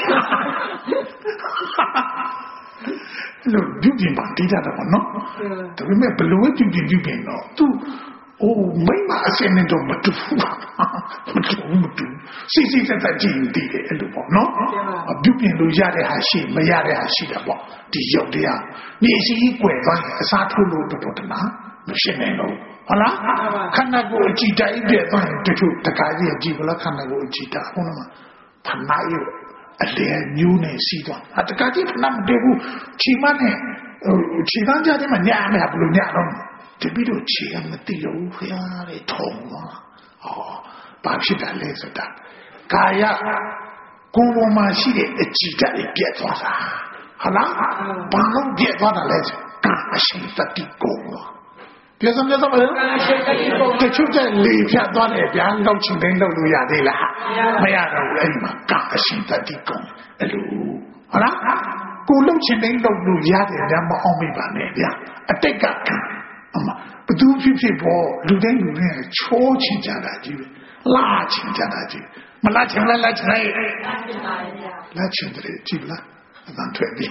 S1: လို့ဒုပြင်ပါတိကြတော့နော်ဒါပေမဲ့ဘလူဝဲဒုပြင်ဒုပြင်တော့သူအိုးမိမအစင်းနဲ့တော့မတူဘူးမတူမတူစီစီတက်တက်ကြည့်တည်တယ်အဲ့လိုပေါ့နော်အပြုပြင်လို့ရတဲ့ဟာရှိမရတဲ့ဟာရှိတာပေါ့ဒီရုပ်တရားနေစီကြီးကွယ်သွားရင်အစားထိုးလို့တော်တော်လားမဖြစ်နိုင်တော့ဟုတ်လားခန္ဓာကိုယ်အကြည့်တိုင်းပြည့်သွားရင်တချို့တခါကြီးကြည့်ဘလားခန္ဓာကိုယ်အကြည့်တာဟုတ်လားဖနာရအလေညူးနေစီတော့အတခါကြီးဖနာမတည်ဘူးချီမနဲ့ချီကန်းကြတဲ့မှာညာမယ်ဘလို့ညာတော့တပည့်တို့ချီကမတည်ဘူးဖရာလေထုံသွားဟောဘာဖြစ်တာလဲဆိုတာကာယကိုယ်ပေါ်မှာရှိတဲ့အကြည့်တိုင်းပြည့်သွားတာဟုတ်လားဘာလို့ပြည့်သွားတာလဲကာအရှိတတိကိုပြည့်စုံပြည့်စုံမလားတချို့တဲ့လေဖြတ်သွားတယ်ဗျာလောက်ချင်တိုင်းလောက်လို့ရသေးလားမရတော့ဘူးအဲ့ဒီမှာကာအရှိတတိကိုအဲ့လိုဟုတ်လားကိုလောက်ချင်တိုင်းလောက်လို့ရတယ်ဗျာမအောင်မိပါနဲ့ဗျာအတိတ်ကခံအမဘသူဖြစ်ဖြစ်ပေါ်လူတိုင်းလူတိုင်းချိုးချင်ကြတာကြီးပဲလာချင်ကြတာကြီးမလာချင်လဲလာချင်လိုက်လာချင်တယ်ကြည့်လားအတန်ထွက်ပြီ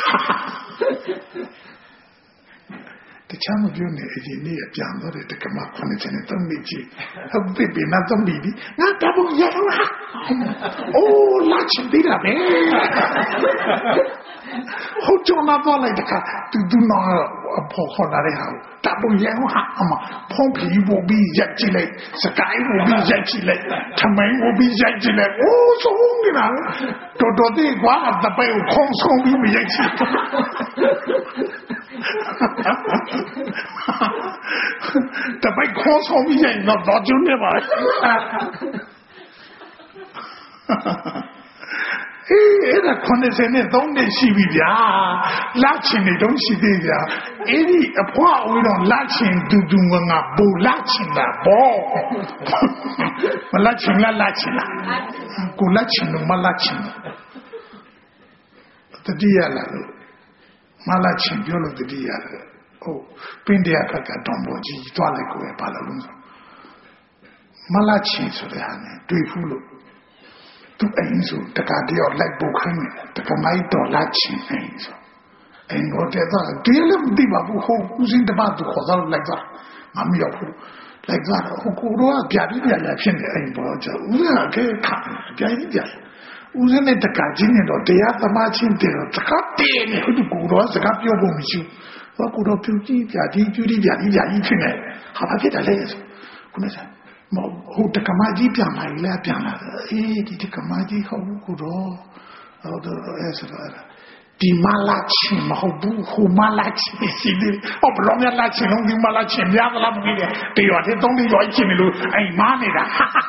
S1: တခြားမပြောနဲ့အရင်နေ့ပြန်တော့တဲ့ကမခွန်ချင်တဲ့တုံးမိကြီးဟုတ်ပြီပြီနောက်တုံးပြီးငါတဘုံရတော့ဟာအိုးလာချင်သေးတာပဲဟုတ်ကြမှာတော့လိုက်တခါသူသူနော်ပေါ်ခေါ်လာတဲ့ဟာတဘုံရတော့ဟာအမဖုံးပြီးဘူပြီးရက်ကြည့်လိုက်စကိုင်းဘူပြီးရက်ကြည့်လိုက်ထမိုင်းဘူပြီးရက်ကြည့်လိုက်အိုးဆုံးနေတာတော်တော်သေးကွာတပည့်ကိုခုံးဆုံးပြီးမရက်ကြည့်တပိုက်ခေါ်ဆောင်ပြီးရင်တော့တော့ကျွန်းနေပါအေးအဲ့ဒါခွန်စင်းနဲ့သုံးနေရှိပြီဗျာလာချင်နေတော့ရှိသေးဗျာအဲ့ဒီအဖွားဦးတော့လာချင်တူတူငငါပူလာချင်တာပေါ့မလာချင်လားလာချင်လားကိုလာချင်လို့မလာချင်တတိယလာလို့မလာချင်းပြောလို့တတိယလာဟုတ်ပင်တရားဘက်ကတောင်ပေါ်ကြီးသွားလိုက်ကိုပဲပါလို့လို့ဆိုမလာချင်းဆိုတဲ့ဟာနဲ့တွေ့ဖူးလို့သူအိမ်ဆိုတကတယောက်လိုက်ပုတ်ခိုင်းတယ်တကမိုက်တော်လာချင်းအိမ်ဆိုအိမ်တော့တဲ့တော့ဒီလည်းမသိပါဘူးဟိုဦးစင်းတပတ်သူခေါ်တော့လိုက်သွားမမရောက်ဘူးလိုက်သွားတော့ဟိုကိုတော့ပြပြပြရဖြစ်နေအိမ်ပေါ်ကျဦးကခဲခါပြပြပြဦးစင်းနဲ့တကကြီးနဲ့တော့တရားသမားချင်းတယ်တကတည်းနဲ့ဟိုကိုတော့စကားပြောဖို့မရှိဘူးကိုတော့ပြူကြီးပြကြီးပြူကြီးပြကြီးပြကြီးဖြစ်နေဟာဘာဖြစ်တယ်လဲဆိုခုနကမဟုတ်တကမကြီးပြန်လာလေပြန်လာအေးဒီတကမကြီးဟုတ်ကိုတော့ဟိုတော့အဲ့ဆိုတော့ဒီမလာချင်းမဟုတ်ဘူးဟိုမလာချင်းစီဒီဟောဘလုံးရလာချင်းလုံးဒီမလာချင်းများသလားမသိတယ်တရွာတဲ့သုံးလေးရွာချင်းလို့အိမ်မားနေတာ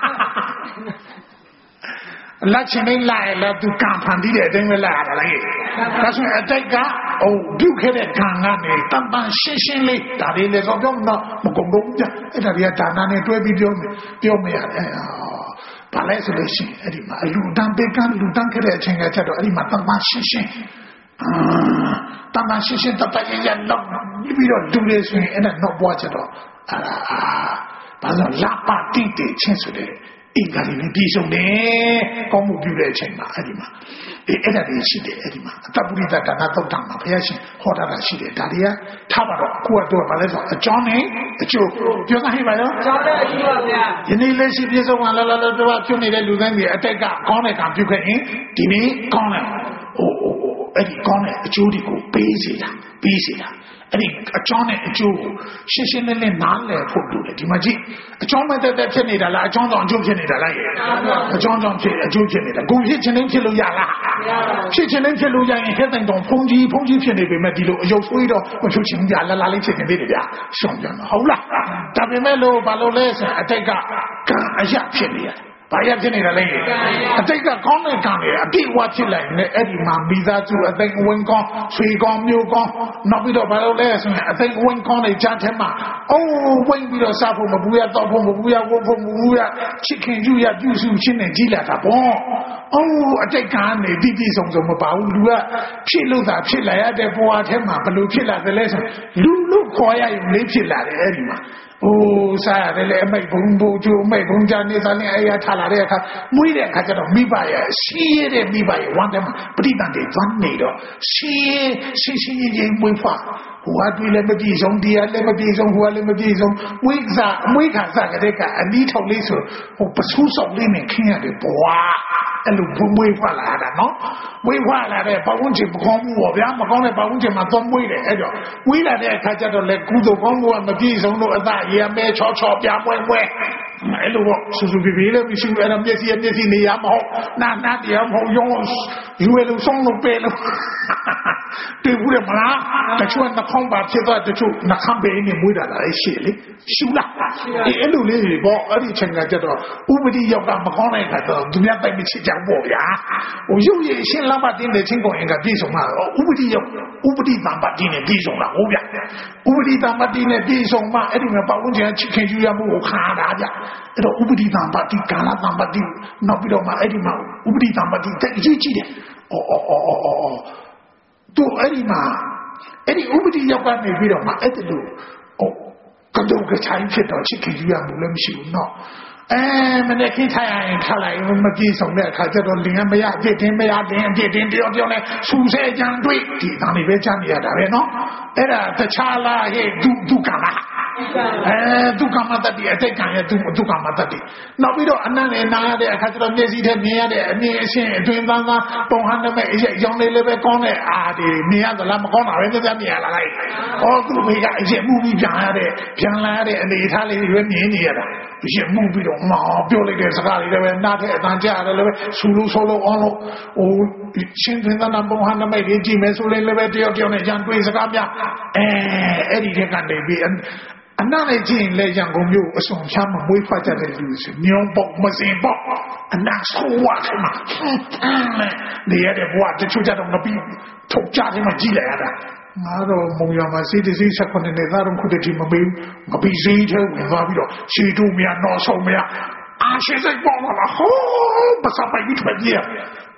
S1: လာချင်းလေးလာလာသူကံဖန်တီးတဲ့အတိုင်းပဲလာတာလေဒါဆိုအတိုက်ကဟိုပြုတ်ခဲ့တဲ့ကံကနေတန်ပန်ရှင်းရှင်းလေးဒါလေးလည်းတော့ပြောတော့မကုန်တော့ဘူးကြအဲ့ဒါတွေကဒါနာနဲ့တွဲပြီးပြောမယ်ပြောမရတယ်ဘာလဲဆိုလို့ရှိရင်အဲ့ဒီမှာလူတန်းပေးကန်းလူတန်းခဲ့တဲ့အချိန်ကချက်တော့အဲ့ဒီမှာတန်ပန်ရှင်းရှင်းတန်ပန်ရှင်းရှင်းတပတ်ရရတော့ပြီးတော့ဒူလေးဆိုရင်အဲ့ဒါတော့ပွားချက်တော့အာဘာလို့လာပါတိတိချင်းဆိုတဲ့အင်္ဂါလေးနဲ့ပြည်စုံတယ်ကောင်းမှုပြုတဲ့အချိန်မှာအဲ့ဒီမှာအေးအဲ့ဒါတွေရှိတယ်အဲ့ဒီမှာအတ္တပုရိသဒါနသုတ်တံမှာဘုရားရှင်ဟောတာရှိတယ်ဒါတွေကထားပါတော့အခုကတော့ဗာလဲဆိုအကြောင်းနဲ့အကျိုးပြောသားဟိပါရော
S2: အကြောင်းနဲ့အကျိုးပါဗျာ
S1: ယနေ့လက်ရှိပြည်စုံမှာလာလာလာတော့ပြုနေတဲ့လူတိုင်းတွေအတက်ကကောင်းတဲ့ကံပြုခဲ့ရင်ဒီနေ့ကောင်းတယ်ဟိုအဲ့ဒီကောင်းတဲ့အကျိုးတွေကိုပေးစီတာပေးစီတာအဲ့ဒီအကြောင်းနဲ့အကျိုးကိုရှင်းရှင်းလင်းလင်းနားလည်ဖို့လိုတယ်ဒီမှာကြည့်အကြောင်းမဲ့တဲ့ဖြစ်နေတာလားအကြောင်းကြောင့်အကျိုးဖြစ်နေတာလားအကြောင်းကြောင့်ဖြစ်အကျိုးဖြစ်နေတာကိုဖြစ်ခြင်းနဲ့ဖြစ်လို့ရလားဖြစ်ခြင်းနဲ့ဖြစ်လို့ရရင်ဟဲ့တိုင်တောင်ဖုန်ကြီးဖုန်ကြီးဖြစ်နေပေမဲ့ဒီလိုအယုတ်ဆွေးတော့မဖြစ်ခြင်းကြလာလာလေးဖြစ်နေသေးတယ်ဗျာရှောင်ကြမှာဟုတ်လားဒါပေမဲ့လို့ဘာလို့လဲဆိုအတိတ်ကကံအရာဖြစ်နေရတယ်ဘာရဖြစ်နေတာလဲအတိတ်ကကောင်းတဲ့ကံတွေအပြည့်အဝဖြစ်လိုက်နေအဲ့ဒီမှာမိသားစုအသိအဝင်းကောင်းဆွေကောင်းမျိုးကောင်းနောက်ပြီးတော့ဘာလို့လဲဆိုရင်အသိအဝင်းကောင်းတွေကြားထဲမှာအိုးဝိုင်းပြီးတော့စားဖို့မပူရတော့ဖို့မပူရဝတ်ဖို့မပူရချစ်ခင်ယူရပြုစုချင်းနဲ့ကြီးလာတာပေါ့အိုးအတိတ်ကနေတိတိဆုံးဆုံးမပါဘူးလူကဖြစ်လို့သာဖြစ်လာရတဲ့ဘဝထဲမှာဘလို့ဖြစ်လာတယ်လဲဆိုလူလူခေါ်ရရင်လေးဖြစ်လာတယ်အဲ့ဒီမှာโอ้ซ่าတယ်လေအမိတ်ဘုံဘိုးကျိုးအမိတ်ဘုံကြနေစားနေအဲ့ရထားလာတဲ့အခါမွေးတဲ့အခါကျတော့မိဘရဲ့ရှိရတဲ့မိဘရဲ့ဝမ်းထဲမှာပဋိသန္ဓေသွားနေတော့ရှိရှိရှိချင်းမွေးဖွားဟိုအတွေ့လည်းမပြည့်စုံတရားလည်းမပြည့်စုံဟိုလည်းမပြည့်စုံမွေးစားမွေးခါစားကြတဲ့ကအနီးထောက်လေးဆိုဟိုပဆူးဆောင်လေးနဲ့ခင်းရတယ်ဘွာအဲ့လိုမွေးဖွားလာတာနော်မွေးဖွားလာတဲ့ပတ်ဝန်းကျင်မကောင်းဘူးပေါ့ဗျာမကောင်းတဲ့ပတ်ဝန်းကျင်မှာသွားမွေးတယ်အဲ့တော့မွေးလာတဲ့အခါကျတော့လေကုသိုလ်ကောင်းမှုကမပြည့်စုံလို့အသာရမဲချောချောပြမွဲမွဲအဲ့လိုပေါ့စူစူပြပြလေးမရှိဘူးအဲ့တော့မျက်စိမျက်စိနေရမဟုတ်နာနာတရားမဟုတ်ရောယူရလို့ဆုံးလို့ပဲလို့တွေ့ဘူးလေမလားတချို့နှာခေါင်းပါဖြစ်သွားတချို့နှာခေါင်းပဲနေမွေးတာလည်းရှိလေရှူလားအဲ့လိုလေးပေါ့အဲ့ဒီချိန်ကကျတော့ဥပတိယောက်ကမကောင်းတဲ့ခါတော့သူများတိုက်မချစ်ကြပေါ့ဗျာဟိုရုပ်ရည်ရှင်းလမ်းမတင်းတဲ့ချင်းကိုအင်ကပြည့်စုံမှာဥပတိယောက်ဥပတိတံပါတိနဲ့ပြည့်စုံတာဟုတ်ဗျာဥပတိတံပါတိနဲ့ပြည့်စုံမှအဲ့ဒီမှာပတ်ဝန်းကျင်ချစ်ခင်ယူရမှုကိုခါတာဗျအဲ့တော့ဥပတိတံပါတိကာလတံပါတိနောက်ပြီးတော့မှအဲ့ဒီမှာဥပတိတံပါတိတက်ကြီးကြီးတယ်အော်အော်အော်အော်သူအဲ့ဒီမှာအဲ့ဒီဥပတိရောက်ကနေပြီးတော့မှအဲ့ဒီလိုဟိုကတော့ကချိုင်းဖြစ်တော့ချစ်ခင်ယူရမှုလည်းမရှိဘူးเนาะအဲမနေ့ခိထားရရင်ထားလိုက်မပြေဆုံးတဲ့အခါကျတော့လင်ကမရအပြစ်တင်မရတင်အပြစ်တင်တယောက်တယောက်နဲ့စူဆဲကြံတွေ့ဒီသားလေးပဲကြားနေရတာပဲเนาะအဲ့ဒါတခြားလားဟဲ့ဒုဒုက္ခလားအဲဒုက္ခမတတ်တဲ့အတိတ်ကံရဲ့ဒုဒုက္ခမတတ်တယ်နောက်ပြီးတော့အနန္တနဲ့နာရတဲ့အခါကျတော့မျက်စိထဲမြင်ရတဲ့အမြင်အရှင်းအတွင်းသားသားပုံဟန်နဲ့အရဲ့ရောင်းလေးလေးပဲကောင်းတဲ့အာဒီမြင်ရသလားမကောင်းတာပဲကြမြင်ရလားလိုက်ဟောသူ့မိကအရဲ့မှုပြီးပြန်ရတဲ့ပြန်လာရတဲ့အနေထားလေးတွေမြင်နေရတာရင်မှုပြီးတော့မောင်ပြောလိုက်တဲ့စကားလေးတွေပဲနားထဲအတန်ကြားရတယ်လည်းပဲဆူလို့ဆိုလို့အောင်လို့ဟိုရှင်းသင်္သနာပုံဟန်နမိတ်ကြီးကြည့်မယ်ဆိုရင်လည်းပဲတယောက်တယောက်နဲ့ရန်တွေးစကားများအဲအဲ့ဒီထဲကနေပြီးအနာနဲ့ကြည့်ရင်လည်းရန်ကုန်မြို့အစုံချမ်းမမွေးဖွားကြတဲ့လူတွေညောင်းပေါက်မစင်ပေါက်အနာဆိုးဝါထဲမှာနေရတဲ့ဘဝတချို့ကြတော့မပြီးထုတ်ကြတယ်မှကြည့်လိုက်ရတာငါတော့မုံရမှာစီးတစီးဆက်ခွနဲ့သားတော့ခုတည်းဒီမမေးမပြီးစီးထဲဝင်သွားပြီးတော့ရှီတူမြနော်ဆုံးမရအာရှိစိတ်ပေါ်လာဟောပစပိုက်ပြီးထွက်ပြေး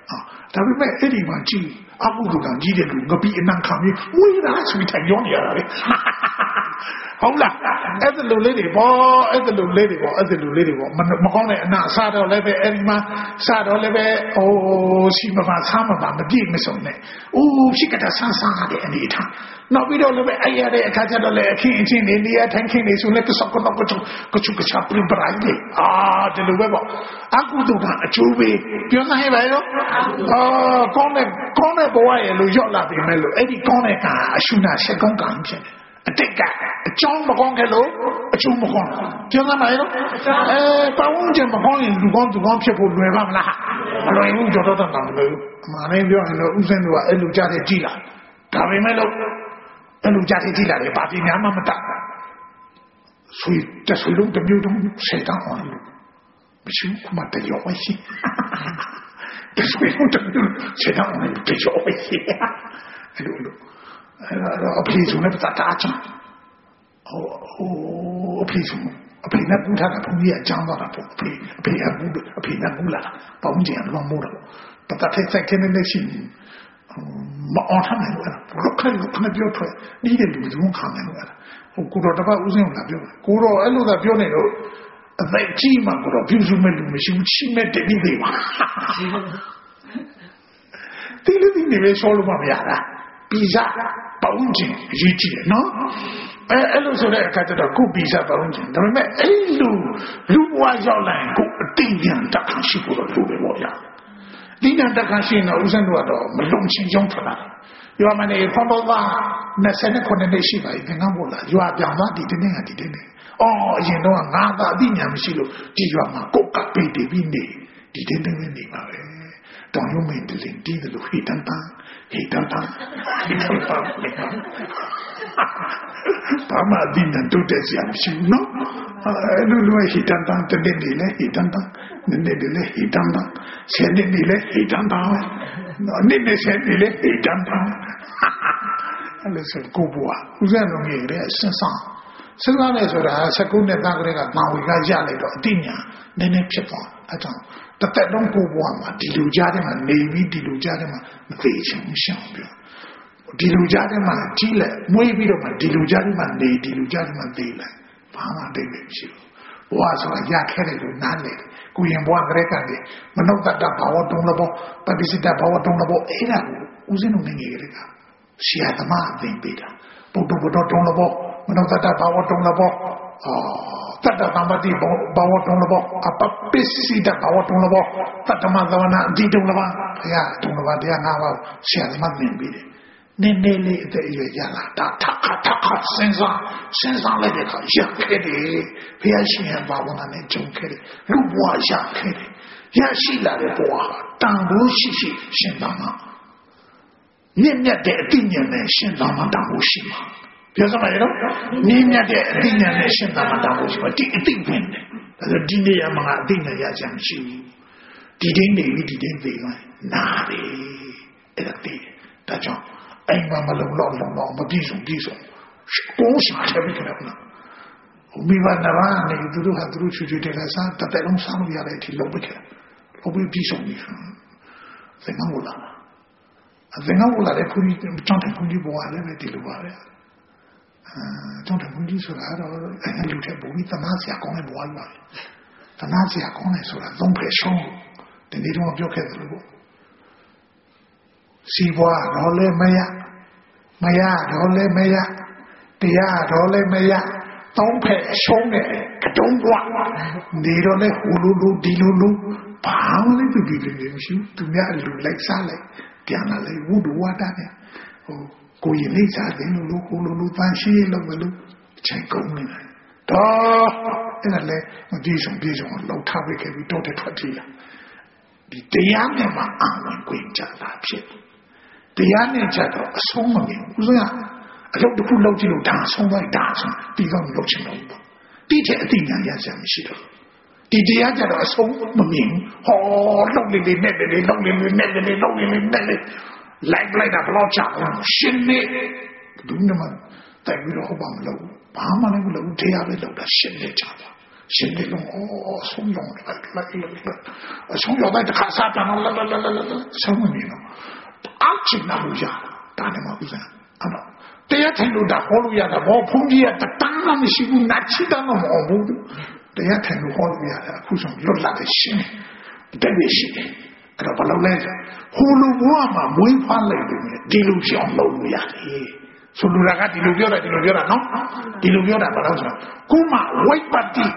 S1: ဒါပေမဲ့အဲ့ဒီမှာကြည့်အကုသိုလ်ကကြီးတဲ့လူငပိအနံခံပြီးဝေးတာဆိုပြီးထိုင်ပြောနေရတာလေဟုတ်လားအဲ့ဒါလိုလေးတွေပေါ့အဲ့ဒါလိုလေးတွေပေါ့အဲ့ဒါလိုလေးတွေပေါ့မကောင်းတဲ့အနာစားတော့လည်းပဲအဲ့ဒီမှာစားတော့လည်းပဲဟိုရှိမပါစားမပါမပြည့်မစုံနဲ့အိုးဖြစ်ကတာဆန်းဆန်းတဲ့အနေထားနောက်ပြီးတော့လည်းပဲအဲ့ရတဲ့အခါကျတော့လည်းအခင်းအချင်းနေနေရထိုင်ခင်းနေဆိုလည်းကစောကတော့ကချုကချုကချပရင်ပရိုင်းလေအာဒီလိုပဲပေါ့အကုသိုလ်ကအကျိုးပေးပြောနိုင်ပါရောအာကောင်းတဲ့ကောင်းတဲ့ဘဝရဲ့လို့ရောက်လာပြီမဲ့လို့အဲ့ဒီကောင်းတဲ့ကအရှုနာဆက်ကောင်းကံဖြစ်တယ်အတိတ်ကအကြောင်းမကောင်းခဲ့လို့အကျိုးမကောင်းပြောနိုင်ပါရောအဲပတ်ဝန်းကျင်မကောင်းရင်လူကောင်းသူကောင်းဖြစ်ဖို့လွယ်ပါမလားမလွယ်ဘူးကြောတော့တာမလွယ်ဘူးအမှန်လေးပြောရင်တော့ဥစဉ်တို့ကအဲ့လိုကြားတဲ့ကြည်လာဒါပေမဲ့လို့အဲ့လိုကြားတဲ့ကြည်လာတယ်ဘာပြညာမှမတတ်ဆွေတဆွေလုံးတမျိုးတုံးစေတောင်းအောင်လို့မရှိဘူးမှတရောရှိတဆွေလုံးတမျိုးစေတောင်းအောင်တရောရှိအဲ့လိုလို့အဖေဆုံးနဲ့ပတ်တာချမ်းဟိုဟိုအဖေဆုံးအဖေနဲ့ပူထားတာဘုန်းကြီးအကြောင်းတော့တာပေါ့အဖေအဖေအကူအဖေနဲ့ပူလာတာပေါင်းကြံတော့မို့တော့ပတ်တာထိုက်ဆိုင်နေနေရှိမအောင်ထားနိုင်ဘူးအဲ့ဒါခက်လို့ခဏပြောထွက်ဒီတဲ့လူတို့ခံနိုင်ဘူးအဲ့ဒါဟိုကိုတော့တပတ်ဦးစင်းကပြောကိုတော့အဲ့လိုသာပြောနေတော့အသိကြီးမှကိုတော့ပြုစုမဲ့လူမရှိဘူးချိမဲ့တည်းနေပါဒီလိုဒီနေပဲဆောလို့မရတာပိဇာပေါင်းခြင်းအရေးကြီးတယ်နော်အဲအဲ့လိုဆိုတဲ့အခါကျတော့ကိုပိဇာပေါင်းခြင်းဒါပေမဲ့အဲ့လိုလူဘဝရောက်လာရင်ကိုအတိညာတခါရှိဖို့တော့လိုပဲပေါ့ဗျာဒီညာတခါရှိတော့ဦးဇင်းတို့ကတော့မလုံချင်းရုံးထွက်လာရွာမနေဖော်တော့ကနှစ်ဆယ်ခုနှစ်နှစ်ရှိပါပြီငန်းဖို့လာရွာပြောင်းသွားဒီတနေ့ကဒီတနေ့အော်အရင်တော့ငါသာအတိညာမရှိလို့ဒီရွာမှာကိုကပေးတည်ပြီးနေဒီတနေ့နေပါပဲတောင်ရုံးမင်းတလင်းတီးတယ်လို့ဟိတန်တန်ဟိတန်တန်ဟိတန်တန်ဘာမှဒီနန်တို့တဲ့ဆရာမရှိဘူးနော်အဲ့လိုလိုဟိတန်တန်တနေ့နေလေဟိတန်တန်နေ့နေ့လေဟိတန်တန်ဆယ်နေ့နေလေဟိတန်တန်နေ့နေ့ဆယ်နေ့လေဟိတန်တန်အဲ့လိုဆိုကိုဘွားဦးဇင်းတော်ကြီးရဲ့ဆန်းဆန်းဆန်းဆန်းလေဆိုတာစကုနဲ့သားကလေးကမာဝီကရလိုက်တော့အတိညာနည်းနည်းဖြစ်သွားအဲ့ကြောင့်တသက်လုံးကိုဘွားမှာဒီလူကြားထဲမှာနေပြီးဒီလူကြားထဲမှာမသိချင်ရှောင်ပြောဒီလူကြားထဲမှာကြီးလက်မွေးပြီးတော့မှဒီလူကြားထဲမှာနေဒီလူကြားထဲမှာသိလိုက်ဘာမှတိတ်မရှိဘူးဘွားဆိုတာရခဲ့တယ်လို့နားလေကိုရင်ဘွားကလေးကနေမနှုတ်တတ်ဘာဝတုံးလို့ပฏิစိတဘာဝတုံးလို့အဲ့ဒါကိုဦးစင်းတို့ငငယ်ကလေးကဆရာသမားအသင်ပေးတာပုဒ်ပုဒ်တုံးလို့မနှုတ်တတ်ဘာဝတုံးလို့အော်တတ္တသမတိဘာဝတုံးလို့အပပိစိတဘာဝတုံးလို့တတ္တမသဝနာဒီတုံးလို့ဘုရားတုံးလို့တရားနာပါဆရာသမားသင်ပေးတယ်နည်းနည်းလေးအသက်အရွယ်ရလာတာထခထခစဉ်းစားစဉ်းစားလိုက်တဲ့အခါရခဲ့တယ်ဘုရားရှင်ရဲ့ဘာဝနာနဲ့ကြုံခဲ့တယ်လူဘဝရခဲ့တယ်ရရှိလာတဲ့ဘဝဟာတန်ဖိုးရှိရှိရှင်သာမှာမြင့်မြတ်တဲ့အတိညာနဲ့ရှင်သာမှာတန်ဖိုးရှိမှာပြောစမ်းပါရတော့မြင့်မြတ်တဲ့အတိညာနဲ့ရှင်သာမှာတန်ဖိုးရှိမှာဒီအတိဝင်တယ်ဒါဆိုဒီနေရာမှာအတိညာရချင်ရှိဘူးဒီတိုင်းနေပြီးဒီတိုင်းသိသွားနာပြီအဲ့ဒါသိတယ်ဒါကြောင့်အိမ်မှာမလုံလောက်လုံလောက်မပြည့်စုံပြည့်စုံကိုယ်ရှာချက်ပြီးကြတယ်နော်မိဘနာရာနေသူတို့ဟာသူတို့ချူချူတဲ့ကစားတတဲ့လုံးစားလို့ရတဲ့အထိလုပ်ပြီးခဲ့လုပ်ပြီးပြည့်စုံပြီသင်္ကန်းဝလာအသင်္ကန်းဝလာတဲ့ခုကြီးတောင်းတဲ့ခုကြီးဘဝလည်းပဲဒီလိုပါပဲအဲတောင်းတဲ့ခုကြီးဆိုတာတော့အဲ့လူတဲ့ဘုံသမားဆရာကောင်းတဲ့ဘဝကြီးပါသမားဆရာကောင်းတယ်ဆိုတာသုံးဖက်ရှုံးဒီနေ့တော့ပြောခဲ့တယ်လို့စီဘွားတော့လည်းမရမရတော့လည်းမရတရားတော့လည်းမရသုံးဖက်ရှုံးတယ်ကတုံးဘွားနေတော့လည်းဟိုလိုလိုဒီလိုလိုဘာမှလည်းသူဒီလိုမရှိဘူးသူများလူလိုက်စားလိုက်ပြန်လာလိုက်ဝုဒ္ဓဝါဒနဲ့ဟိုကိုရင်လေးစားတယ်လို့ကိုလိုလိုပန်းရှိလို့မလို့ချိန်ကုန်နေတယ်တော့အဲ့ဒါလည်းဒီဆုံးပြေဆုံးလောက်ထားပေးခဲ့ပြီးတော့တဲ့ထွက်ကြည့်လာဒီတရားနဲ့မှအဝင်ခွင့်ကြတာဖြစ်တရားနဲ့ကြတော့အဆုံးမမြင်ဘူးဆိုရအလုပ်တစ်ခုလုပ်ကြည့်လို့ဒါဆုံးလိုက်ဒါဆုံးပြီးတော့လုပ်ချင်တော့ဘူးတိတဲ့အတိညာရစရာမရှိတော့ဒီတရားကြတော့အဆုံးမမြင်ဟောလုပ်နေနေနဲ့နေလုပ်နေနေနဲ့နေလုပ်နေနေနဲ့လိုက်လိုက်တာဘလို့ချအောင်ရှင်းနေဒုညမတိုက်ပြီးတော့ဟောပါမလို့ဘာမှလည်းမလုပ်တရားပဲလုပ်တာရှင်းနေကြတာရှင်နေလုံးအော်ဆုံးရောလိုက်လိုက်လိုက်အဆုံးရောတဲ့ခါစားတယ်နော်လာလာလာလာဆုံးနေနော်အချင်းနာလို့ရတာတယ်မဟုတ်ဘူးအဲ့တော့တရားထိုင်လို့တာဟောလို့ရတာဘောဖုန်းကြီးကတတန်းမှမရှိဘူးနတ်ချီတန်းတော့မဟုတ်ဘူးတရားထိုင်လို့ဟောလို့ရတာအခုဆုံးလွတ်လာတဲ့ရှင်တဲ့ပဲရှိတယ်အဲ့တော့ဘာလို့လဲဟိုလူဘဝမှာမွေးဖွားလိုက်တယ်ဒီလိုကြောင်လုပ်လို့ရတယ်ဆိုလိုတာကဒီလိုပြောတာဒီလိုပြောတာနော်ဒီလိုပြောတာဘာလို့ဆိုတော့ကိုမဝိပတ္တိ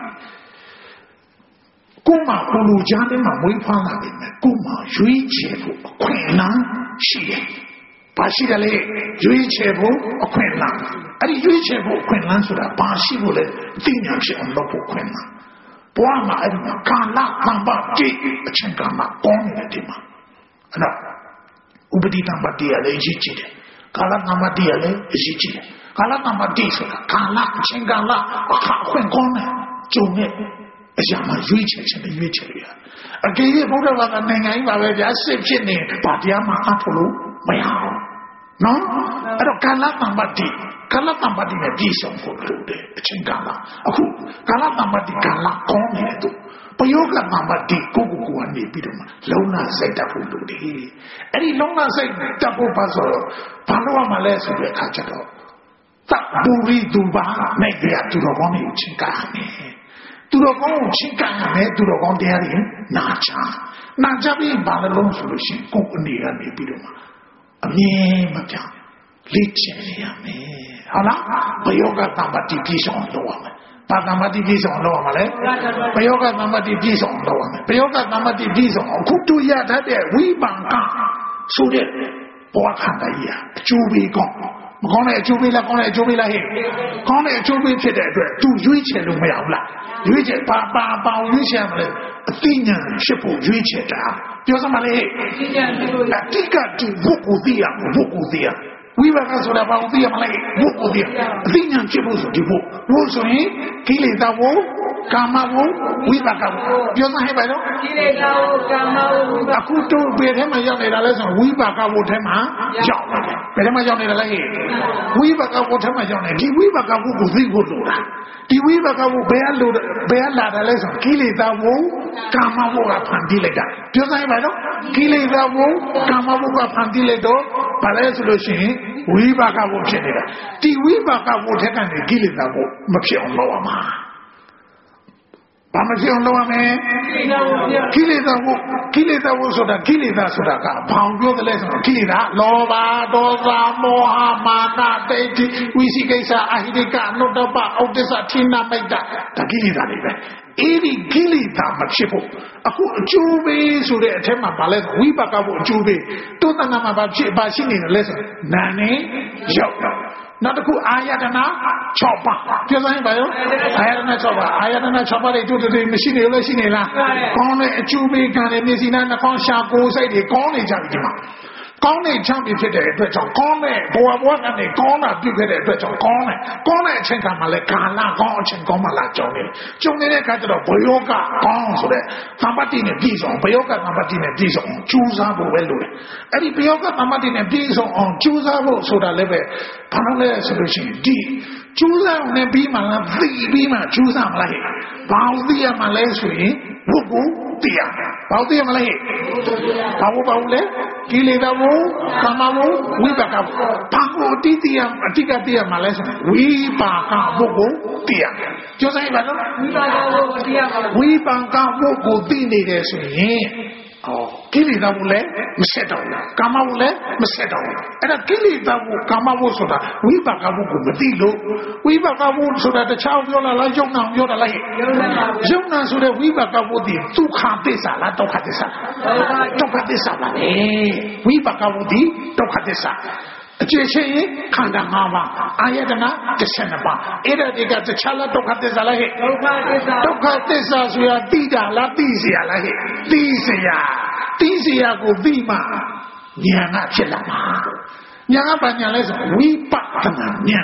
S1: ကိုမဟိုလူကြားထဲမှာမွေးဖွားလာတယ်ကိုမရွေးချယ်ဖို့အခွင့်အလမ်းရှိတယ်ဘာရှိတယ်လဲရွေးချယ်ဖို့အခွင့်အလမ်းအဲ့ဒီရွေးချယ်ဖို့အခွင့်အလမ်းဆိုတာဘာရှိဖို့လဲသိဉာဏ်ဖြစ်အောင်လုပ်ဖို့အခွင့်အလမ်းဘဝမှာအဲ့ဒီမှာကာလသံပါတိအချိန်ကမှကောင်းနေတယ်ဒီမှာအဲ့တော့ဥပတိတံပါတိရလည်းရည်ကြည်တယ်ကာလသံပါတိရလည်းရည်ကြည်တယ်ကာလသံပါတိဆိုတာကာလအချိန်ကာလအခါအခွင့်ကောင်းတယ်ကြုံနဲ့အရာမှာရွေးချယ်ခြင်းနဲ့ရွေးချယ်ရအကယ်၍ဘုရားဘာသာနိုင်ငံကြီးပါပဲဗျာစစ်ဖြစ်နေပါတရားမှာအဖို့လို့မရအောင်နော်အဲ့တော့ကာလသံပါတိကာလသံပါတိနဲ့ပြည့်စုံဖို့လိုတယ်အချိန်ကာလအခုကာလသံပါတိကာလကောင်းတယ်သူပယောဂသံပါတိကိုကိုကိုကနေပြီးတော့လုံနာစိတ်တတ်ဖို့လိုတယ်အဲ့ဒီလုံနာစိတ်တတ်ဖို့ပါဆိုတော့ဘာလို့ရမှာလဲဆိုတဲ့အခါကျတော့သဗ္ဗူရိသူပါနဲ့ကြသူတော်ကောင်းတွေကိုချင်းကားမယ်သူတော်ကောင်းကိုချင်းကားမယ်သူတော်ကောင်းတရားတွေနာချနာချပြီးဘာလို့ဆိုလို့ရှိရင်ကိုယ်အနေကနေပြီးတော့အမြင်မပြောင်းလေ့ကျင့်ရမယ်ဟုတ်လားဘယောဂသံပါတိပြည့်စုံလုပ်ရမယ်ဘာသံပါတိပြည့်စုံလုပ်ရမှာလဲဘယောဂသံပါတိပြည့်စုံလုပ်ရမယ်ဘယောဂသံပါတိပြည့်စုံအခုတို့ရတတ်တဲ့ဝိပံကဆိုတဲ့ဘောခန္ဓာကြီးအကျိုးပေးကောင်းမကောင်းတဲ့အကျိုးပေးလားကောင်းတဲ့အကျိုးပေးလားဟဲ့ကောင်းတဲ့အကျိုးပေးဖြစ်တဲ့အတွက်သူရွေးချယ်လို့မရဘူးလားရွေးချယ်ပါပါပါရွေးချယ်မလဲအသိဉာဏ်ဖြစ်ဖို့ရွေးချယ်တာပြောစမ်းပါလေအတိကတူဘုကုတိယဘုကုတိယဝိပါကဆိုတာဘာကိုသိရမလဲဘုကုတိယအသိဉာဏ်ဖြစ်ဖို့ဆိုဒီဘုဘုဆိုရင်ကိလေသာဘုကာမဘုဝိပါကဘုပြောစမ်းဟဲ့ပါတော့ကိလေသာဘုကာမဘုအခုတို့ဘယ်ထဲမှာရောက်နေတာလဲဆိုဝိပါကဘုထဲမှာရောက်နေတယ်ဘယ်ထဲမှာရောက်နေတာလဲဝိပါကဘုထဲမှာရောက်နေဒီဝိပါကဘုကိုသိဖို့လိုတာဒီဝိပါကဘုဘယ်ကလိုဘယ်ကလာတယ်လဲဆိုကိလေသာဘုကာမဘုကဖန်တီးလိုက်တာပြောစမ်းဟဲ့ပါတော့ကိလေသာဘုကာမဘုကဖန်တီးလိုက်တော့ဘာလဲဆိုလို့ရှိရင်ဝိပါကဘုဖြစ်နေတာဒီဝိပါကဘုထက်ကနေကိလေသာဘုမဖြစ်အောင်လုပ်ရမှာဘာမဖြစ်အောင်လုပ်ရမလဲကိလေသာဘုကိလေသာဘုဆိုတာကိလေသာဆိုတာကဘောင်ပြောတယ်လဲဆိုတော့ကိလေသာလောဘဒေါသမောဟမာနဒိဋ္ဌိဝိသိကိစ္စအဟိရိကအနုတ္တပဩဒ္ဒစ္စထိနာမိတ်တာဒါကိလေသာတွေပဲအဲ့ဒီကိလေသာမဖြစ်ဖို့အခုအကျိုးပေးဆိုတဲ့အထက်မှာဗာလဲဝိပါကဘုအကျိုးပေးတောတဏ္ဍမှာဗာဖြစ်ဗာရှိနေတယ်လဲဆိုနာနဲ့ရောက်တော့နောက်တစ်ခုအာယတနာ၆ပါးပြောစမ်းပါရောအာယတနာ၆ပါးအာယတနာ၆ပါးတွေတူတူမရှိနေလို့ရှိနေလားကောင်းတဲ့အကျိုးပေးကံနဲ့မျက်စိနဲ့နှာခေါင်းရှာကိုယ်စိတ်တွေကောင်းနေကြပြီဒီမှာကောင်းတဲ့ချမ်းဖြစ်တဲ့အတွက်ကြောင့်ကောင်းတဲ့ဘဝဘဝကနေကောင်းတာပြုခဲ့တဲ့အတွက်ကြောင့်ကောင်းတယ်ကောင်းတဲ့အချိန်ကမှလည်းကာလကောင်းအချိန်ကောင်းမှလာကြုံနေတယ်ကြုံနေတဲ့အခါကျတော့ဘယောကကောင်းဆိုတဲ့သံပတ္တိနဲ့ပြည့်စုံဘယောကသံပတ္တိနဲ့ပြည့်စုံကျူးစားဖို့ပဲလိုတယ်အဲ့ဒီဘယောကသံပတ္တိနဲ့ပြည့်စုံအောင်ကျူးစားဖို့ဆိုတာလည်းပဲဘာလို့လဲဆိုလို့ရှိရင်ဒီကျူးစားအောင်နဲ့ပြီးမှလားသိပြီးမှကျူးစားမလားဟဲ့ဘာလို့သိရမှလဲဆိုရင်ဘုကုသိရဘာလို့သိရမလဲဟဲ့ဘာလို့ဘာလို့လဲကိလေသာဘုကာမဘုဝိပါကဘုဘာကိုအတိတိယအတိကတိယမှလဲဆိုဝိပါကဘုကိုသိရပြောစမ်းပါတော့ဝိပါကဘုကိုသိရပါဝိပါကဘုကိုသိနေတယ်ဆိုရင်ဩကိလေသာဘုလည်းမဆက်တော့ဘူးကာမဘုလည်းမဆက်တော့ဘူးအဲ့ဒါကိလေသာဘုကာမဘုဆိုတာဝိပါကဘုကိုမသိလို့ဝိပါကဘုဆိုတာတခြားပြောလာလားယုံနာပြောတာလားယုံနာဆိုတဲ့ဝိပါကဘုဒီဒုက္ခသစ္စာလားဒုက္ခသစ္စာဒုက္ခသစ္စာပါလေဝိပါကဘုဒီဒုက္ခသစ္စာအကျဉ်းချင်းခန္ဓာ၅ပါးအာယတနာတစ်ဆယ်နှစ်ပါးအဲ့ဒါတွေကတခြားလားဒုက္ခသစ္စာလားဟဲ့ဒုက္ခသစ္စာဒုက္ခသစ္စာဆိုတာသိတာလားသိเสียလားဟဲ့သိเสียသိเสียကိုသိမှဉာဏ်ကဖြစ်လာမှာဉာဏ်ကဘာဉာဏ်လဲဆိုဝိပဿနာဉာဏ်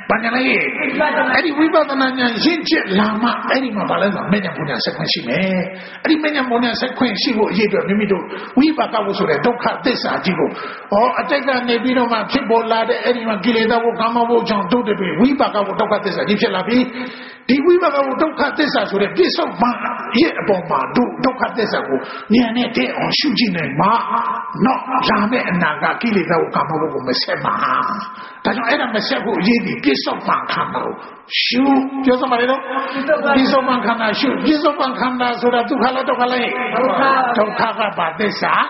S1: ဘာညာလဲအဲ့ဒီဝိပဿနာဉာဏ်ရင့်ကျက်လာမှအဲ့ဒီမှာဘာလဲဆိုမဉ္ဇဉ်ပူညာဆက်ခွင့်ရှိမယ်အဲ့ဒီမဉ္ဇဉ်ပူညာဆက်ခွင့်ရှိဖို့အရေးအတွက်မိမိတို့ဝိပါကဝဆိုတဲ့ဒုက္ခသစ္စာကြီးကိုဟောအတိတ်ကနေပြီးတော့မှဖြစ်ပေါ်လာတဲ့အဲ့ဒီမှာကိလေသာဘုကာမဘုကြောင့်တို့တွေဝိပါကဝဒုက္ခသစ္စာကြီးဖြစ်လာပြီဒီဝိပါကဝဒုက္ခသစ္စာဆိုတဲ့ပြစ္ဆုတ်မှရဲ့အပေါ်မှာတို့ဒုက္ခသစ္စာကိုဉာဏ်နဲ့တည့်အောင်ရှုကြည့်နိုင်မှာတော့လာမယ့်အနာကကိလေသာဘုကာမဘုကိုမဆက်ပါဒါကြောင့်အဲ့ဒါမဆက်ဖို့အရေးကြီးပြစ္ဆုတ်မှခန္ဓာကိုရှုပြောစမ်းပါလေတော့ပြစ္ဆုတ်မှခန္ဓာရှုပြစ္ဆုတ်မှခန္ဓာဆိုတာဒုက္ခလားဒုက္ခလားဒုက္ခကဘာသစ္စာ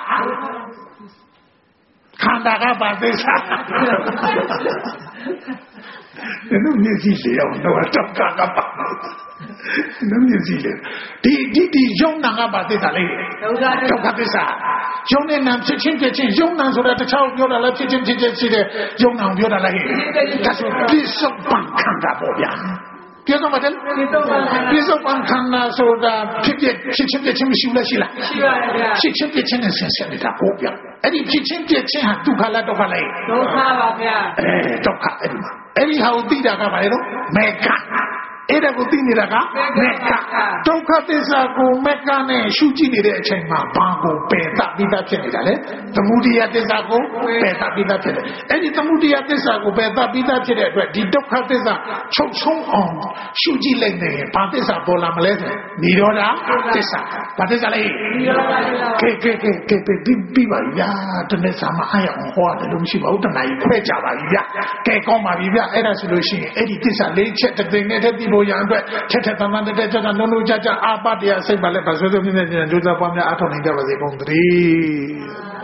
S1: ခန္ဓာကဘာသစ္စာနော်မြည်ကြည့်လေအောင်တော့ဒုက္ခကဘာနော်မြည်ကြည့်လေဒီဒီဒီယုံနာကဘာသစ္စာလဲဒုက္ခသစ္စာယုံနဲ့နာဖြစ်ချင်းဖြစ်ချင်းယုံနာဆိုတာတခြားပြောတာလားဖြစ်ချင်းဖြစ်ချင်းရှိတဲ့ယုံနာပြောတာလားဒါဆိုပြစ္ဆုတ်ပံခန္ဓာပေါ့ဗျာပြောတော့မတယ်ပြစ္ဆုတ်ပံခန္ဓာဆိုတာဖြစ်ဖြစ်ဖြစ်ချင်းဖြစ်ချင်းမရှိလားရှိလားရှိပါတယ်ဗျာဖြစ်ချင်းဖြစ်ချင်းနဲ့ဆင်ဆက်နေတာပေါ့ဗျာအဲ့ဒီဖြစ်ချင်းဖြစ်ချင်းဟာဒုက္ခလားဒုက္ခလားဒုက္ခပါဗျာအဲဒုက္ခအဲ့ဒီမှာအဲ့ဒီဟာကိုသိတာကဘာလဲတော့မေကအဲ့ဒါကိုသိနေတာကမေကဒုက္ခသစ္စာကိုမေကနဲ့ရှုကြည့်နေတဲ့အချိန်မှာဘာကိုပယ်သပြီးသားဖြစ်နေတာလဲသမုဒိယသစ္စာကိုပယ်သပြီးသားဖြစ်တယ်အဲ့ဒီသမုဒိယသစ္စာကိုပယ်သပြီးသားဖြစ်တဲ့အတွက်ဒီဒုက္ခသစ္စာချုပ်ဆုံးအောင်ရှုကြည့်လိုက်နေရင်ဘာသစ္စာပေါ်လာမလဲဆိုနိရောဓသစ္စာဘာသစ္စာလဲနိရောဓသစ္စာကဲကဲကဲကဲပြီးပြီးပါဗျာတနေ့စာမအားရအောင်ဟောတယ်လို့မရှိပါဘူးတနားကြီးခွဲကြပါပြီဗျာကဲကောင်းပါပြီဗျာအဲ့ဒါဆိုလို့ရှိရင်အဲ့ဒီသစ္စာလေးချက်တစ်သိန်းနဲ့တည်းပြီးလို့ရန်အတွက်ထက်ထက်တန်တန်တဲ့ကြတာလုံးလုံးကြကြအာပတရားစိတ်ပါလဲပါဆွေးဆွေးမြဲမြဲကြိုးစားပွားများအားထုတ်နိုင်ကြပါစေကုန်သတည်း